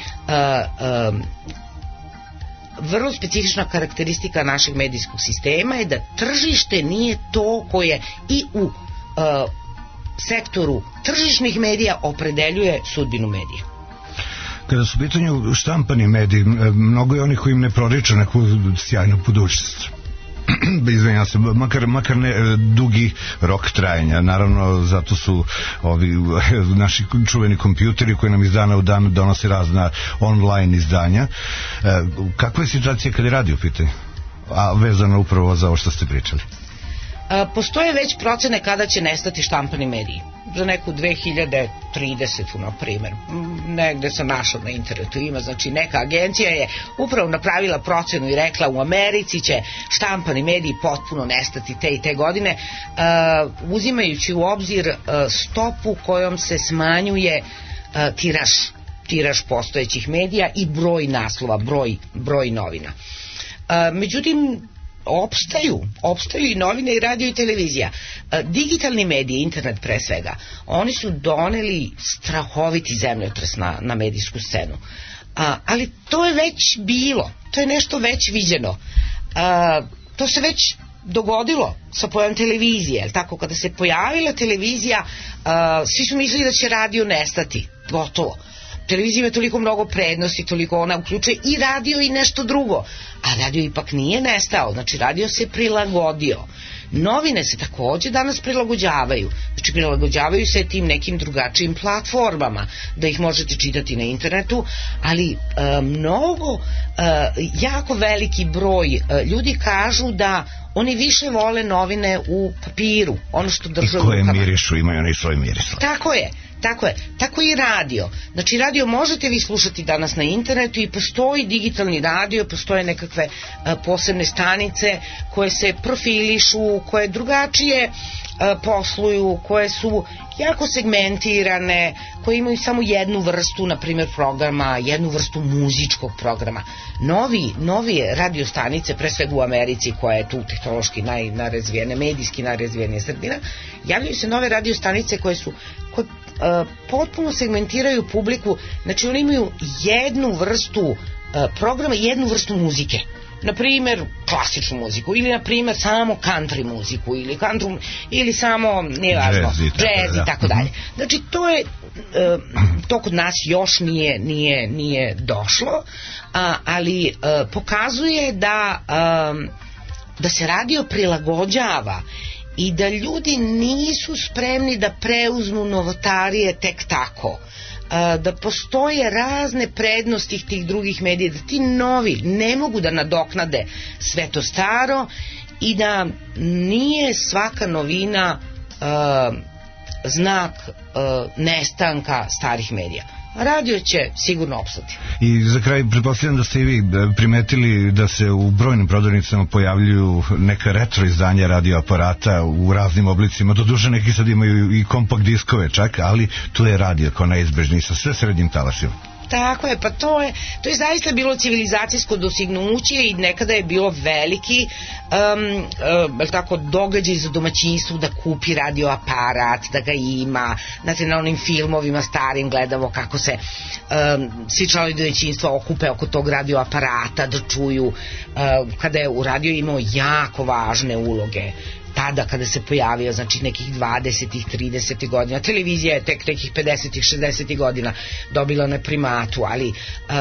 vrlo specifična karakteristika našeg medijskog sistema je da tržište nije to koje i u sektoru tržišnih medija opredeljuje sudbinu medija. Kada su u pitanju štampani mediji, mnogo je onih koji im ne proriču neku sjajnu budućnost. Izvinjam se, makar ne dugi rok trajanja. Naravno, zato su ovi naši čuveni kompjuteri koji nam iz dana u dan donose razna online izdanja. Kakva je situacija kada je radio u pitanju? A vezano upravo za ovo što ste pričali. Postoje već procene kada će nestati štampani mediji. Za neku 2030. na primjer. Negde sam našla na internetu ima, znači neka agencija je upravo napravila procenu i rekla u Americi će štampani mediji potpuno nestati te i te godine, uzimajući u obzir stopu kojom se smanjuje tiraž postojećih medija i broj naslova, broj novina. Međutim, opstaju i novine i radio i televizija. Digitalni mediji, internet pre svega, oni su doneli strahoviti zemljotres na medijsku scenu. Ali to je već bilo, to je nešto već viđeno. To se već dogodilo sa pojavom televizije, tako, kada se pojavila televizija, svi su mislili da će radio nestati, gotovo. Televizija ima toliko mnogo prednosti, toliko ona uključuje i radio i nešto drugo, a radio ipak nije nestao, znači radio se prilagodio. Novine se takođe danas prilagođavaju, znači prilagođavaju se tim nekim drugačijim platformama, da ih možete čitati na internetu, ali jako veliki broj ljudi kažu da oni više vole novine u papiru, ono što drže u rukama. I koje mirišu, imaju oni svoj miris. Tako i radio. Znači, radio možete vi slušati danas na internetu i postoji digitalni radio, postoje nekakve posebne stanice koje se profilišu, koje drugačije posluju, koje su jako segmentirane, koje imaju samo jednu vrstu, na primjer, programa, jednu vrstu muzičkog programa. Novi radio stanice, pre svega u Americi, koja je tu tehnološki najrazvijenija, medijski najrazvijenija sredina, javljaju se nove radio stanice koje potpuno segmentiraju publiku, znači oni imaju jednu vrstu programa, jednu vrstu muzike. Na primjer, klasičnu muziku, ili na primjer samo country muziku, ili samo, nije važno, jazz i tako dalje. Znači, to kod nas još nije došlo, ali pokazuje da se radio prilagođava i da ljudi nisu spremni da preuzmu novotarije tek tako, da postoje razne prednosti tih drugih medija, da ti novi ne mogu da nadoknade sve to staro i da nije svaka novina znak nestanka starih medija. Radio će sigurno opstati. I za kraj, pretpostavljam da ste i vi primetili da se u brojnim prodavnicama pojavljuju neka retro izdanja radioaparata u raznim oblicima, doduše neki sad imaju i kompakt diskove čak, ali tu je radio kao neizbežni sa sve srednjim talasima. Tako je, pa to je zaista bilo civilizacijsko dostignuće i nekada je bilo veliki događaj za domaćinstvo da kupi radioaparat, da ga ima. Znate, na onim filmovima starim gledamo kako se svi članovi domaćinstva okupe oko tog radioaparata da čuju, kada je u radio imao jako važne uloge. Tada kada se pojavio, znači nekih 20-ih, 30-ih godina, televizija je tek nekih 50-ih, 60-ih godina dobila na primatu, ali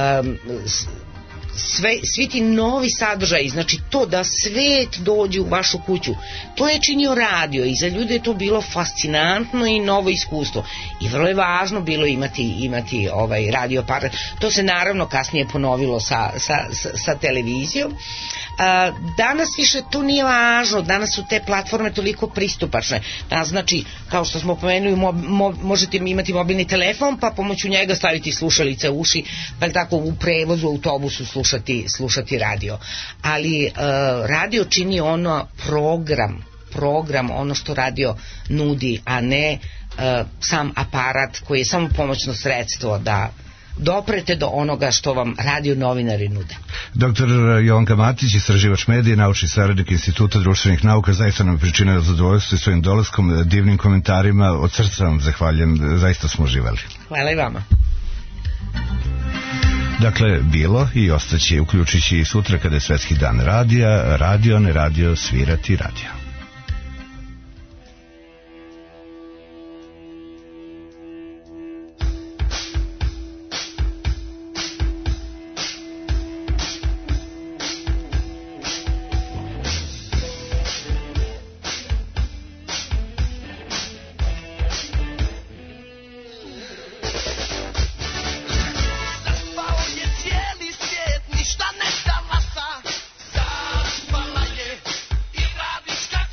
svi ti novi sadržaji, znači to da svet dođe u vašu kuću, to je činio radio i za ljude je to bilo fascinantno i novo iskustvo i vrlo je važno bilo imati radio aparat. To se naravno kasnije ponovilo sa televizijom. Danas više to nije važno, danas su te platforme toliko pristupačne. Danas, znači, kao što smo pomenuli, možete imati mobilni telefon pa pomoću njega staviti slušalice u uši, pa tako u prevozu, u autobusu slušati radio. Ali radio čini ono program, ono što radio nudi, a ne sam aparat koji je samo pomoćno sredstvo da doprete do onoga što vam radio novinari nude. Dr. Jovanka Matić, istraživač medija, naučni saradnik Instituta društvenih nauka, zaista nam pričinio zadovoljstvo i svojim dolaskom, divnim komentarima, od srca vam zahvaljujem, zaista smo uživali. Hvala i vama. Dakle, bilo i ostaće, uključujući i sutra kada je Svetski dan radija, radio, ne radio, svirati radio. Ništa ne talasa, zaspala je i radiš kako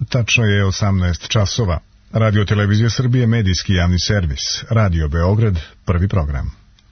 Tačno je 18 časova. Radio Televizija Srbije, medijski javni servis. Radio Beograd, prvi program.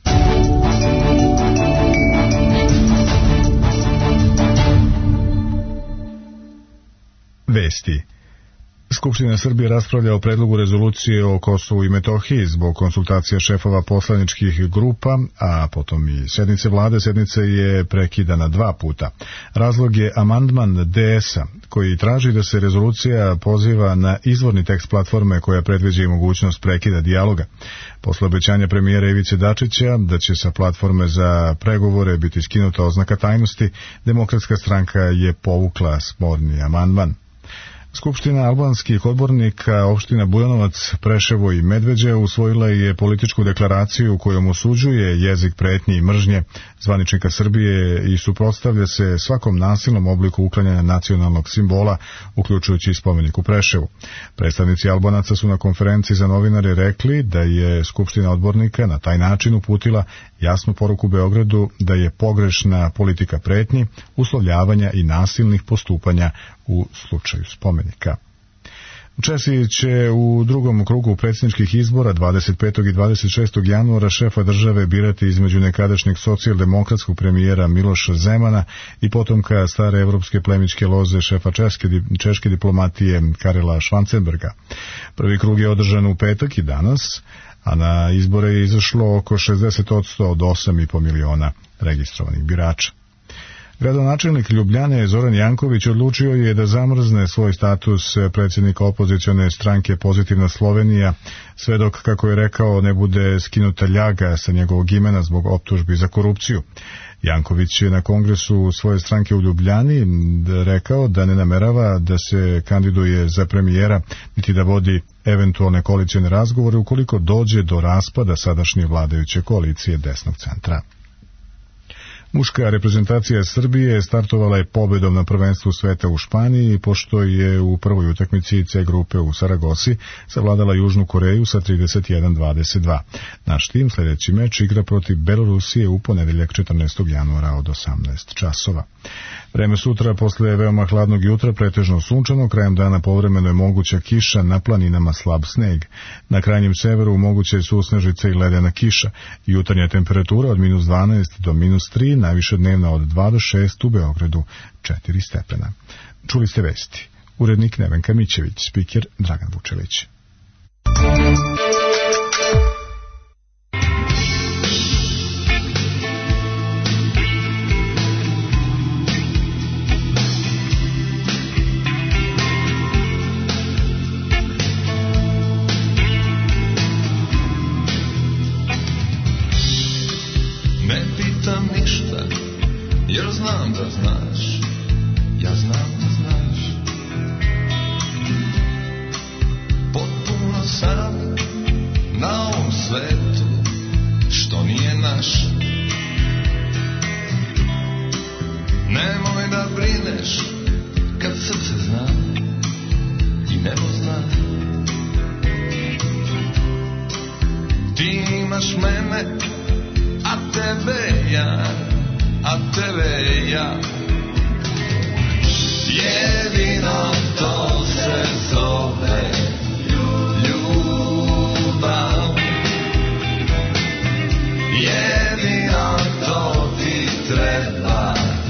Vesti. Skupština Srbije raspravlja o predlogu rezolucije o Kosovu i Metohiji zbog konsultacija šefova poslaničkih grupa, a potom i sednice vlade. Sednica je prekidana 2 puta. Razlog je amandman DS-a koji traži da se rezolucija poziva na izvorni tekst platforme koja predviđa i mogućnost prekida dijaloga. Posle obećanja premijera Ivice Dačića da će sa platforme za pregovore biti skinuta oznaka tajnosti, Demokratska stranka je povukla sporni amandman. Skupština albanskih odbornika opština Bujanovac, Preševo i Medveđe usvojila je političku deklaraciju kojom osuđuje jezik pretnje i mržnje zvaničnika Srbije i suprotstavlja se svakom nasilnom obliku uklanjanja nacionalnog simbola, uključujući spomenik u Preševu. Predstavnici Albanaca su na konferenciji za novinare rekli da je Skupština odbornika na taj način uputila jasnu poruku Beogradu da je pogrešna politika pretnji, uslovljavanja i nasilnih postupanja u slučaju spomenika. Česi će u drugom krugu predsjedničkih izbora 25. i 26. januara šefa države birati između nekadašnjeg socijaldemokratskog premijera Miloša Zemana i potomka stare evropske plemićke loze šefa češke diplomatije Karela Švancenberga. Prvi krug je održan u petak i danas, a na izbore je izašlo oko 60% od 8,5 miliona registrovanih birača. Gradonačelnik Ljubljane Zoran Janković odlučio je da zamrzne svoj status predsjednika opozicione stranke Pozitivna Slovenija, sve dok, kako je rekao, ne bude skinuta ljaga sa njegovog imena zbog optužbi za korupciju. Janković je na kongresu svoje stranke u Ljubljani rekao da ne namerava da se kandiduje za premijera, niti da vodi eventualne koalicijne razgovore ukoliko dođe do raspada sadašnje vladajuće koalicije desnog centra. Muška reprezentacija Srbije startovala je pobedom na prvenstvu sveta u Španiji, pošto je u prvoj utakmici C grupe u Saragosi savladala Južnu Koreju sa 31-22. Naš tim sljedeći meč igra protiv Belorusije u ponedeljak 14. januara od 18 časova. Vreme sutra posle veoma hladnog jutra pretežno sunčano, krajem dana povremeno je moguća kiša, na planinama slab sneg. Na krajnjem severu moguće je susnežica i ledena kiša. Jutarnja temperatura od -12 do -3, najviše dnevna od 2 do 6, u Beogradu 4 stepena. Čuli ste vesti. Urednik Nevenka Mićević, spiker Dragan Vučević. Jer znam da znaš, ja znam da znaš. Potpuno sam na ovom svetu što nije naš. Nemoj da brineš kad srce zna i nebo zna. Ti imaš mene, a tebe ja, a tebe ja. Jedino to se zove ljubav. Jedino to ti treba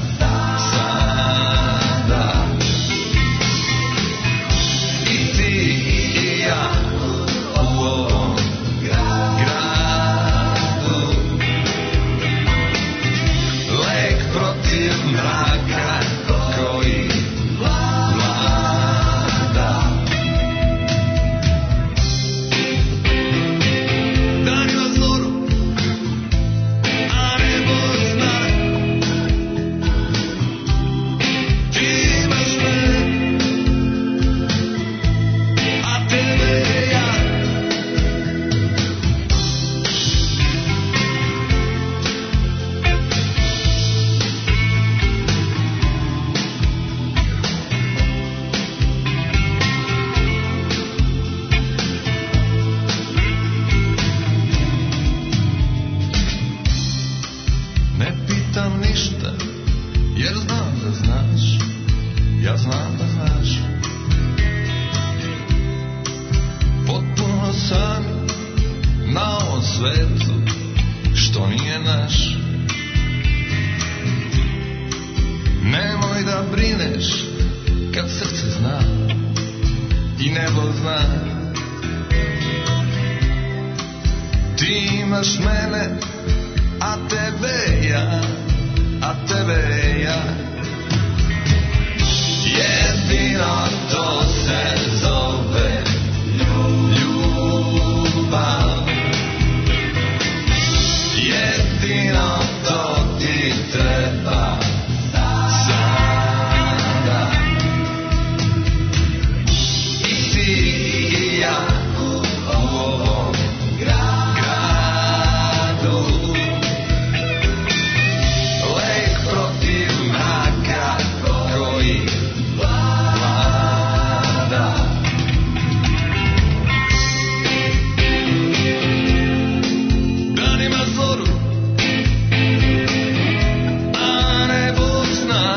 sada. I ti i ja u ovom gradu. Lek protiv mraka koji vlada. a tebe ja. Jedino to se zove ljubav. Jedino to ti treba sada. I ti i ja u ovom gradu. Lek protiv mraka koji vlada. Danima zoru, a nebo zna.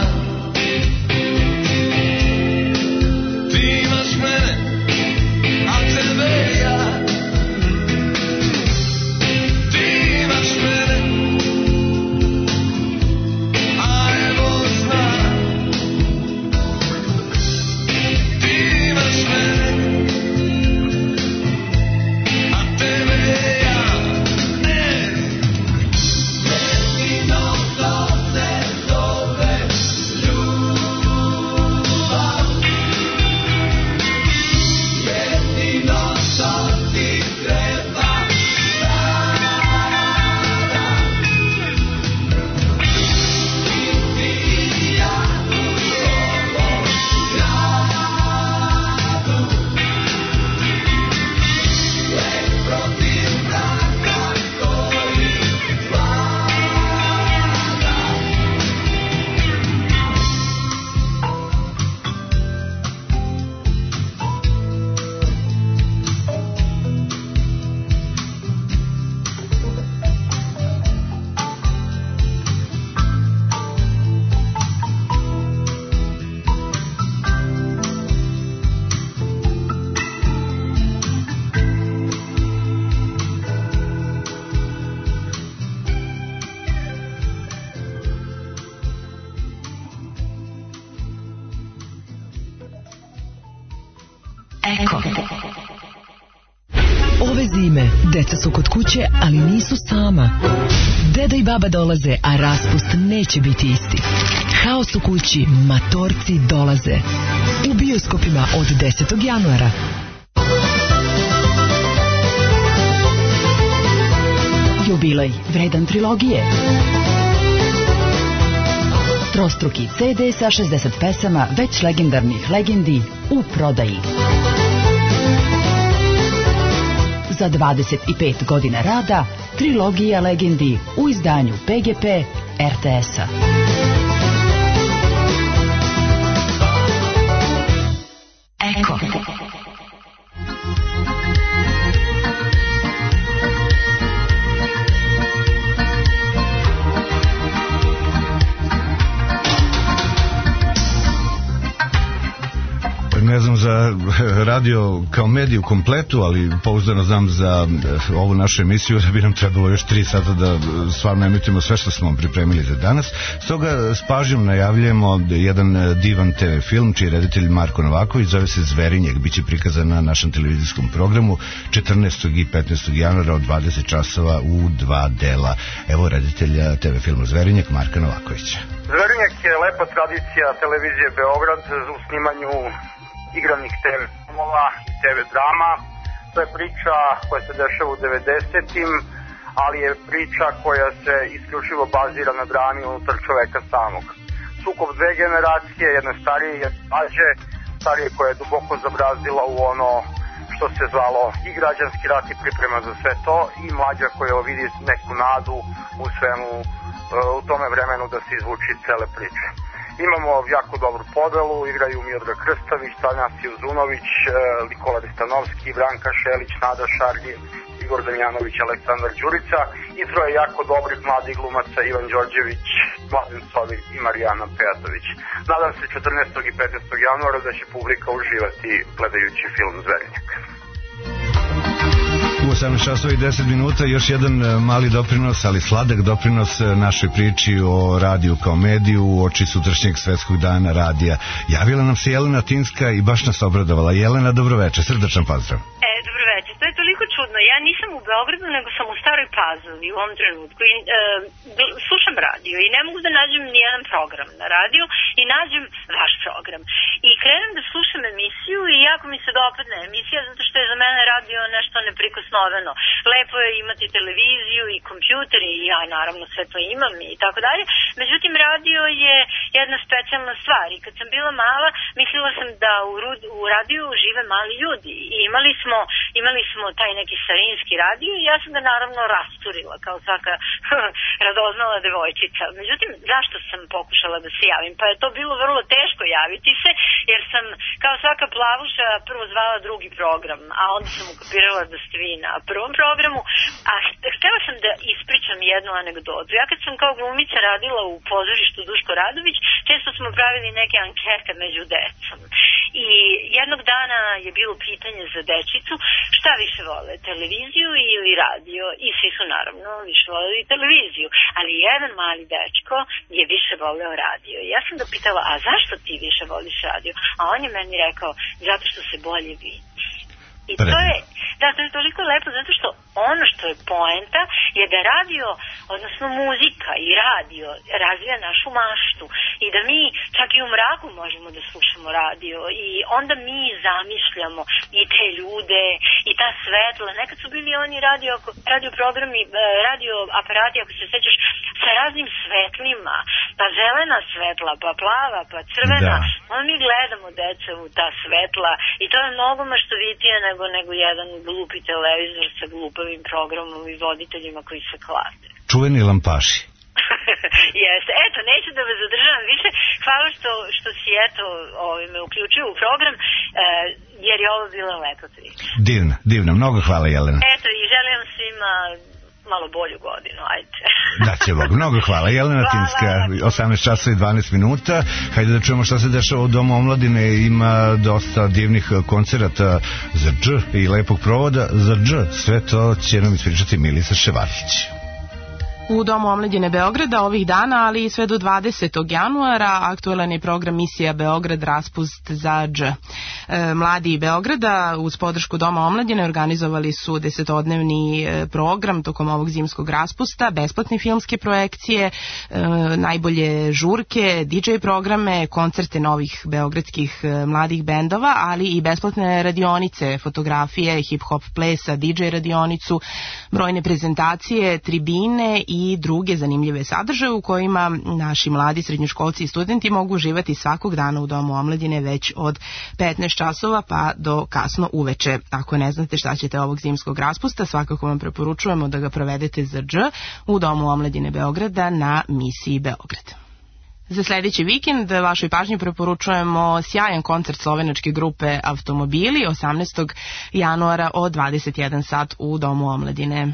Ti imaš mene, a tebe ja. Ti imaš mene, a nebo zna. Ti imaš mene, a tebe ja. Ne, jedino to se zove ljubav. Jedino to ti treba sada. I ti i ja u ovom gradu. Lek protiv mraka koji vlada. Eko. Ove zime, deca su kod kuće, ali nisu sama. Deda i baba dolaze, a raspust neće biti isti. Haos u kući, matorci dolaze. U bioskopima od 10. januara. Jubilej vredan trilogije. Trostruki CD sa 60 pesama već legendarnih legendi u prodaji. Za 25 godina rada, trilogija legendi u izdanju PGP RTS-a. Eko. Ne znam za radio kao mediju kompletu, ali pouzdano znam za ovu našu emisiju da bi nam trebalo još 3 sata da stvarno emitujemo sve što smo pripremili za danas. Stoga s pažnjom najavljujemo jedan divan TV film čiji reditelj Marko Novaković, zove se Zverinjak, biće prikazan na našem televizijskom programu 14. i 15. januara od 20 časova u 2 dela. Evo reditelja TV filma Zverinjak, Marka Novakovića. Zverinjak je lepa tradicija televizije Beograd u snimanju igranih TV filmova i TV drama. To je priča koja se dešava u 90-im, ali je priča koja se isključivo bazira na drami unutar čoveka samog. Sukob dve generacije, jedne starije i jedne mlađe, starije koja je duboko zabrazila u ono što se zvalo i građanski rat i priprema za sve to, i mlađa koja vidi neku nadu u svemu u tome vremenu da se izvuči cele priče. Imamo jako dobru podelu, igraju Miodrag Krstavić, Tanasije Uzunović, Nikola Ristanovski, Branka Šelić, Nada Šargin, Igor Damjanović, Aleksandar Đurica i troje jako dobrih mladih glumaca, Ivan Đorđević, Mladen Sović i Marijana Pejatović. Nadam se 14. i 15. januara da će publika uživati gledajući film Zverinjak. U 18 časova i 10 minuta još jedan mali doprinos, ali sladak doprinos našoj priči o radiju kao mediju u oči sutrašnjeg svetskog dana radija. Javila nam se Jelena Tinska i baš nas obradovala. Jelena, dobroveče, srdačan pozdrav. Dobroveče, to je toliko čudno čudno, ja nisam u Beogradu, nego sam u Staroj Pazovi u ovom trenutku i slušam radio i ne mogu da nađem nijedan program na radiju i nađem vaš program. I krenem da slušam emisiju i jako mi se dopadne emisija zato što je za mene radio nešto neprikosnoveno. Lepo je imati televiziju i kompjuter i ja naravno sve to imam i tako dalje. Međutim, radio je jedna specijalna stvar i kad sam bila mala, mislila sam da u radiju žive mali ljudi i imali smo taj neki starinski radio i ja sam ga naravno rasturila kao svaka radoznala devojčica. Međutim, zašto sam pokušala da se javim? Pa je to bilo vrlo teško javiti se, jer sam kao svaka plavuša prvo zvala drugi program, a onda sam ukapirala da ste vi na prvom programu, a htjela sam da ispričam jednu anegdotu. Ja kad sam kao glumica radila u pozorištu Duško Radović, često smo pravili neke ankete među decom. I jednog dana je bilo pitanje za dečicu šta više vole, televiziju ili radio, i svi su naravno više voleli televiziju, ali jedan mali dečko je više voleo radio. Ja sam ga pitala, a zašto ti više voliš radio? A on je meni rekao, zato što se bolje vidi. I to je toliko lepo zato što ono što je poenta je da radio, odnosno muzika i radio razvija našu maštu i da mi čak i u mraku možemo da slušamo radio i onda mi zamišljamo i te ljude i ta svetla. Nekad su bili oni radio programi, radio aparati, ako se sećaš, sa raznim svetlima, pa zelena svetla, pa plava, pa crvena. Onda mi gledamo deca u ta svetla i to je mnogo maštovitije nego jedan glupi televizor sa glupavim programom i voditeljima koji se klade. Čuveni lampaši. Jeste, eto, neću da vas zadržavam više. Hvala što si me uključio u program, jer je ovo bila lepa priča. Divna, mnogo hvala, Jelena. Eto, i želim svima malo bolju godinu, ajde. Da će Bog, mnogo hvala. Jelena Timska, 18 časa i 12 minuta. Hajde da čujemo šta se dešava u Domu omladine. Ima dosta divnih koncerata za dž i lepog provoda za dž. Sve to će nam ispričati Milica Ševarlić. U Domu omladine Beograda ovih dana, ali i sve do 20. januara, aktualan je program Misija Beograd Raspust za dž. Mladi Beograda uz podršku Doma omladine organizovali su 10-dnevni program tokom ovog zimskog raspusta, besplatne filmske projekcije, najbolje žurke, DJ programe, koncerte novih beogradskih mladih bendova, ali i besplatne radionice, fotografije, hip-hop plesa, DJ radionicu, brojne prezentacije, tribine i druge zanimljive sadržaje u kojima naši mladi srednjoškolci i studenti mogu uživati svakog dana u Domu omladine već od 15 časova pa do kasno uveče. Ako ne znate šta ćete ovog zimskog raspusta, svakako vam preporučujemo da ga provedete za dž u Domu omladine Beograda na Misiji Beograd. Za sljedeći vikend vašoj pažnji preporučujemo sjajan koncert slovenačke grupe Automobili 18. januara od 21 sat u Domu omladine.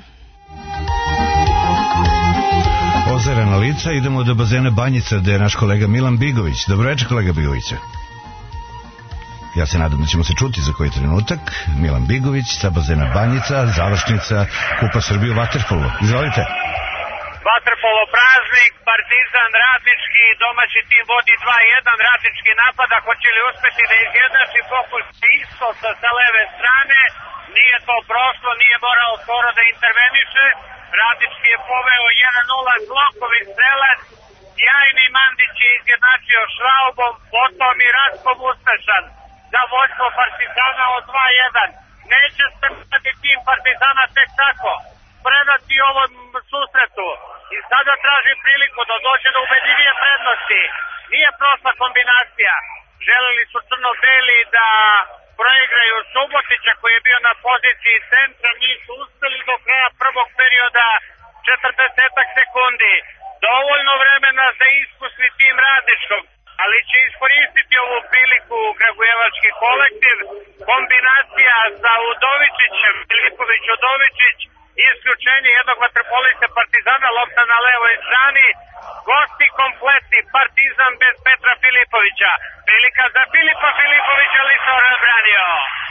Ozarena lica, idemo do bazena Banjica gde je naš kolega Milan Bigović. Dobro večer, kolega Bigovića. Ja se nadam da ćemo se čuti za koji trenutak. Milan Bigović sa bazena Banjica, završnica Kupa Srbije u vaterpolu. Izvolite. Vaterpolo praznik, Partizan Radnički, domaći tim vodi 2-1, Radnički napada, hoće li uspeti da izjednači, fokus isto sa leve strane, nije to prošlo, nije morao skoro da interveniše, Radnički je poveo 1-0, Zloković strelac, sjajni Mandić je izjednačio šraubom, potom i Raskom uspešan za vojstvo Partizana od 2-1. Neće se tim Partizana tek tako predati ovom susretu i sada traži priliku da dođe do ubedljivije prednosti. Nije prošla kombinacija. Želeli su crno-beli da proigraju Subotića koji je bio na poziciji centra, nisu uspeli do kraja prvog perioda, 40 sekundi. Dovoljno vremena za iskusni tim Radničkog, ali će iskoristiti ovu priliku kragujevački kolektiv. Kombinacija sa Udovičićem, Filipović-Udovičić, isključenje jednog vaterpolista Partizana, lopta na levoj strani, gosti kompletni, Partizan bez Petra Filipovića. Prilika za Filipa Filipovića, ali se odbranio.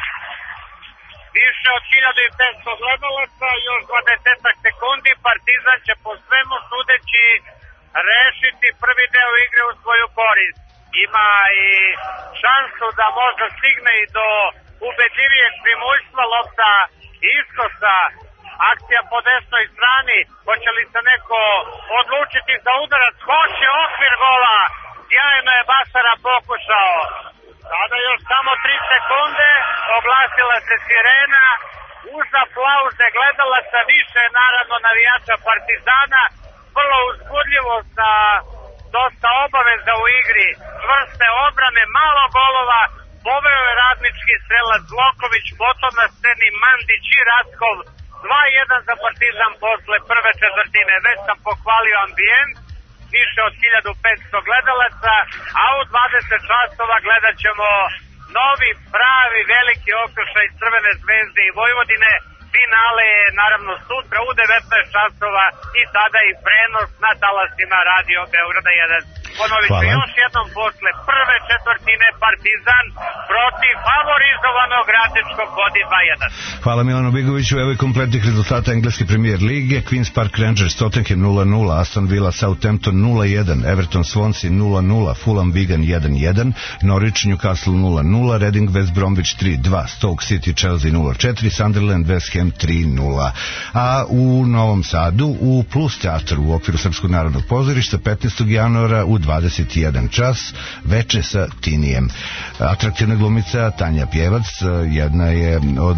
Više od 1500 gledalaca, još 20 sekundi, Partizan će po svemu sudeći rešiti prvi deo igre u svoju korist. Ima i šansu da možda stigne i do ubedljivijeg primuljstva, lopta iskosa, akcija po desnoj strani, hoće li se neko odlučiti za udarac, hoće, okvir gola, sjajno je Basara pokušao. Sada još samo 3 sekunde, oglasila se sirena, uz aplauze gledalaca, više naravno navijača Partizana, vrlo uzbudljivo sa dosta obaveza u igri, čvrste odbrane, malo golova, poveo je radnički strelac Zloković, potom na sceni Mandić i Raskov, 2-1 za Partizan posle prve četvrtine. Već sam pohvalio ambijent, više od 1500 gledalaca, a u 20 časova gledat ćemo novi, pravi, veliki okršaj Crvene zvezde i Vojvodine. Finale je naravno sutra u 19 časova i tada i prenos na talasima Radio Beograda 1. Ponovit ću još jednom, posle prve četvrtine Partizan protiv favorizovanog Radničkog vodi 2-1. Hvala Milanu Bigoviću. Evo i kompletnih rezultata engleske premijer lige. Queen's Park Rangers Tottenham 0-0, Aston Villa Southampton 0-1, Everton Swansea 0-0, Fulham Wigan 1-1, Norwich Newcastle 0-0, Reading West Bromwich 3-2, Stoke City Chelsea 0-4, Sunderland West Ham 3-0. A u Novom Sadu u Plus teatru u okviru Srpskog narodnog pozorišta 15. januara u 21 čas veče sa Tinijem. Atraktivna glumica Tanja Pjevac jedan je od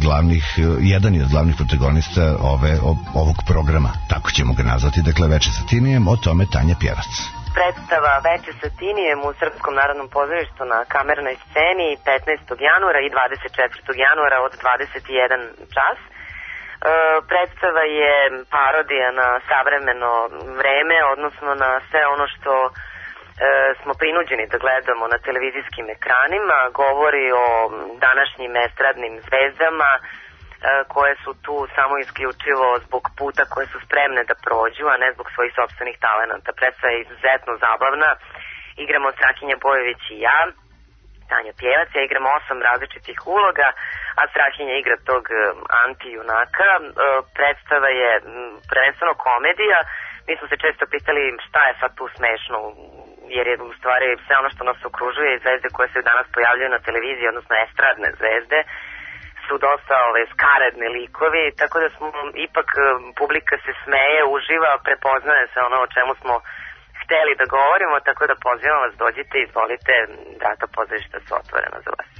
glavnih protagonista ovog programa, tako ćemo ga nazvati, dakle veče sa Tinijem, o tome Tanja Pjevac. Predstava Veče sa Tinijem u Srpskom narodnom pozorištu na Kamernoj sceni 15. januara i 24. januara od 21 čas. Predstava je parodija na savremeno vreme, odnosno na sve ono što smo prinuđeni da gledamo na televizijskim ekranima. Govori o današnjim estradnim zvezdama koje su tu samo isključivo zbog puta koje su spremne da prođu, a ne zbog svojih sopstvenih talenata. Predstava je izuzetno zabavna. Igramo Strahinja Bojović i ja, Tanja Pjevac. Ja igram 8 različitih uloga, a Strahinja igra tog anti-junaka. Predstava je prvenstveno komedija. Mi smo se često pitali šta je sad tu smešno, jer je u stvari sve ono što nas okružuje i zvezde koje se danas pojavljaju na televiziji, odnosno estradne zvezde, su dosta skaredni likovi, tako da smo ipak, publika se smeje, uživa, prepoznaje se ono o čemu smo hteli da govorimo, tako da pozivam vas, dođite, izvolite, vrata pozorišta su otvorena za vas.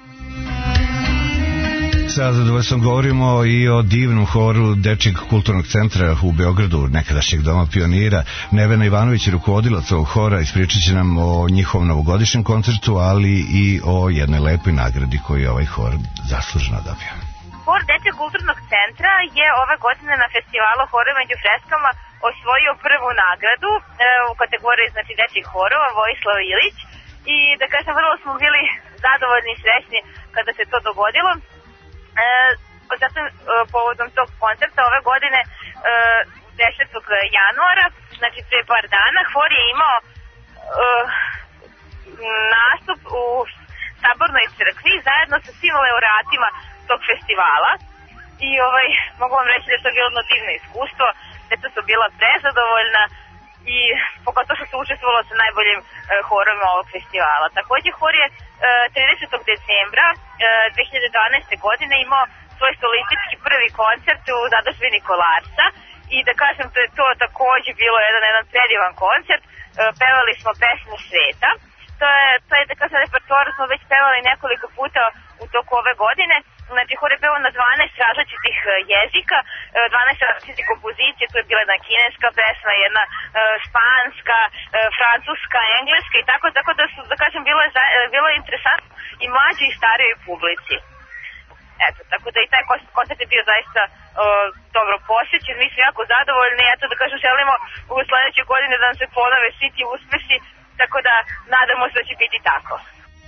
Sa zadovoljstvom govorimo i o divnom horu Dečijeg kulturnog centra u Beogradu, nekadašnjeg doma pionira. Nevena Ivanović je rukovodilac ovog hora, ispričat će nam o njihovom novogodišnjem koncertu, ali i o jednoj lepoj nagradi koju je ovaj hor zasluženo dobio. Hor Dečijeg kulturnog centra je ove godine na festivalu Hora među freskama osvojio prvu nagradu u kategoriji, znači, dečjih horova, Vojislav Ilić, i da kažem, vrlo smo bili zadovoljni i srećni kada se to dogodilo. Zato povodom tog koncerta ove godine 10. januara, znači pre par dana, hor je imao nastup u Sabornoj crkvi zajedno sa svim laureatima tog festivala i mogu vam reći da je to bilo jedno divno iskustvo, deca su bila prezadovoljna i pogotovo što se učestvovalo sa najboljim horom ovog festivala. Takođe, hor je 30. decembra 2012. godine imao svoj solistički prvi koncert u zadužbini Kolarca i da kažem da je to takođe bilo jedan predivan koncert. Pevali smo pesme sveta. To je da kažem, repertoar smo već pevali nekoliko puta u toku ove godine. Znači, hor je pevao na 12 različitih jezika, 12 različitih kompozicije, tu je bila jedna kineska pesma, jedna španska, francuska, engleska i tako da su, da kažem, bilo je interesantno i mlađi i starijoj publici. Eto, tako da i taj koncert je bio zaista dobro posjećen, mi smo jako zadovoljni, eto da kažem, želimo u sledećoj godini da nam se ponove svi ti uspesi, tako da nadamo se da će biti tako.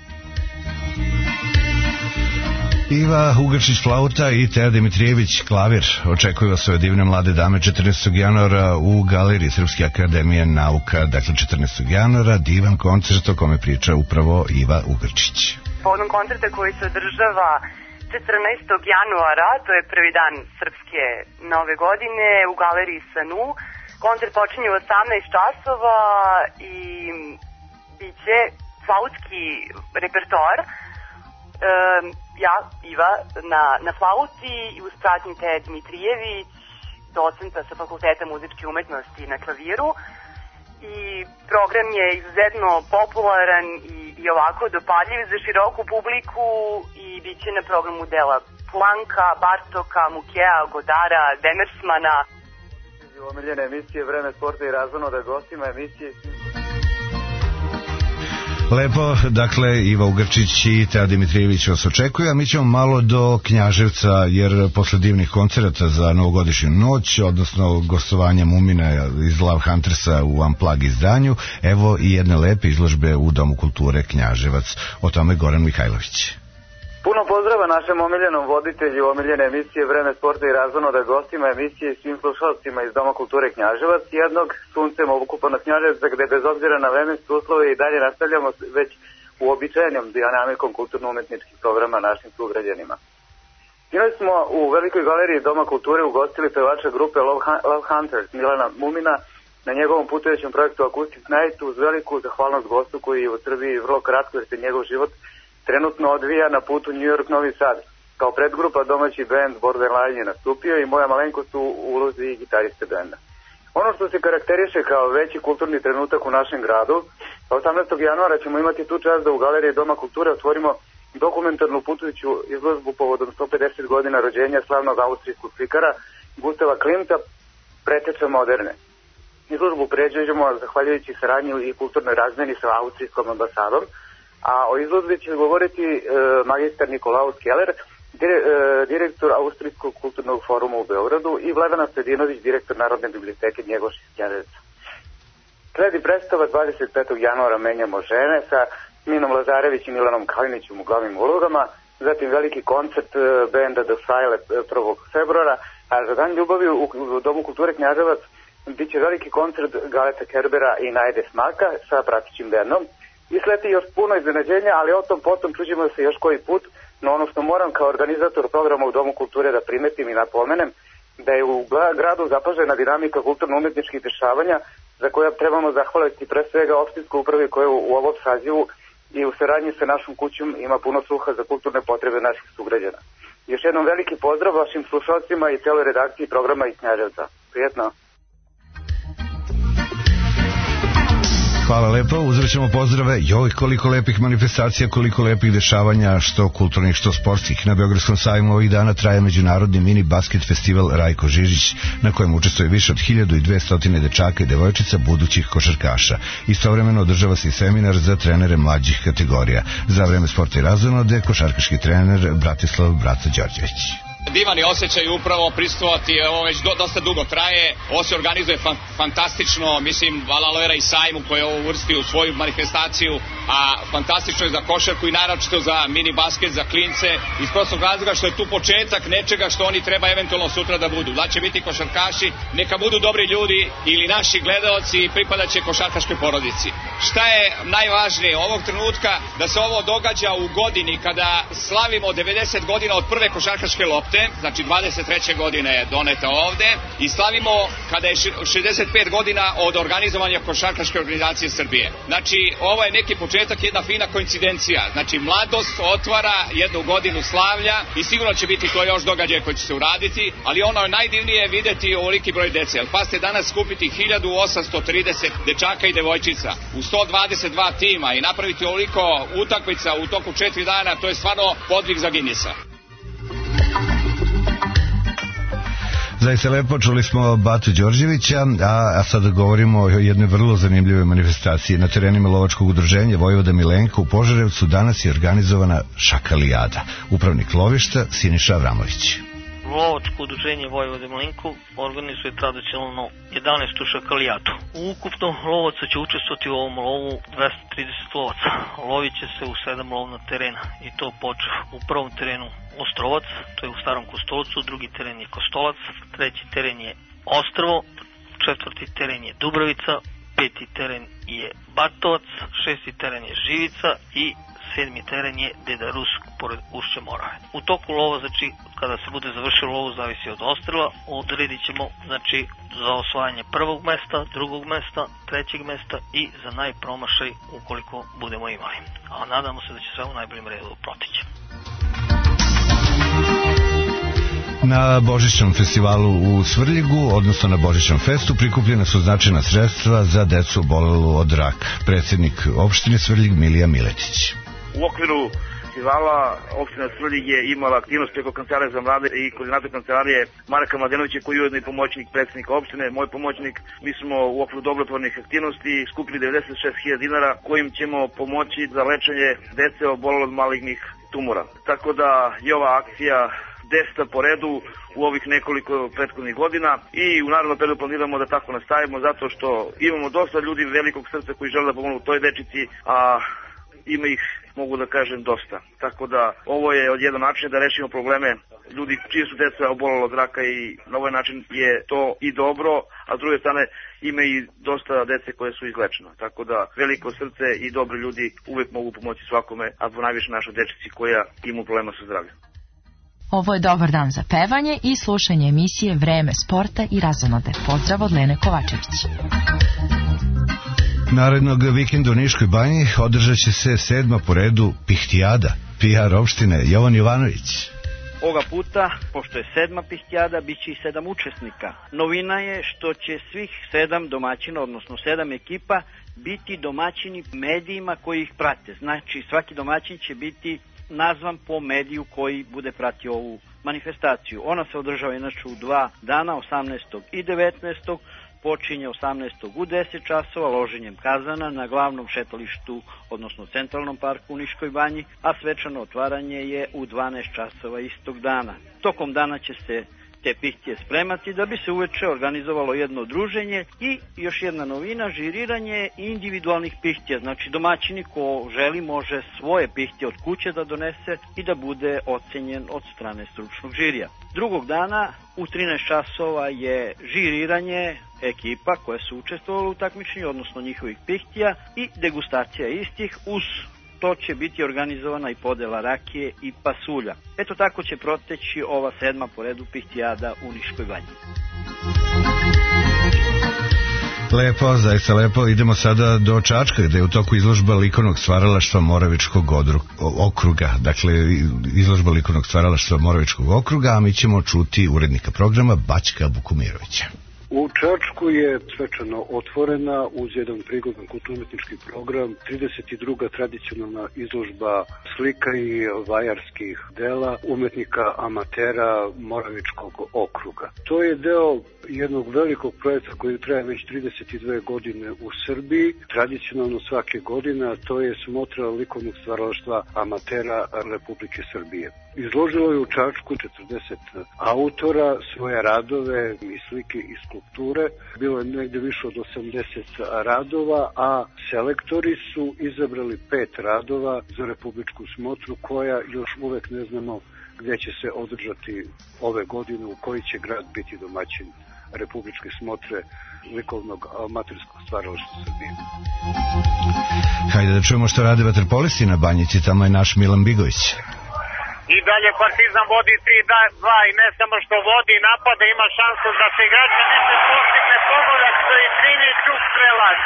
Iva Ugrčić flauta i Teja Dimitrijević klavir očekuju vas ove divne mlade dame 14. januara u galeriji Srpske akademije nauka, dakle 14. januara, divan koncert o kome priča upravo Iva Ugrčić. Povodom koncerta koji se održava 14. januara, to je prvi dan Srpske nove godine u galeriji Sanu. Koncert počinje u 18 časova i biće flautski repertoar Ja, Iva, na flauti i uz pratnji Te Dmitrijević, docenta sa Fakulteta muzičke umetnosti na klaviru. I program je izuzetno popularan i ovako dopaljiv za široku publiku i bit će na programu dela Planka, Bartoka, Mukea, Godara, Demersmana. Omiljene emisije Vreme sporta i razvonoda gostima emisije. Lepo, dakle, Iva Ugrčić i Teja Dimitrijević vas očekuju, a mi ćemo malo do Knjaževca, jer posle divnih koncerata za novogodišnju noć, odnosno gostovanja Mumina iz Love Huntersa u Unplug izdanju, evo i jedne lepe izložbe u Domu kulture Knjaževac. O tome Goran Mihajlović. Puno pozdrava našem omiljenom voditelju omiljene emisije Vreme sporta i razvonoda gostima emisije i svim slušalcima iz Doma kulture Knjaževac, jednog suncem okupanog Knjaževca, gde bez obzira na vremenske uslove i dalje nastavljamo već uobičajenom dinamikom kulturno-umetničkih programa našim sugrađanima. Sinoć smo u Velikoj galeriji Doma kulture ugostili pevača grupe Love Hunters Milana Mumina na njegovom putujućem projektu Acoustic Night uz veliku zahvalnost gostu koji je u Srbiji vrlo kratko jer se njegov život trenutno odvija na putu New York-Novi Sad. Kao predgrupa domaći band Borderline je nastupio i moja malenkost u ulozi gitariste benda. Ono što se karakteriše kao veći kulturni trenutak u našem gradu, 18. januara ćemo imati tu čast da u galeriji Doma kulture otvorimo dokumentarnu putujuću izložbu povodom 150 godina rođenja slavnog austrijskog slikara Gustava Klimta, Preteča moderne. Izložbu pređeđemo zahvaljujući saradnji i kulturnoj razmeni sa austrijskom ambasadom, a o izložbi će govoriti magistar Nikolaus Keller, direktor Austrijskog kulturnog foruma u Beogradu i Vladana Sredinović, direktor Narodne biblioteke Njegoš iz Knjaževca. Sledi predstava 25. januara Menjamo žene sa Minom Lazarević i Milanom Kalinićem u glavnim ulogama, zatim veliki koncert benda The File 1. februara, a za Dan ljubavi u Domu kulture Knjaževac bit će veliki koncert Galeta Kerbera i Najde Smaka sa pratećim bendom. I sleti još puno iznenađenja, ali o tom potom čuđimo se još koji put, no ono što moram kao organizator programa u Domu kulture da primetim i napomenem, da je u gradu zapažena dinamika kulturno-umetničkih dešavanja za koja trebamo zahvaliti pre svega opštinskoj upravi koja u ovom sazivu i u saradnji sa našom kućom ima puno sluha za kulturne potrebe naših sugrađana. Još jednom veliki pozdrav vašim slušalcima i celoj redakciji programa iz Knjaževca. Prijetno! Hvala lepo, uzvraćamo pozdrave. Joj, koliko lepih manifestacija, koliko lepih dešavanja, što kulturnih, što sportskih. Na Beogradskom sajmu ovih dana traje međunarodni mini basket festival Rajko Žižić, na kojem učestvuje više od 1200 dečaka i devojčica budućih košarkaša. Istovremeno održava se i seminar za trenere mlađih kategorija. Za vreme sporta i razonode, košarkaški trener Bratislav Braca Đorđević. Divan je osjećaj upravo prisustvovati, ovo već dosta dugo traje, ovo se organizuje fantastično, mislim, Valalera i Sajmu koje ovo uvrsti u svoju manifestaciju, a fantastično je za košarku i naročito za mini basket, za klince, iz prostog razloga što je tu početak nečega što oni treba eventualno sutra da budu. Da će biti košarkaši, neka budu dobri ljudi ili naši gledaoci i pripadaće košarkaškoj porodici. Šta je najvažnije ovog trenutka? Da se ovo događa u godini kada slavimo 90 godina od prve košarkaške lopte, znači 23. godine je doneta ovde i slavimo kada je 65 godina od organizovanja košarkaške organizacije Srbije. Znači ovo je neki početak, jedna fina koincidencija, znači mladost otvara jednu godinu slavlja i sigurno će biti to još događaj koji će se uraditi, ali ono je najdivnije videti ovoliki broj dece. Pa ste danas skupiti 1830 dečaka i devojčica u 122 tima i napraviti ovoliko utakmica u toku 4 dana, to je stvarno podvig za Guinnessa. Zaista lepo, čuli smo Batu Đorđevića, a sada govorimo o jednoj vrlo zanimljivoj manifestaciji. Na terenima lovačkog udruženja Vojvoda Milenka u Požarevcu danas je organizovana šakalijada. Upravnik lovišta Siniša Avramović. Lovačko udruženje Vojvode Milenku organizuje tradicionalno 11. šakalijadu. Ukupno lovaca će učestvovati u ovom lovu 230 lovaca. Lovit će se u 7 lovna terena i to počeo u prvom terenu Ostrovac, to je u Starom Kostolcu, drugi teren je Kostolac, treći teren je Ostrvo, četvrti teren je Dubravica, peti teren je Batovac, šesti teren je Živica i sedmi teren je Deda Rus pored Ušće Morave. U toku lova, znači kada se bude završilo lovu, zavisi od ostrela, odredit ćemo znači za osvajanje prvog mesta, drugog mesta, trećeg mesta i za najpromašaj ukoliko budemo imali. A nadamo se da će sve u najboljem redu protići. Na Božićnom festivalu u Svrljigu, odnosno na Božićnom festu, prikupljena su značajna sredstva za decu obolelu od raka. Predsjednik opštine Svrljig Milija Miletić. U okviru festivala opština Svrljig je imala aktivnost preko kancelarije za mlade i koordinator kancelarije Marka Mladenovića, koji je ujedno i pomoćnik predsjednika opštine, moj pomoćnik. Mi smo u okviru dobrotvornih aktivnosti skupili 96.000 dinara kojim ćemo pomoći za lečenje dece obolele od malignih tumora. Tako da je ova akcija 10. po redu u ovih nekoliko prethodnih godina i u narednom periodu planiramo da tako nastavimo, zato što imamo dosta ljudi velikog srca koji žele da pomognu toj dečici, a ima ih, mogu da kažem, dosta. Tako da ovo je od jedan način da rešimo probleme ljudi čije su deca obolele od raka i na ovaj način je to i dobro, a s druge strane ima i dosta dece koje su izlečene. Tako da veliko srce i dobri ljudi uvek mogu pomoći svakome, a najviše našoj dečici koja ima problema sa zdravljem. Ovo je dobar dan za pevanje i slušanje emisije Vreme sporta i razonode. Pozdrav od Lene Kovačević. Narednog vikenda u Niškoj banji održat će se 7. po redu Pihtijada. PR opštine Jovan Jovanović. Ovoga puta, pošto je 7. Pihtijada, bit će i 7 učesnika. Novina je što će svih 7 domaćina, odnosno 7 ekipa, biti domaćini medijima koji ih prate. Znači, svaki domaćin će biti nazvan po mediju koji bude pratio ovu manifestaciju. Ona se održava inače u 2 dana, 18. i 19. Počinje 18. u 10 časova loženjem kazana na glavnom šetalištu, odnosno centralnom parku u Niškoj banji, a svečano otvaranje je u 12 časova istog dana. Tokom dana će se te pihtije spremati da bi se uveče organizovalo jedno druženje i još jedna novina, žiriranje individualnih pihtija. Znači domaćini ko želi može svoje pihtije od kuće da donese i da bude ocenjen od strane stručnog žirija. Drugog dana u 13 časova je žiriranje ekipa koje su učestvovali u takmičenju, odnosno njihovih pihtija i degustacija istih. Uz to će biti organizovana i podela rakije i pasulja. Eto tako će proteći ova 7. po redu Pihtijada u Niškoj banji. Lepo, zaista lepo. Idemo sada do Čačka, gde je u toku izložba likovnog stvaralaštva Moravičkog okruga. Dakle, izložba likovnog stvaralaštva Moravičkog okruga, a mi ćemo čuti urednika programa Baćka Bukumirovića. U Čačku je svečano otvorena uz jedan prigodan kulturno-umetnički program 32. tradicionalna izložba slika i vajarskih dela umetnika amatera Moravičkog okruga. To je deo jednog velikog projekta koji traje već 32 godine u Srbiji, tradicionalno svake godine, a to je smotra likovnog stvaralaštva amatera Republike Srbije. Izložilo je u Čačku 40 autora svoje radove i slike i skulpture. Bilo je negde više od 80 radova, a selektori su izabrali 5 radova za republičku smotru, koja još uvek ne znamo gde će se održati ove godine, u koji će grad biti domaćin republičke smotre likovnog amaterskog stvaralaštva Srbije. Hajde da čujemo što rade vaterpolisti na Banjici, tamo je naš Milan Bigović. I dalje Partizan vodi 3-2 i ne samo što vodi, napada, ima šansu da se igrača neće postigne pogodak, što je krivi Čuk prelaz.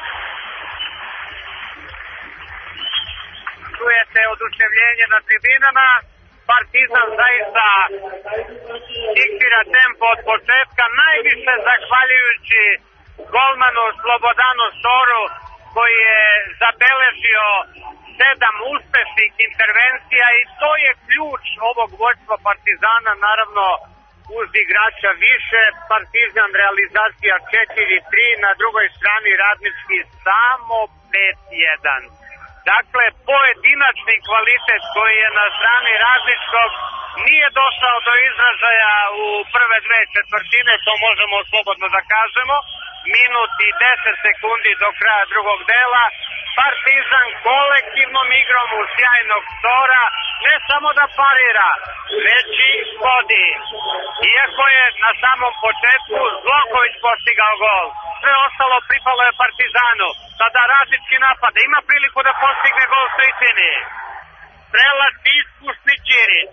Čujete oduševljenje na tribinama, Partizan zaista diktira tempo od početka, najviše zahvaljujući golmanu Slobodanu Soru, koji je zabeležio 7 uspešnih intervencija i to je ključ ovog vođstva Partizana, naravno uz igrača više. Partizan realizacija 4-3, na drugoj strani Radnički samo 5-1. Dakle, pojedinačni kvalitet koji je na strani Radničkog nije došao do izražaja u prve 2 četvrtine, to možemo slobodno da kažemo. Minut i 10 sekundi do kraja drugog dela. Partizan kolektivnom igrom u sjajnog Sora ne samo da parira, već i vodi. Iako je na samom početku Zloković postigao gol, sve ostalo pripalo je Partizanu. Sada Radnički napad, ima priliku da postigne gol Stričini. Prelac iskusni Ćirić.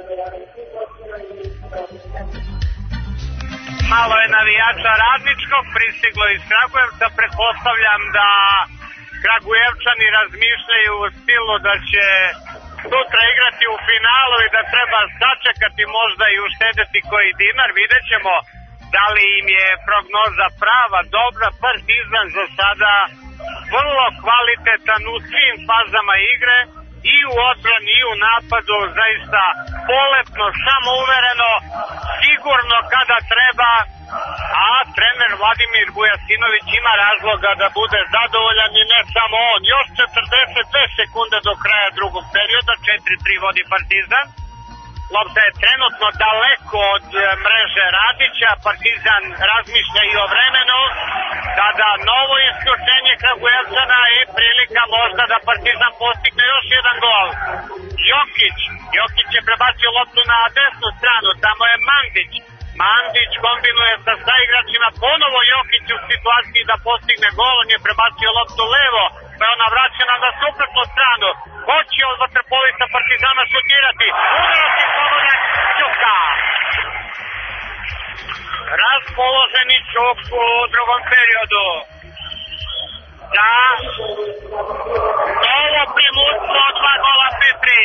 Malo je navijača Radničkog, pristiglo iz Kragujevca, pretpostavljam da Kragujevčani razmišljaju u stilu da će sutra igrati u finalu i da treba sačekati, možda i uštedeti koji dinar. Vidjet ćemo da li im je prognoza prava, dobra. Partizan za sada vrlo kvalitetan u svim fazama igre, i u odbrani i u napadu, zaista poletno, samouvereno, sigurno kada treba, a trener Vladimir Vujasinović ima razloga da bude zadovoljan i ne samo on. Još 42 sekunde do kraja drugog perioda, 4-3 vodi Partizan. Lopta je trenutno daleko od mreže Radića, Partizan razmišlja i o vremenu, kada novo iskušenje Kragujevčana je prilika možda da Partizan postigne još jedan gol. Jokić je prebacio loptu na desnu stranu, tamo je Mandić kombinuje sa saigračima, ponovo Jokić u situaciji da postigne gol, on je prebacio loptu levo, pa je ona vraćena na suprotnu stranu. Hoće od vaterpolista Partizana šutirati, udarac i slobodan Ćuka. Raspoloženi Ćuk u drugom periodu. Da, novo primutstvo, 2 gola Petri.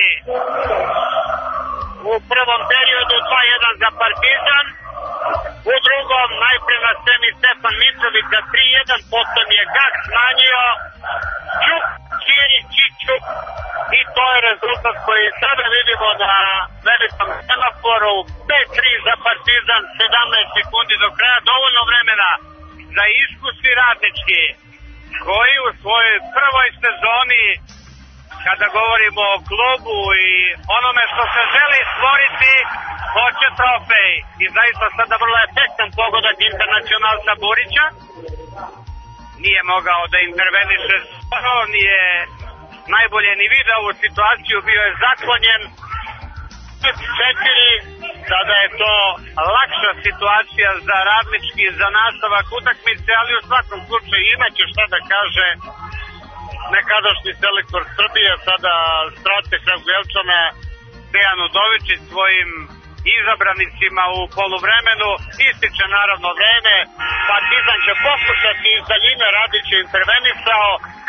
U prvom periodu 2-1 za Partizan, u drugom najpre na sceni Stefan Mitrović za 3-1, potom je Gak smanjio, Ćuk, Ćirić i Ćuk, i to je rezultat koji sada vidimo na velikom semaforu. 5-3 za Partizan, 17 sekundi do kraja, dovoljno vremena za iskusni Radnički, koji u svojoj prvoj sezoni, kada govorimo o klubu i onome što se želi stvoriti, hoće trofej. I zaista sada vrlo efektan pogodak internacionalca Burića. Nije mogao da interveniše skoro, nije najbolje ni video ovu situaciju, bio je zaklonjen. 4, sada je to lakša situacija za Radnički, za nastavak utakmice, ali u svakom slučaju imaće šta da kaže nekadašnji selektor Srbije, sada strateg Kragujevčana Dejan Udovičić svojim izabranicima u poluvremenu. Ističe naravno vreme, Partizan će pokušati iz daljine, Radić je intervenisao.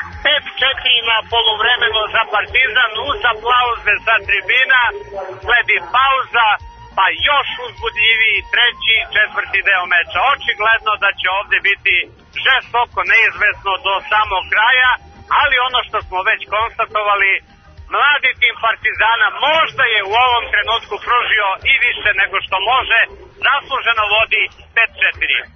5-4 na poluvremenu za Partizan, uz aplauze sa tribina, sledi pauza, pa još uzbudljiviji treći, četvrti deo meča. Očigledno da će ovde biti žestoko, neizvesno do samog kraja, ali ono što smo već konstatovali, mladi tim Partizana možda je u ovom trenutku pružio i više nego što može, zasluženo vodi 5-4.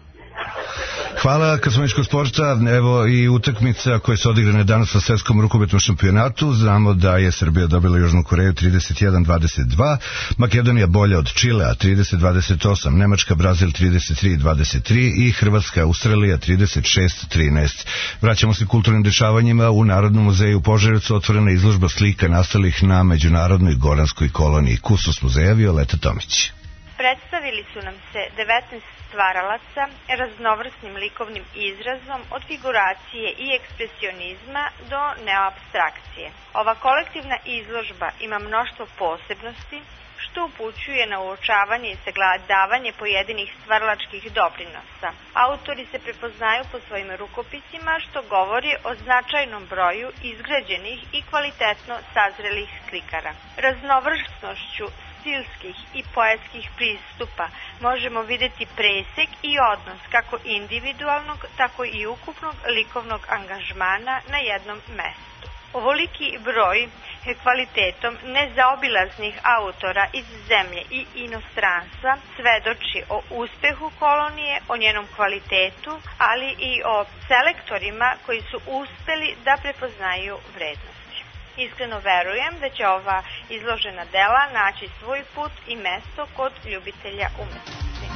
Hvala, kad smo već kod sporta, evo i utakmica koje su odigrane danas na svetskom rukometnom šampionatu. Znamo da je Srbija dobila Južnu Koreju 31-22, Makedonija bolja od Čilea 30-28, Nemačka Brazil 33-23 i Hrvatska Australija 36-13. Vraćamo se kulturnim dešavanjima. U Narodnom muzeju u Požarevcu otvorena izložba slika nastalih na međunarodnoj goranskoj koloniji. Kustos muzeja Violeta Tomić. Predstavili su nam se 19 stvaralaca raznovrsnim likovnim izrazom od figuracije i ekspresionizma do neoabstrakcije. Ova kolektivna izložba ima mnoštvo posebnosti, što upućuje na uočavanje i sagledavanje pojedinih stvaralačkih doprinosa. Autori se prepoznaju po svojim rukopisima, što govori o značajnom broju izgrađenih i kvalitetno sazrelih slikara. Raznovrsnošću stilskih i poetskih pristupa možemo videti presek i odnos kako individualnog, tako i ukupnog likovnog angažmana na jednom mestu. Ovoliki broj kvalitetom nezaobilaznih autora iz zemlje i inostranstva svedoči o uspehu kolonije, o njenom kvalitetu, ali i o selektorima koji su uspeli da prepoznaju vrednost. Iskreno verujem da će ova izložena dela naći svoj put i mesto kod ljubitelja umetnosti.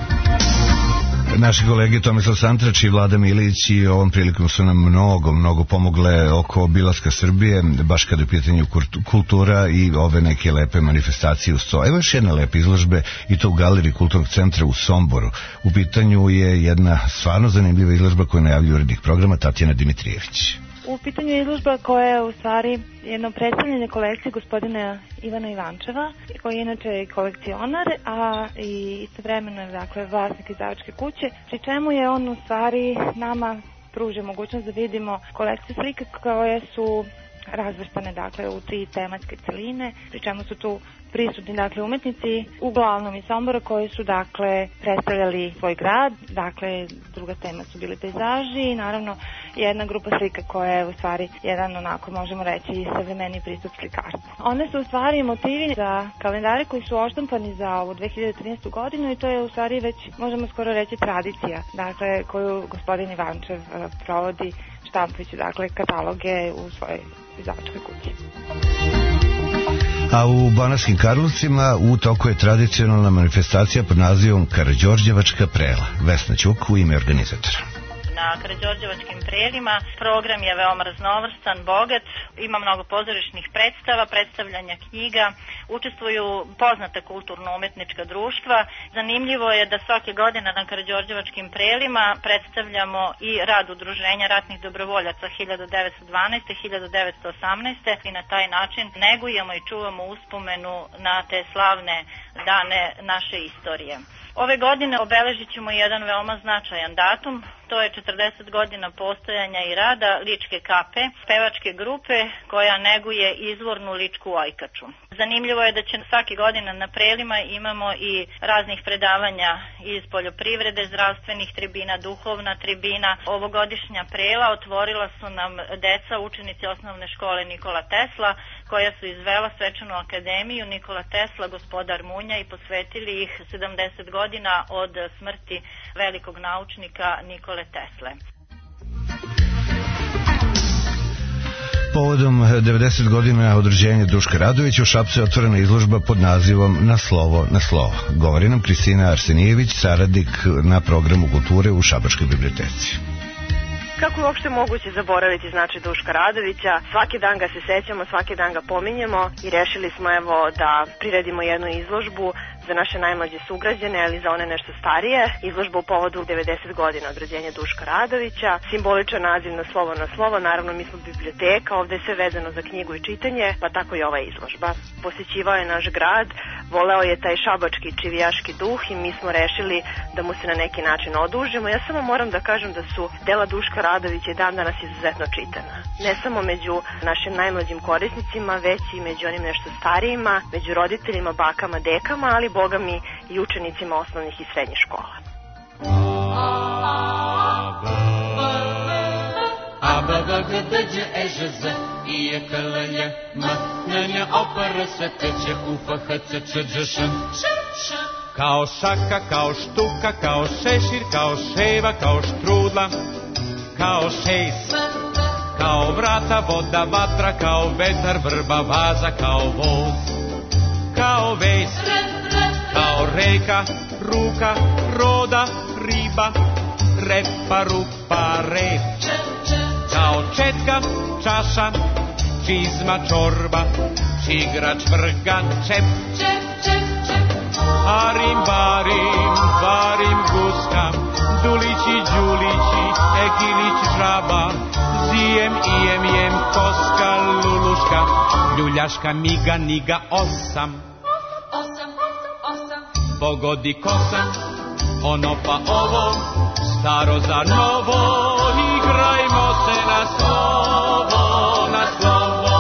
Naši kolege Tomislav Santrač i Vlada Milić i ovom prilikom su nam mnogo pomogle oko obilaska Srbije, baš kada je u pitanju kultura i ove neke lepe manifestacije uz to. Evo još jedna lepa izložbe i to u Galeriji Kulturnog centra u Somboru. U pitanju je jedna stvarno zanimljiva izložba koju najavljuje urednik programa Tatjana Dimitrijević. U pitanju je izložba koja je u stvari jedno predstavljanje kolekcije gospodina Ivana Ivančeva, koji je inače kolekcionar, a i istovremeno je dakle vlasnik izdavačke kuće, pri čemu je on u stvari nama pružio mogućnost da vidimo kolekciju slika koje su razvrstane dakle u 3 tematske celine, pri čemu su tu prisutni dakle umetnici uglavnom iz Sombora koji su dakle predstavljali svoj grad, dakle druga tema su bili pejzaži i naravno jedna grupa slika koja je u stvari jedan onako možemo reći savremeni pristup slikarstvu. One su u stvari motivi za kalendare koji su oštampani za ovu 2013. godinu i to je u stvari već možemo skoro reći tradicija, dakle koju gospodin Ivančev provodi štampajući dakle kataloge u svojoj izdavačkoj kući. A u Banatskim Karlovcima u toku je tradicionalna manifestacija pod nazivom Karađorđevačka prela. Vesna Ćuk u ime organizatora. Na Karađorđevačkim prelima program je veoma raznovrstan, bogat, ima mnogo pozorišnih predstava, predstavljanja knjiga, učestvuju poznata kulturno-umetnička društva. Zanimljivo je da svake godine na Karađorđevačkim prelima predstavljamo i rad udruženja ratnih dobrovoljaca 1918-1918 i na taj način negujemo i čuvamo uspomenu na te slavne dane naše istorije. Ove godine obeležit ćemo jedan veoma značajan datum, to je 40 godina postojanja i rada Ličke kape, pevačke grupe koja neguje izvornu ličku ojkaču. Zanimljivo je da će svake godine na prelima imamo i raznih predavanja iz poljoprivrede, zdravstvenih tribina, duhovna tribina. Ovogodišnja prela otvorila su nam deca, učenici osnovne škole Nikola Tesla, koja su izvela svečanu akademiju Nikola Tesla, gospodar Munja i posvetili ih 70 godina od smrti velikog naučnika Nikole Tesle. Povodom 90 godina od rođenja Duška Radovića u Šapcu je otvorena izložba pod nazivom Na slovo, na slovo. Govori nam Kristina Arsenijević, saradnik na programu kulture u Šabačkoj biblioteci. Kako je uopšte moguće zaboraviti znači Duška Radovića? Svaki dan ga se sećamo, svaki dan ga pominjemo i rešili smo evo da priredimo jednu izložbu za naše najmlađe sugrađane, ali za one nešto starije. Izložba u povodu 90 godina od rođenja Duška Radovića. Simboličan naziv Na slovo, naravno mi smo biblioteka, ovde je sve vezano za knjigu i čitanje, pa tako i ova izložba. Posećivao je naš grad, voleo je taj šabački čivijaški duh i mi smo rešili da mu se na neki način odužimo. Ja samo moram da kažem da su dela Duška Radovića i dan danas izuzetno čitana. Ne samo među našim najmlađim korisnicima, već i među onim nešto starijima, među roditeljima, bakama, dekama, ali boga mi i učenicima osnovnih i srednjih škola. Kao šaka, kao štuka, kao šešir, kao ševa, kao štrudla, kao šejs, kao vrata, voda, vatra, kao vetar, vrba, vaza, kao voz, kao vejs, kao reka, ruka, roda, riba, repa, rupa, rep, kao četka, čaša, čizma, čorba, čigrač, vrgan, čep, harim, barim, barim, guska, dulići, đulići, ekilić, žaba, zijem, ijem, jem, koska, luluška, ljuljaška, miga, niga, osam. Pogodi kosa, ono pa ovo, staro za novo, igrajmo se na slovo, na slovo.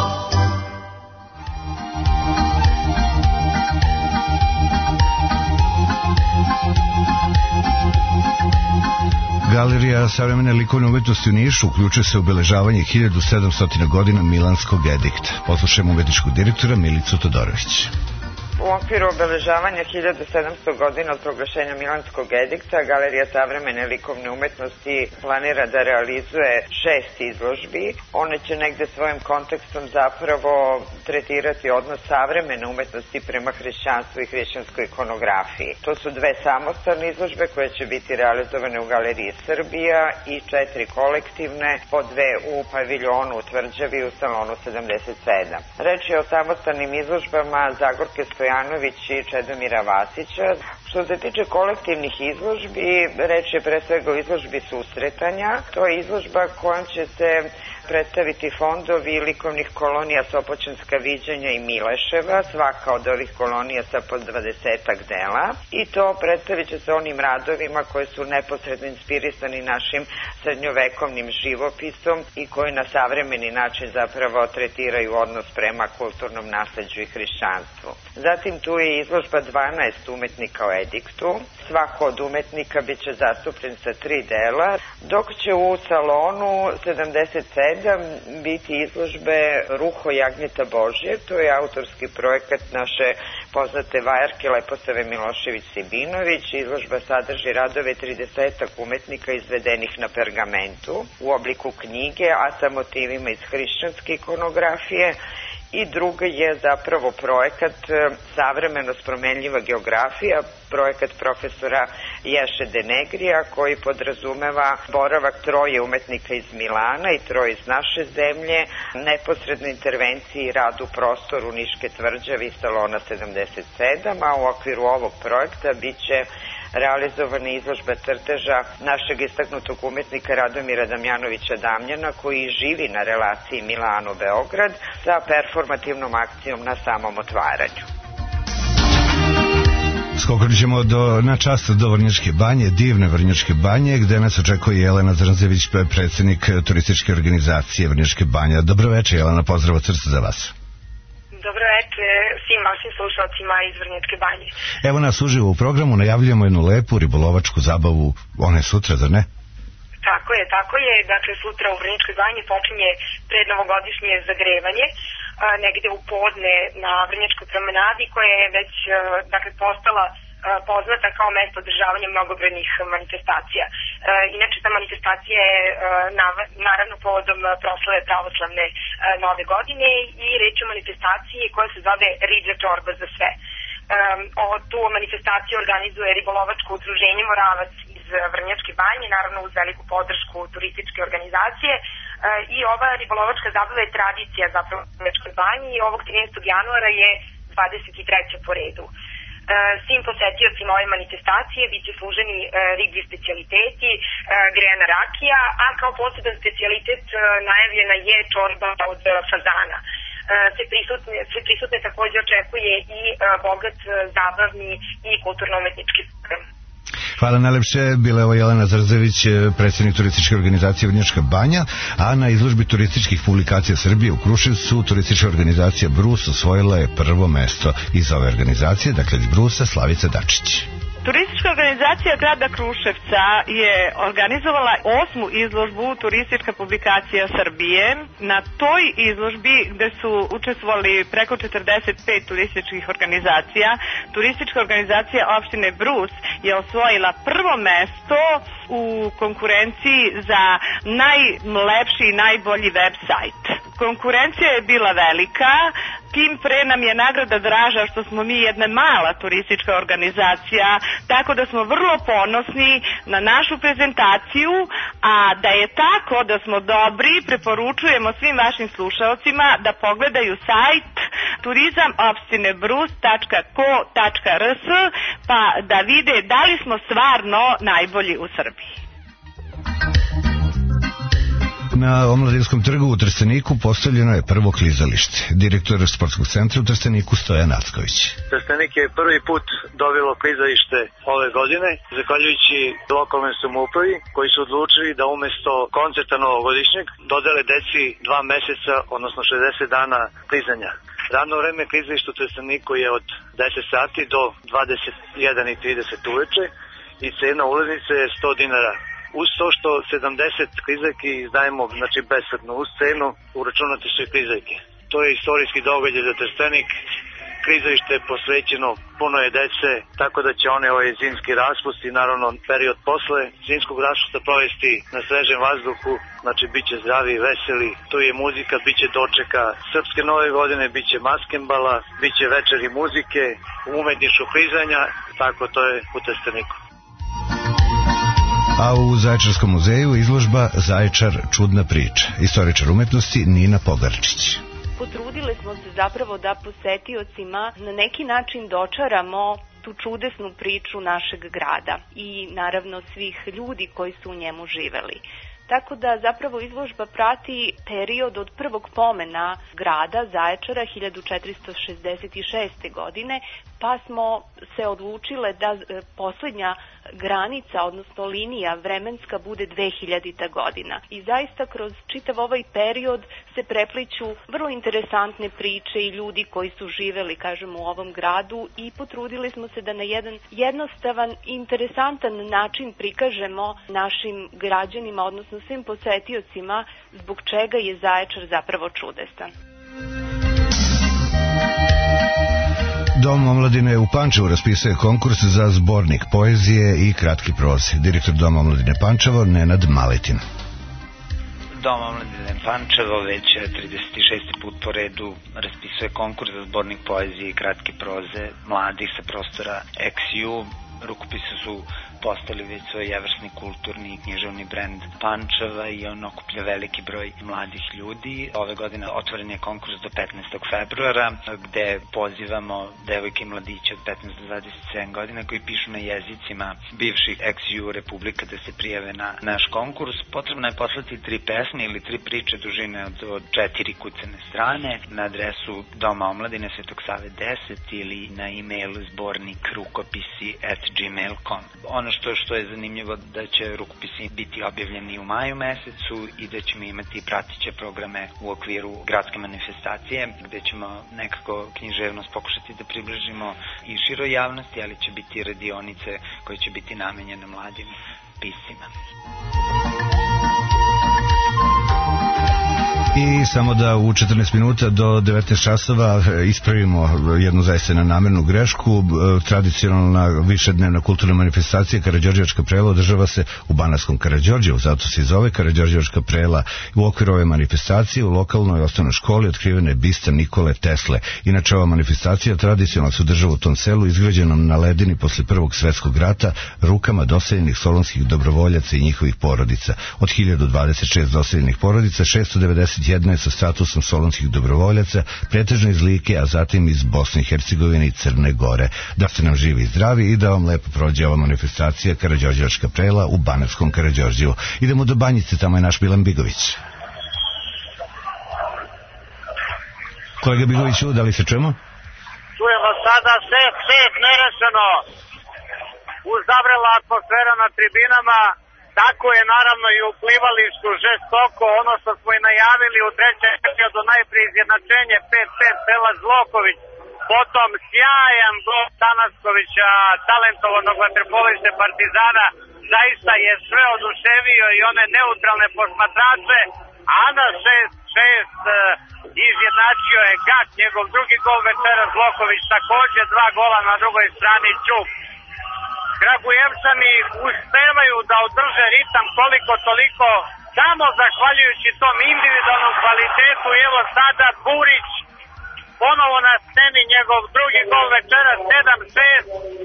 Galerija savremene likovne umetnosti u Nišu uključuje se u obeležavanje 1700 godina Milanskog edikta. Poslušajmo umetničkog direktora Milicu Todorović. U okviru obeležavanja 1700 godina od proglašenja Milanskog edikta, Galerija savremene likovne umetnosti planira da realizuje 6 izložbi. One će negde svojim kontekstom zapravo tretirati odnos savremene umetnosti prema hrišćanstvu i hrišćanskoj ikonografiji. To su 2 samostalne izložbe koje će biti realizovane u Galeriji Srbija i 4 kolektivne, po 2 u paviljonu u Tvrđavi u salonu 77. Reč je o samostalnim izložbama Zagorke Stojanović i Čedomira Vasića. Što se tiče kolektivnih izložbi, reč je pre svega o izložbi susretanja. To je izložba kojom će se predstaviti fondovi likovnih kolonija Sopoćanska viđenja i Mileševa, svaka od ovih kolonija sa po 20-ak dela, i to predstavit će se onim radovima koji su neposredno inspirisani našim srednjovekovnim živopisom i koji na savremeni način zapravo tretiraju odnos prema kulturnom nasleđu i hrišćanstvu. Zatim tu je izložba 12 umetnika o ediktu. Svako od umetnika bit će zastupljen sa 3 dela, dok će u salonu 77 biti izložbe Ruho Jagnjeta Božje. To je autorski projekat naše poznate vajarke Leposave Milošević-Sibinović. Izložba sadrži radove 30 umetnika izvedenih na pergamentu u obliku knjige, a sa motivima iz hrišćanske ikonografije. I druga je zapravo projekat Savremenost promenljiva geografija, projekat profesora Ješe Denegrija, koji podrazumeva boravak 3 umetnika iz Milana i 3 iz naše zemlje, neposredne intervencije i rad u prostoru Niške tvrđave i salona 77, a u okviru ovog projekta biće realizovana izložba crteža našeg istaknutog umetnika Radomira Damjanovića Damjana, koji živi na relaciji Milano-Beograd sa performativnom akcijom na samom otvaranju. Skokrit ćemo na čast do Vrnjačke banje, divne Vrnjačke banje, gde nas očekuje Jelena Zrnzević, predsednik turističke organizacije Vrnjačke banje. Dobro večer, Jelena, pozdrav od srca za vas. Dobro večer svim vašim slušalcima iz Vrnjačke banje. Evo nas uživo u programu, najavljujemo jednu lepu ribolovačku zabavu, ona je sutra, zar ne? Tako je. Dakle, sutra u Vrnjačkoj banji počinje prednovogodišnje zagrevanje, negde u podne na Vrnjačkoj promenadi, koja je već postala poznata kao mesto održavanja mnogobrojnih manifestacija. Inače, ta manifestacija je naravno povodom proslave pravoslavne nove godine i reč o manifestaciji koja se zove Riblja čorba za sve. Tu manifestaciju organizuje ribolovačko udruženje Moravac iz Vrnjačke banje, naravno uz veliku podršku turističke organizacije, i ova ribolovačka zabava je tradicija zapravo u Vrnjačkoj banji i ovog 13. januara je 23. po redu. Svim posetiocima ove manifestacije biće služeni riblji specijaliteti, grejana rakija, a kao poseban specijalitet najavljena je čorba od fazana. Sve prisutne takođe očekuje i bogat zabavni i kulturno-umetnički program. Hvala najlepše, bila je ovo Jelena Zrnzević, predsednik turističke organizacije Vrnjačka banja, a na izložbi turističkih publikacija Srbije u Kruševcu turistička organizacija Brus osvojila je prvo mesto iz ove organizacije, dakle iz Brusa, Slavica Dačić. Turistička organizacija grada Kruševca je organizovala 8. izložbu Turistička publikacija Srbije. Na toj izložbi, gde su učestvovali preko 45 turističkih organizacija, Turistička organizacija opštine Brus je osvojila prvo mesto u konkurenciji za najlepši i najbolji web sajt. Konkurencija je bila velika, tim pre nam je nagrada draža što smo mi jedna mala turistička organizacija, tako da smo vrlo ponosni na našu prezentaciju, a da je tako da smo dobri, preporučujemo svim vašim slušalcima da pogledaju sajt turizamopštinebrus.co.rs pa da vide da li smo stvarno najbolji u Srbiji. Na Omladinskom trgu u Trsteniku postavljeno je prvo klizalište. Direktor sportskog centra u Trsteniku Stojan Acković. Trstenik je prvi put dobilo klizalište ove godine, zahvaljujući lokalnoj samoupravi koji su odlučili da umesto koncerta novogodišnjeg dodele deci 2 meseca, odnosno 60 dana klizanja. Radno vreme klizališta u Trsteniku je od 10 sati do 21:30 uveče i cena ulaznice je 100 dinara. Uz to što 70 klizajki izdajemo, znači besplatno, uz cenu uračunate su i klizajke. To je istorijski događaj za Trstenik. Klizalište je posvećeno, puno je dece, tako da će one ovaj zimski raspust i naravno period posle zimskog raspusta provesti na svežem vazduhu, znači bit će zdravi i veseli. Tu je muzika, bit će dočeka srpske nove godine, bit će maskembala, bit će večeri muzike, umetničkog klizanja, tako to je u Trsteniku. A u Zaječarskom muzeju izložba Zaječar čudna priča. Istoričar umetnosti Nina Pogarčić. Potrudile smo se zapravo da posetiocima na neki način dočaramo tu čudesnu priču našeg grada i naravno svih ljudi koji su u njemu živeli. tako da zapravo izložba prati period od prvog pomena grada Zaječara 1466. godine, pa smo se odlučile da poslednja granica, odnosno linija vremenska bude 2000. godina. I zaista kroz čitav ovaj period se prepliću vrlo interesantne priče i ljudi koji su živeli, kažemo, u ovom gradu i potrudili smo se da na jedan jednostavan, interesantan način prikažemo našim građanima, odnosno svim posetiocima, zbog čega je Zaječar zapravo čudesan. Dom omladine u Pančevu raspisuje konkurs za zbornik poezije i kratki proze. Direktor Doma omladine Pančevo, Nenad Maletin. Dom omladine Pančevo već 36. put po redu raspisuje konkurs za zbornik poezije i kratke proze mladih sa prostora XU. Rukopisi su postali već svojevrsni kulturni i književni brend Pančeva i on okuplja veliki broj mladih ljudi. Ove godine otvoren je konkurs do 15. februara gde pozivamo devojke i mladiće od 15 do 27 godina koji pišu na jezicima bivših ex-EU republika da se prijave na naš konkurs. Potrebno je poslati 3 pesme ili 3 priče dužine od 4 kucane strane na adresu Doma omladine Svetog Save 10 ili na e-mail zbornik rukopisi@gmail.com. Ono što je zanimljivo da će rukopisi biti objavljeni u maju mesecu i da ćemo imati prateće programe u okviru gradske manifestacije gde ćemo nekako književnost pokušati da približimo i široj javnosti, ali će biti radionice koje će biti namenjene mladim piscima. I samo da u 14 minuta do 19 časova ispravimo jednu zaista namernu grešku. Tradicionalna višednevna kulturna manifestacija Karađorđevačka prela održava se u Banatskom Karađorđevu, zato se i zove Karađorđevačka prela. U okviru ove manifestacije u lokalnoj osnovnoj školi otkrivena je bista Nikole Tesle. Inače, ova manifestacija tradicionalno se održava u tom selu izgrađenom na ledini posle Prvog svetskog rata rukama doseljenih solonskih dobrovoljaca i njihovih porodica. Od 1026 doseljenih porodica, 691 je sa statusom solonskih dobrovoljaca, pretežno iz Like, a zatim iz Bosne i Hercegovine i Crne Gore. Da ste nam živi i zdravi i da vam lepo prođe ova manifestacija Karađorđevačka prela u Banatskom Karađorđevu. Idemo do Banjice, tamo je naš Milan Bigović. Kolega Bigoviću, da li se čujemo? Čujemo sada, šef, nerešeno. Uzavrela atmosfera na tribinama. Tako je naravno i u plivalištu žestoko, ono što smo i najavili u trećem periodu, najprije izjednačenje 5-5 Sela Zloković, potom sjajan gol Tanaskovića, talentovanog vaterpoliste Partizana, zaista je sve oduševio i one neutralne posmatrače, a na 6-6 izjednačio je Gak, njegov drugi gol večera, Zloković takođe 2 gola na drugoj strani Ćuk. Kragujevčani uspevaju da održe ritam koliko toliko samo zahvaljujući tom individualnom kvalitetu. I evo sada Burić ponovo na sceni, njegov drugi gol večera, 7-6,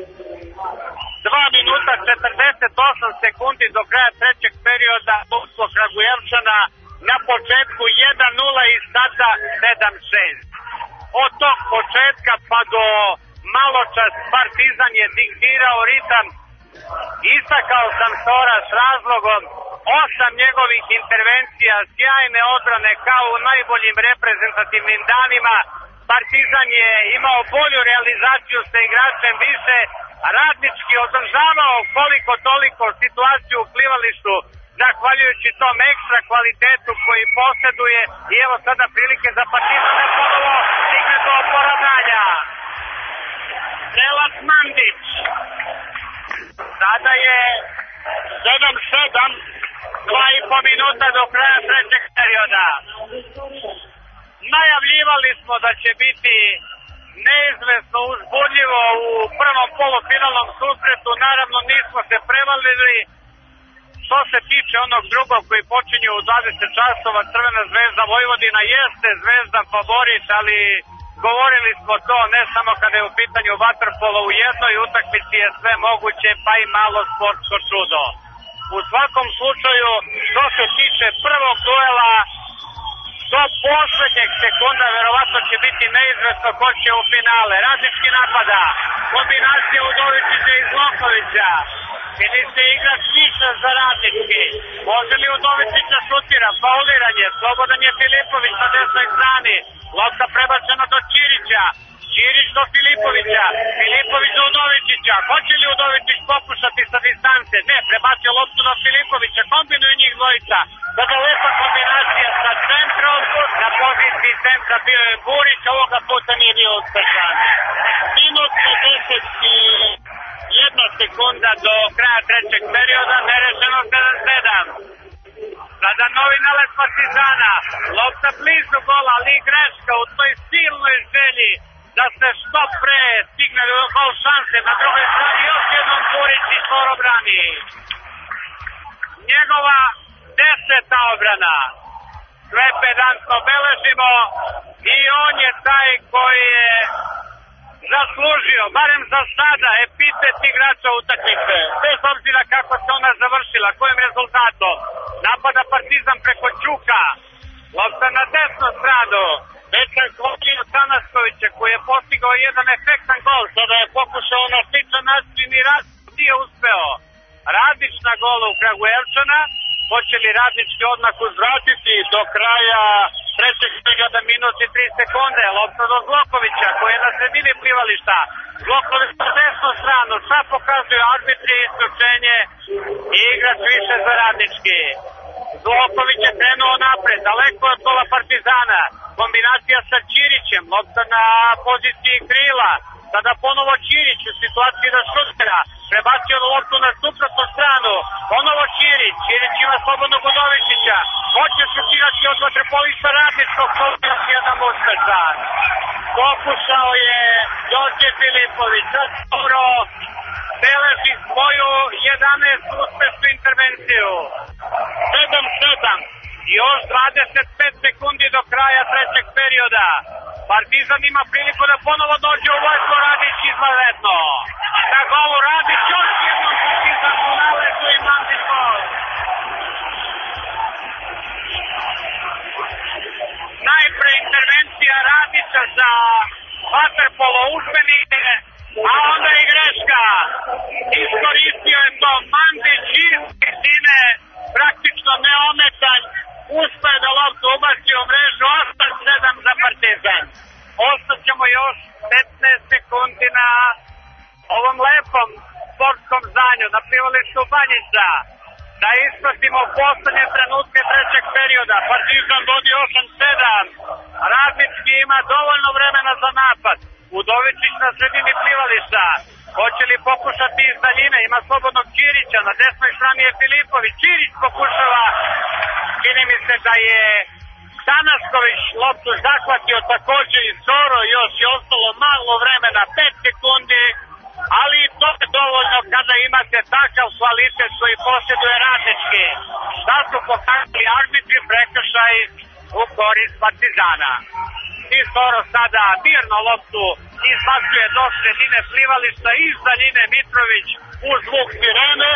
2 minuta 48 sekundi do kraja trećeg perioda. Vodstvo Kragujevčana na početku 1-0 i sada 7-6. Od tog početka pa do maločas Partizan je diktirao ritam. Istakao sam Sora s razlogom, 8 njegovih intervencija, sjajne odbrane kao u najboljim reprezentativnim danima. Partizan je imao bolju realizaciju sa igračem više, radnički održavao koliko toliko situaciju u plivalištu, zahvaljujući tom ekstra kvalitetu koji posjeduje. I evo sada prilike za Partizan da ponovo stigne do poravnanja. Prelaz Mandić. Sada je 7-7, 2,5 minuta do kraja trećeg perioda. Najavljivali smo da će biti neizvesno uzbudljivo u prvom polufinalnom susretu, naravno nismo se prevalili. Što se tiče onog drugog koji počinje u 20 časova, Crvena zvezda Vojvodina jeste zvezda favorit, ali govorili smo to ne samo kada je u pitanju vaterpolo, u jednoj utakmici je sve moguće, pa i malo sportsko čudo. U svakom slučaju, što se tiče prvog duela, do poslednjeg sekunda verovatno će biti neizvesno ko će u finale. Radnički napada, kombinacija Udovičića i Zlokovića. ili se igra više za Radnički. Može li Udovičić da šutira? Fauliranje. Slobodan je Filipović na desnoj strani. Lopta prebačena do Ćirića. Ćirić do Filipovića. Filipović do Udovičića. Hoće li Udovičić pokušati sa distance? Ne, prebacio loptu do Filipovića. Kombinuju njih dvojica. Sada lepa kombinacija sa centrom. Na poziciji centra bio je Burić. Ovoga puta nije bio uspešan. Minut 51 sekunda do kraja trećeg perioda. Nerešeno 7-7. Sada novi nalet Partizana. Lopta blizu gola, ali greška u toj silnoj želji da se što pre stigne do gol šanse. Na drugoj strani još jednom Burić i skoro brani. Njegova 10. obrana. Sve pedantno beležimo i on je taj koji je zaslužio, barem za sada, epitet igrača utakmice. Bez obzira kako se ona završila, kojim rezultatom. Napada Partizan preko Ćuka. Lopta na desnu stranu. Večer Klopin Tanaskovića koji je postigao jedan efektan gol. Sada je pokušao na sličan način i nije uspeo. Radić na golu Kragujevčana. Hoće li Radnički odmah uzvratiti do kraja trećeg perioda minut i 3 sekunde. Lopta do Zlokovića koji je na sredini plivališta. Zloković na desnu stranu. Sad pokazuju arbitri isključenje i igrač više za Radnički. Zloković je krenuo napred, daleko od gola Partizana. Kombinacija sa Ćirićem, lopta na poziciji krila. Sada ponovo Ćirić u situaciji da šutira. Prebacio loptu na suprotnu stranu. Ponovo Ćirić. Ćirić ima slobodnog Udovičića. Hoće šutirati od vaterpolista Radničkog. Još jedan uspešan. Pokušao je Đorđe Filipović. Dobro beleži svoju 11. uspešnu intervenciju. 7-7. Još 25 sekundi do kraja trećeg perioda. Partizan ima priliku da ponovo dođe u vojstvo. Radić izvanredno. Na golu Radić, još jednom Partizan u naletu i mladi gol. Najpre intervencija Radića za vaterpolo udžbenike, a onda i greška. Iskoristio je to Mandić iz sredine, praktično neometan. Uspeo da loptu ubaci u mrežu, 8-7 za Partizan. Ostaćemo još 15 sekundi na ovom lepom sportskom zdanju, na plivalištu Banjica. Da ispratimo poslednje trenutke trećeg perioda. Partizan vodi 8-7. Radnički ima dovoljno vremena za napad. Udovičić na sredini plivališta. Hoće li pokušati iz daljine? Ima slobodnog Ćirića. Na desnoj strani je Filipović. Ćirić pokušava. Čini mi se da je Tanasković loptu zahvatio takođe i Soro. Još je ostalo malo vremena, 5 sekundi. Ali to je dovoljno kada imate takav kvalitet koji posjeduje Radnički. Šta su pokazali arbitri? Prekršaj u korist Partizana. I Soro sada mirno loptu izbacuje do sredine plivališta, iz daljine Mitrović u zvuk sirene.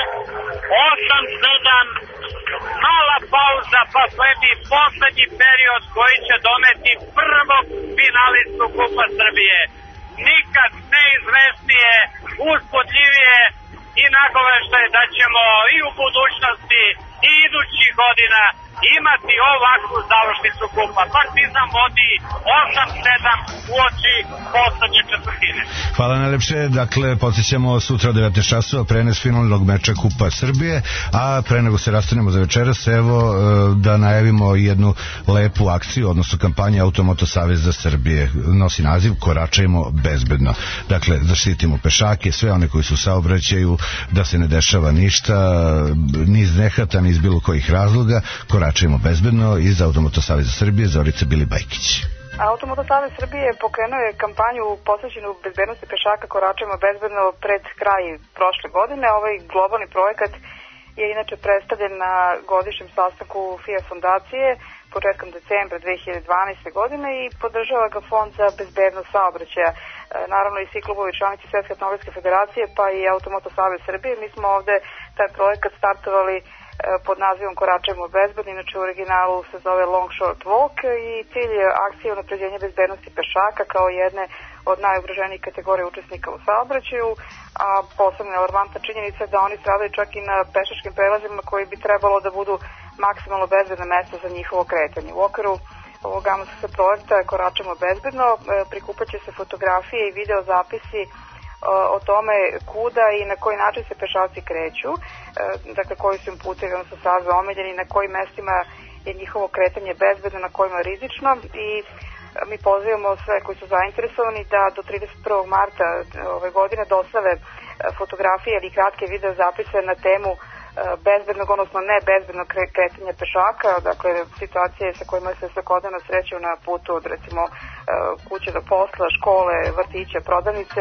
8-7, mala pauza pa sledi poslednji period koji će doneti prvog finalistu Kupa Srbije. Nikad neizvesnije, uzbudljivije i nagoveštaj da ćemo i u budućnosti i idućih godina imati ovakvu završnicu Kupa. Partizan vodi 8-7 u oči poslednje četvrtine. Hvala najlepše. Dakle, podsjećamo sutra 19 časova prenos finalnog meča Kupa Srbije, a pre nego se rastanemo za večeras, evo da najavimo jednu lepu akciju, odnosno kampanja Automoto Saveza Srbije. Nosi naziv Koračajmo bezbedno. Dakle, zaštitimo pešake, sve one koji su u saobraćaju, da se ne dešava ništa, ni iz nehata, ni iz bilo kojih razloga. Koračajmo bezbedno. Iz Automoto Saveza Srbije Zorica Bili-Bajkić. Automoto Savez Srbije pokrenuo je kampanju posvećenu bezbednosti pešaka Koračajmo bezbedno pred kraj prošle godine. Ovaj globalni projekat je inače predstavljen na godišnjem sastanku FIA fondacije početkom decembra 2012. godine i podržava ga Fond za bezbednost saobraćaja. Naravno i svi klubovi članici Svetske automobilske federacije pa i Automoto Savez Srbije. Mi smo ovde taj projekat startovali pod nazivom Koračajmo bezbedno, inače u originalu se zove Long Short Walk i cilj je akcije unapređenja bezbednosti pešaka kao jedne od najugroženijih kategorija učesnika u saobraćaju, a posebno alarmantna činjenica da oni stradaju čak i na pešačkim prelazima koji bi trebalo da budu maksimalno bezbedna mesta za njihovo kretanje. U okviru ovog amazonskog projekta Koračajmo bezbedno prikupat će se fotografije i video zapisi o tome kuda i na koji način se pešaci kreću, dakle koji su im putevi, odnosno staze omiljeni, na kojim mestima je njihovo kretanje bezbedno, na kojima je rizično i mi pozivamo sve koji su zainteresovani da do 31. marta ove godine dostave fotografije ili kratke video zapise na temu bezbednog, odnosno ne bezbednog kretanja pešaka, dakle situacije sa kojima se svakodnevno sreću na putu od recimo kuće do posla, škole, vrtića, prodavnice.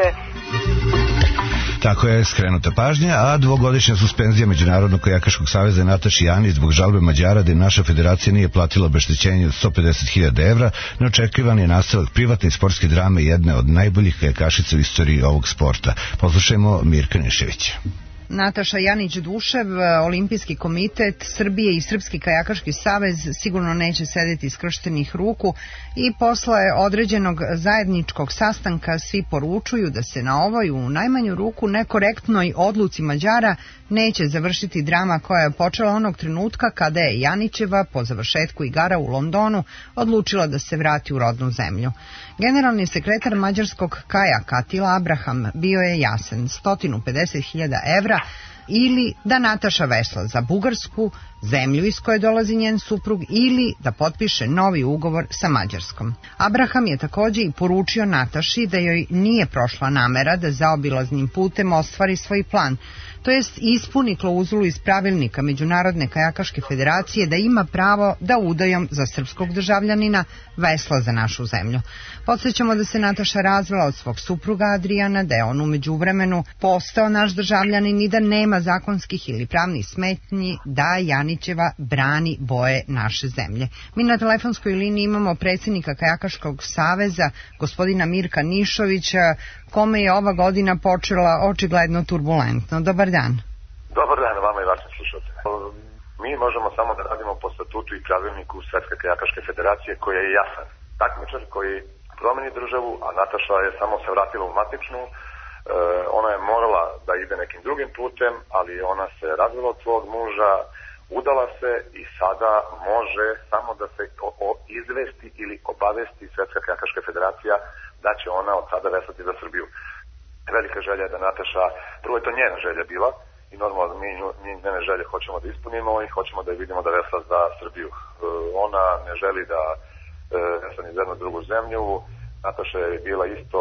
Tako je skrenuta pažnja, a dvogodišnja suspenzija Međunarodnog kajakaškog saveza Nataši Janić zbog žalbe Mađara da im naša federacija nije platila obeštećenje od 150.000 evra, neočekivan je nastavak privatne i sportske drame jedne od najboljih kajakašica u istoriji ovog sporta. Poslušajmo Mirka Niševića. Nataša Janić-Dušev, Olimpijski komitet Srbije i Srpski kajakaški savez sigurno neće sedeti skrštenih ruku i posle određenog zajedničkog sastanka svi poručuju da se na ovoj u najmanju ruku nekorektnoj odluci Mađara neće završiti drama koja je počela onog trenutka kada je Janićeva po završetku igara u Londonu odlučila da se vrati u rodnu zemlju. Generalni sekretar mađarskog kajaka Atila Abraham bio je jasan, 150.000 evra ili da Nataša vesla za Bugarsku, zemlju iz koje dolazi njen suprug, ili da potpiše novi ugovor sa Mađarskom. Abraham je također i poručio Nataši da joj nije prošla namera da zaobilaznim putem ostvari svoj plan, to jest ispuni klauzulu iz pravilnika Međunarodne kajakaške federacije da ima pravo da udajom za srpskog državljanina vesla za našu zemlju. Podsjećamo da se Nataša razvela od svog supruga Adrijana, da je on u međuvremenu postao naš državljanin i da nema zakonskih ili pravnih smetnji da Janićeva brani boje naše zemlje. Mi na telefonskoj liniji imamo predsjednika Kajakaškog saveza, gospodina Mirka Nišovića, kome je ova godina počela očigledno turbulentno. Dobar dan. Dobar dan vama i vašim slušateljima. Mi možemo samo da radimo po statutu i pravilniku Svetske kajakaške federacije koji je jasan. Takmičar koji promeni državu, a Nataša je samo se vratila u matičnu, ona je morala da ide nekim drugim putem, ali ona se razvila od svog muža, udala se i sada može samo da se izvesti ili obavesti Svetska kajakaška federacija da će ona od sada veslati za Srbiju. Velika želja je da Nataša, prvo je to njena želja bila i normalno mi njene želje hoćemo da ispunimo i hoćemo da je vidimo da vesla za Srbiju. Ona ne želi da vesla ni za jednu drugu zemlju. Nataša je bila isto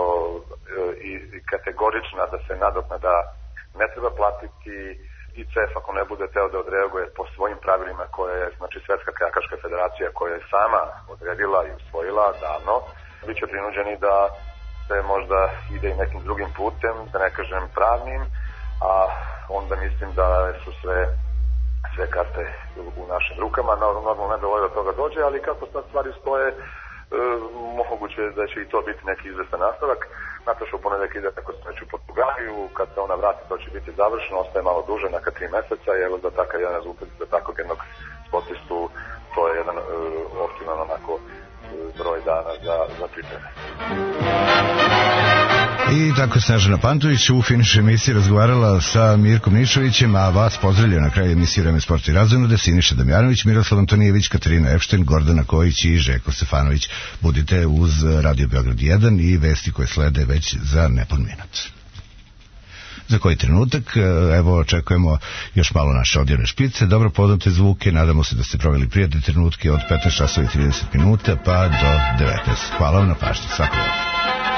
i kategorična da se nadoknada ne treba platiti i CEF ako ne bude teo da odreaguje po svojim pravilima koje je, znači Svetska kajakaška federacija koja je sama odredila i usvojila davno, bit će prinuđeni da se možda ide i nekim drugim putem, da ne kažem pravnim, a onda mislim da su sve karte u našim rukama. Normalno ne dovoljno do toga dođe, ali kako sad stvari stoje, moguće da će i to biti neki izvestan nastavak. Nataša u ponedeljak ide tako smeću u Portugaliju, kad se ona vrati to će biti završeno, ostaje malo duže, neka 3 meseca i evo za takav jedan rezultat, za takvog jednog sportistu, to je jedan optimalan onako broj dana za pripreme. I tako Snežana Pantović u finišu emisiji razgovarala sa Mirkom Nišovićem, a vas pozdravljaju na kraju emisije Vreme sporta i razonode Siniša Damjanović, Miroslav Antonijević, Katarina Epštajn, Gordana Kojić i Željko Stefanović. Budite uz Radio Beograd 1 i vesti koje slede već za nepun minut. Za koji trenutak, evo očekujemo još malo naše odjevne špice, dobro poznate zvuke, nadamo se da ste proveli prijatne trenutke od 15 časova i 30 minuta pa do 19. Hvala vam na pažnji, svako dobro.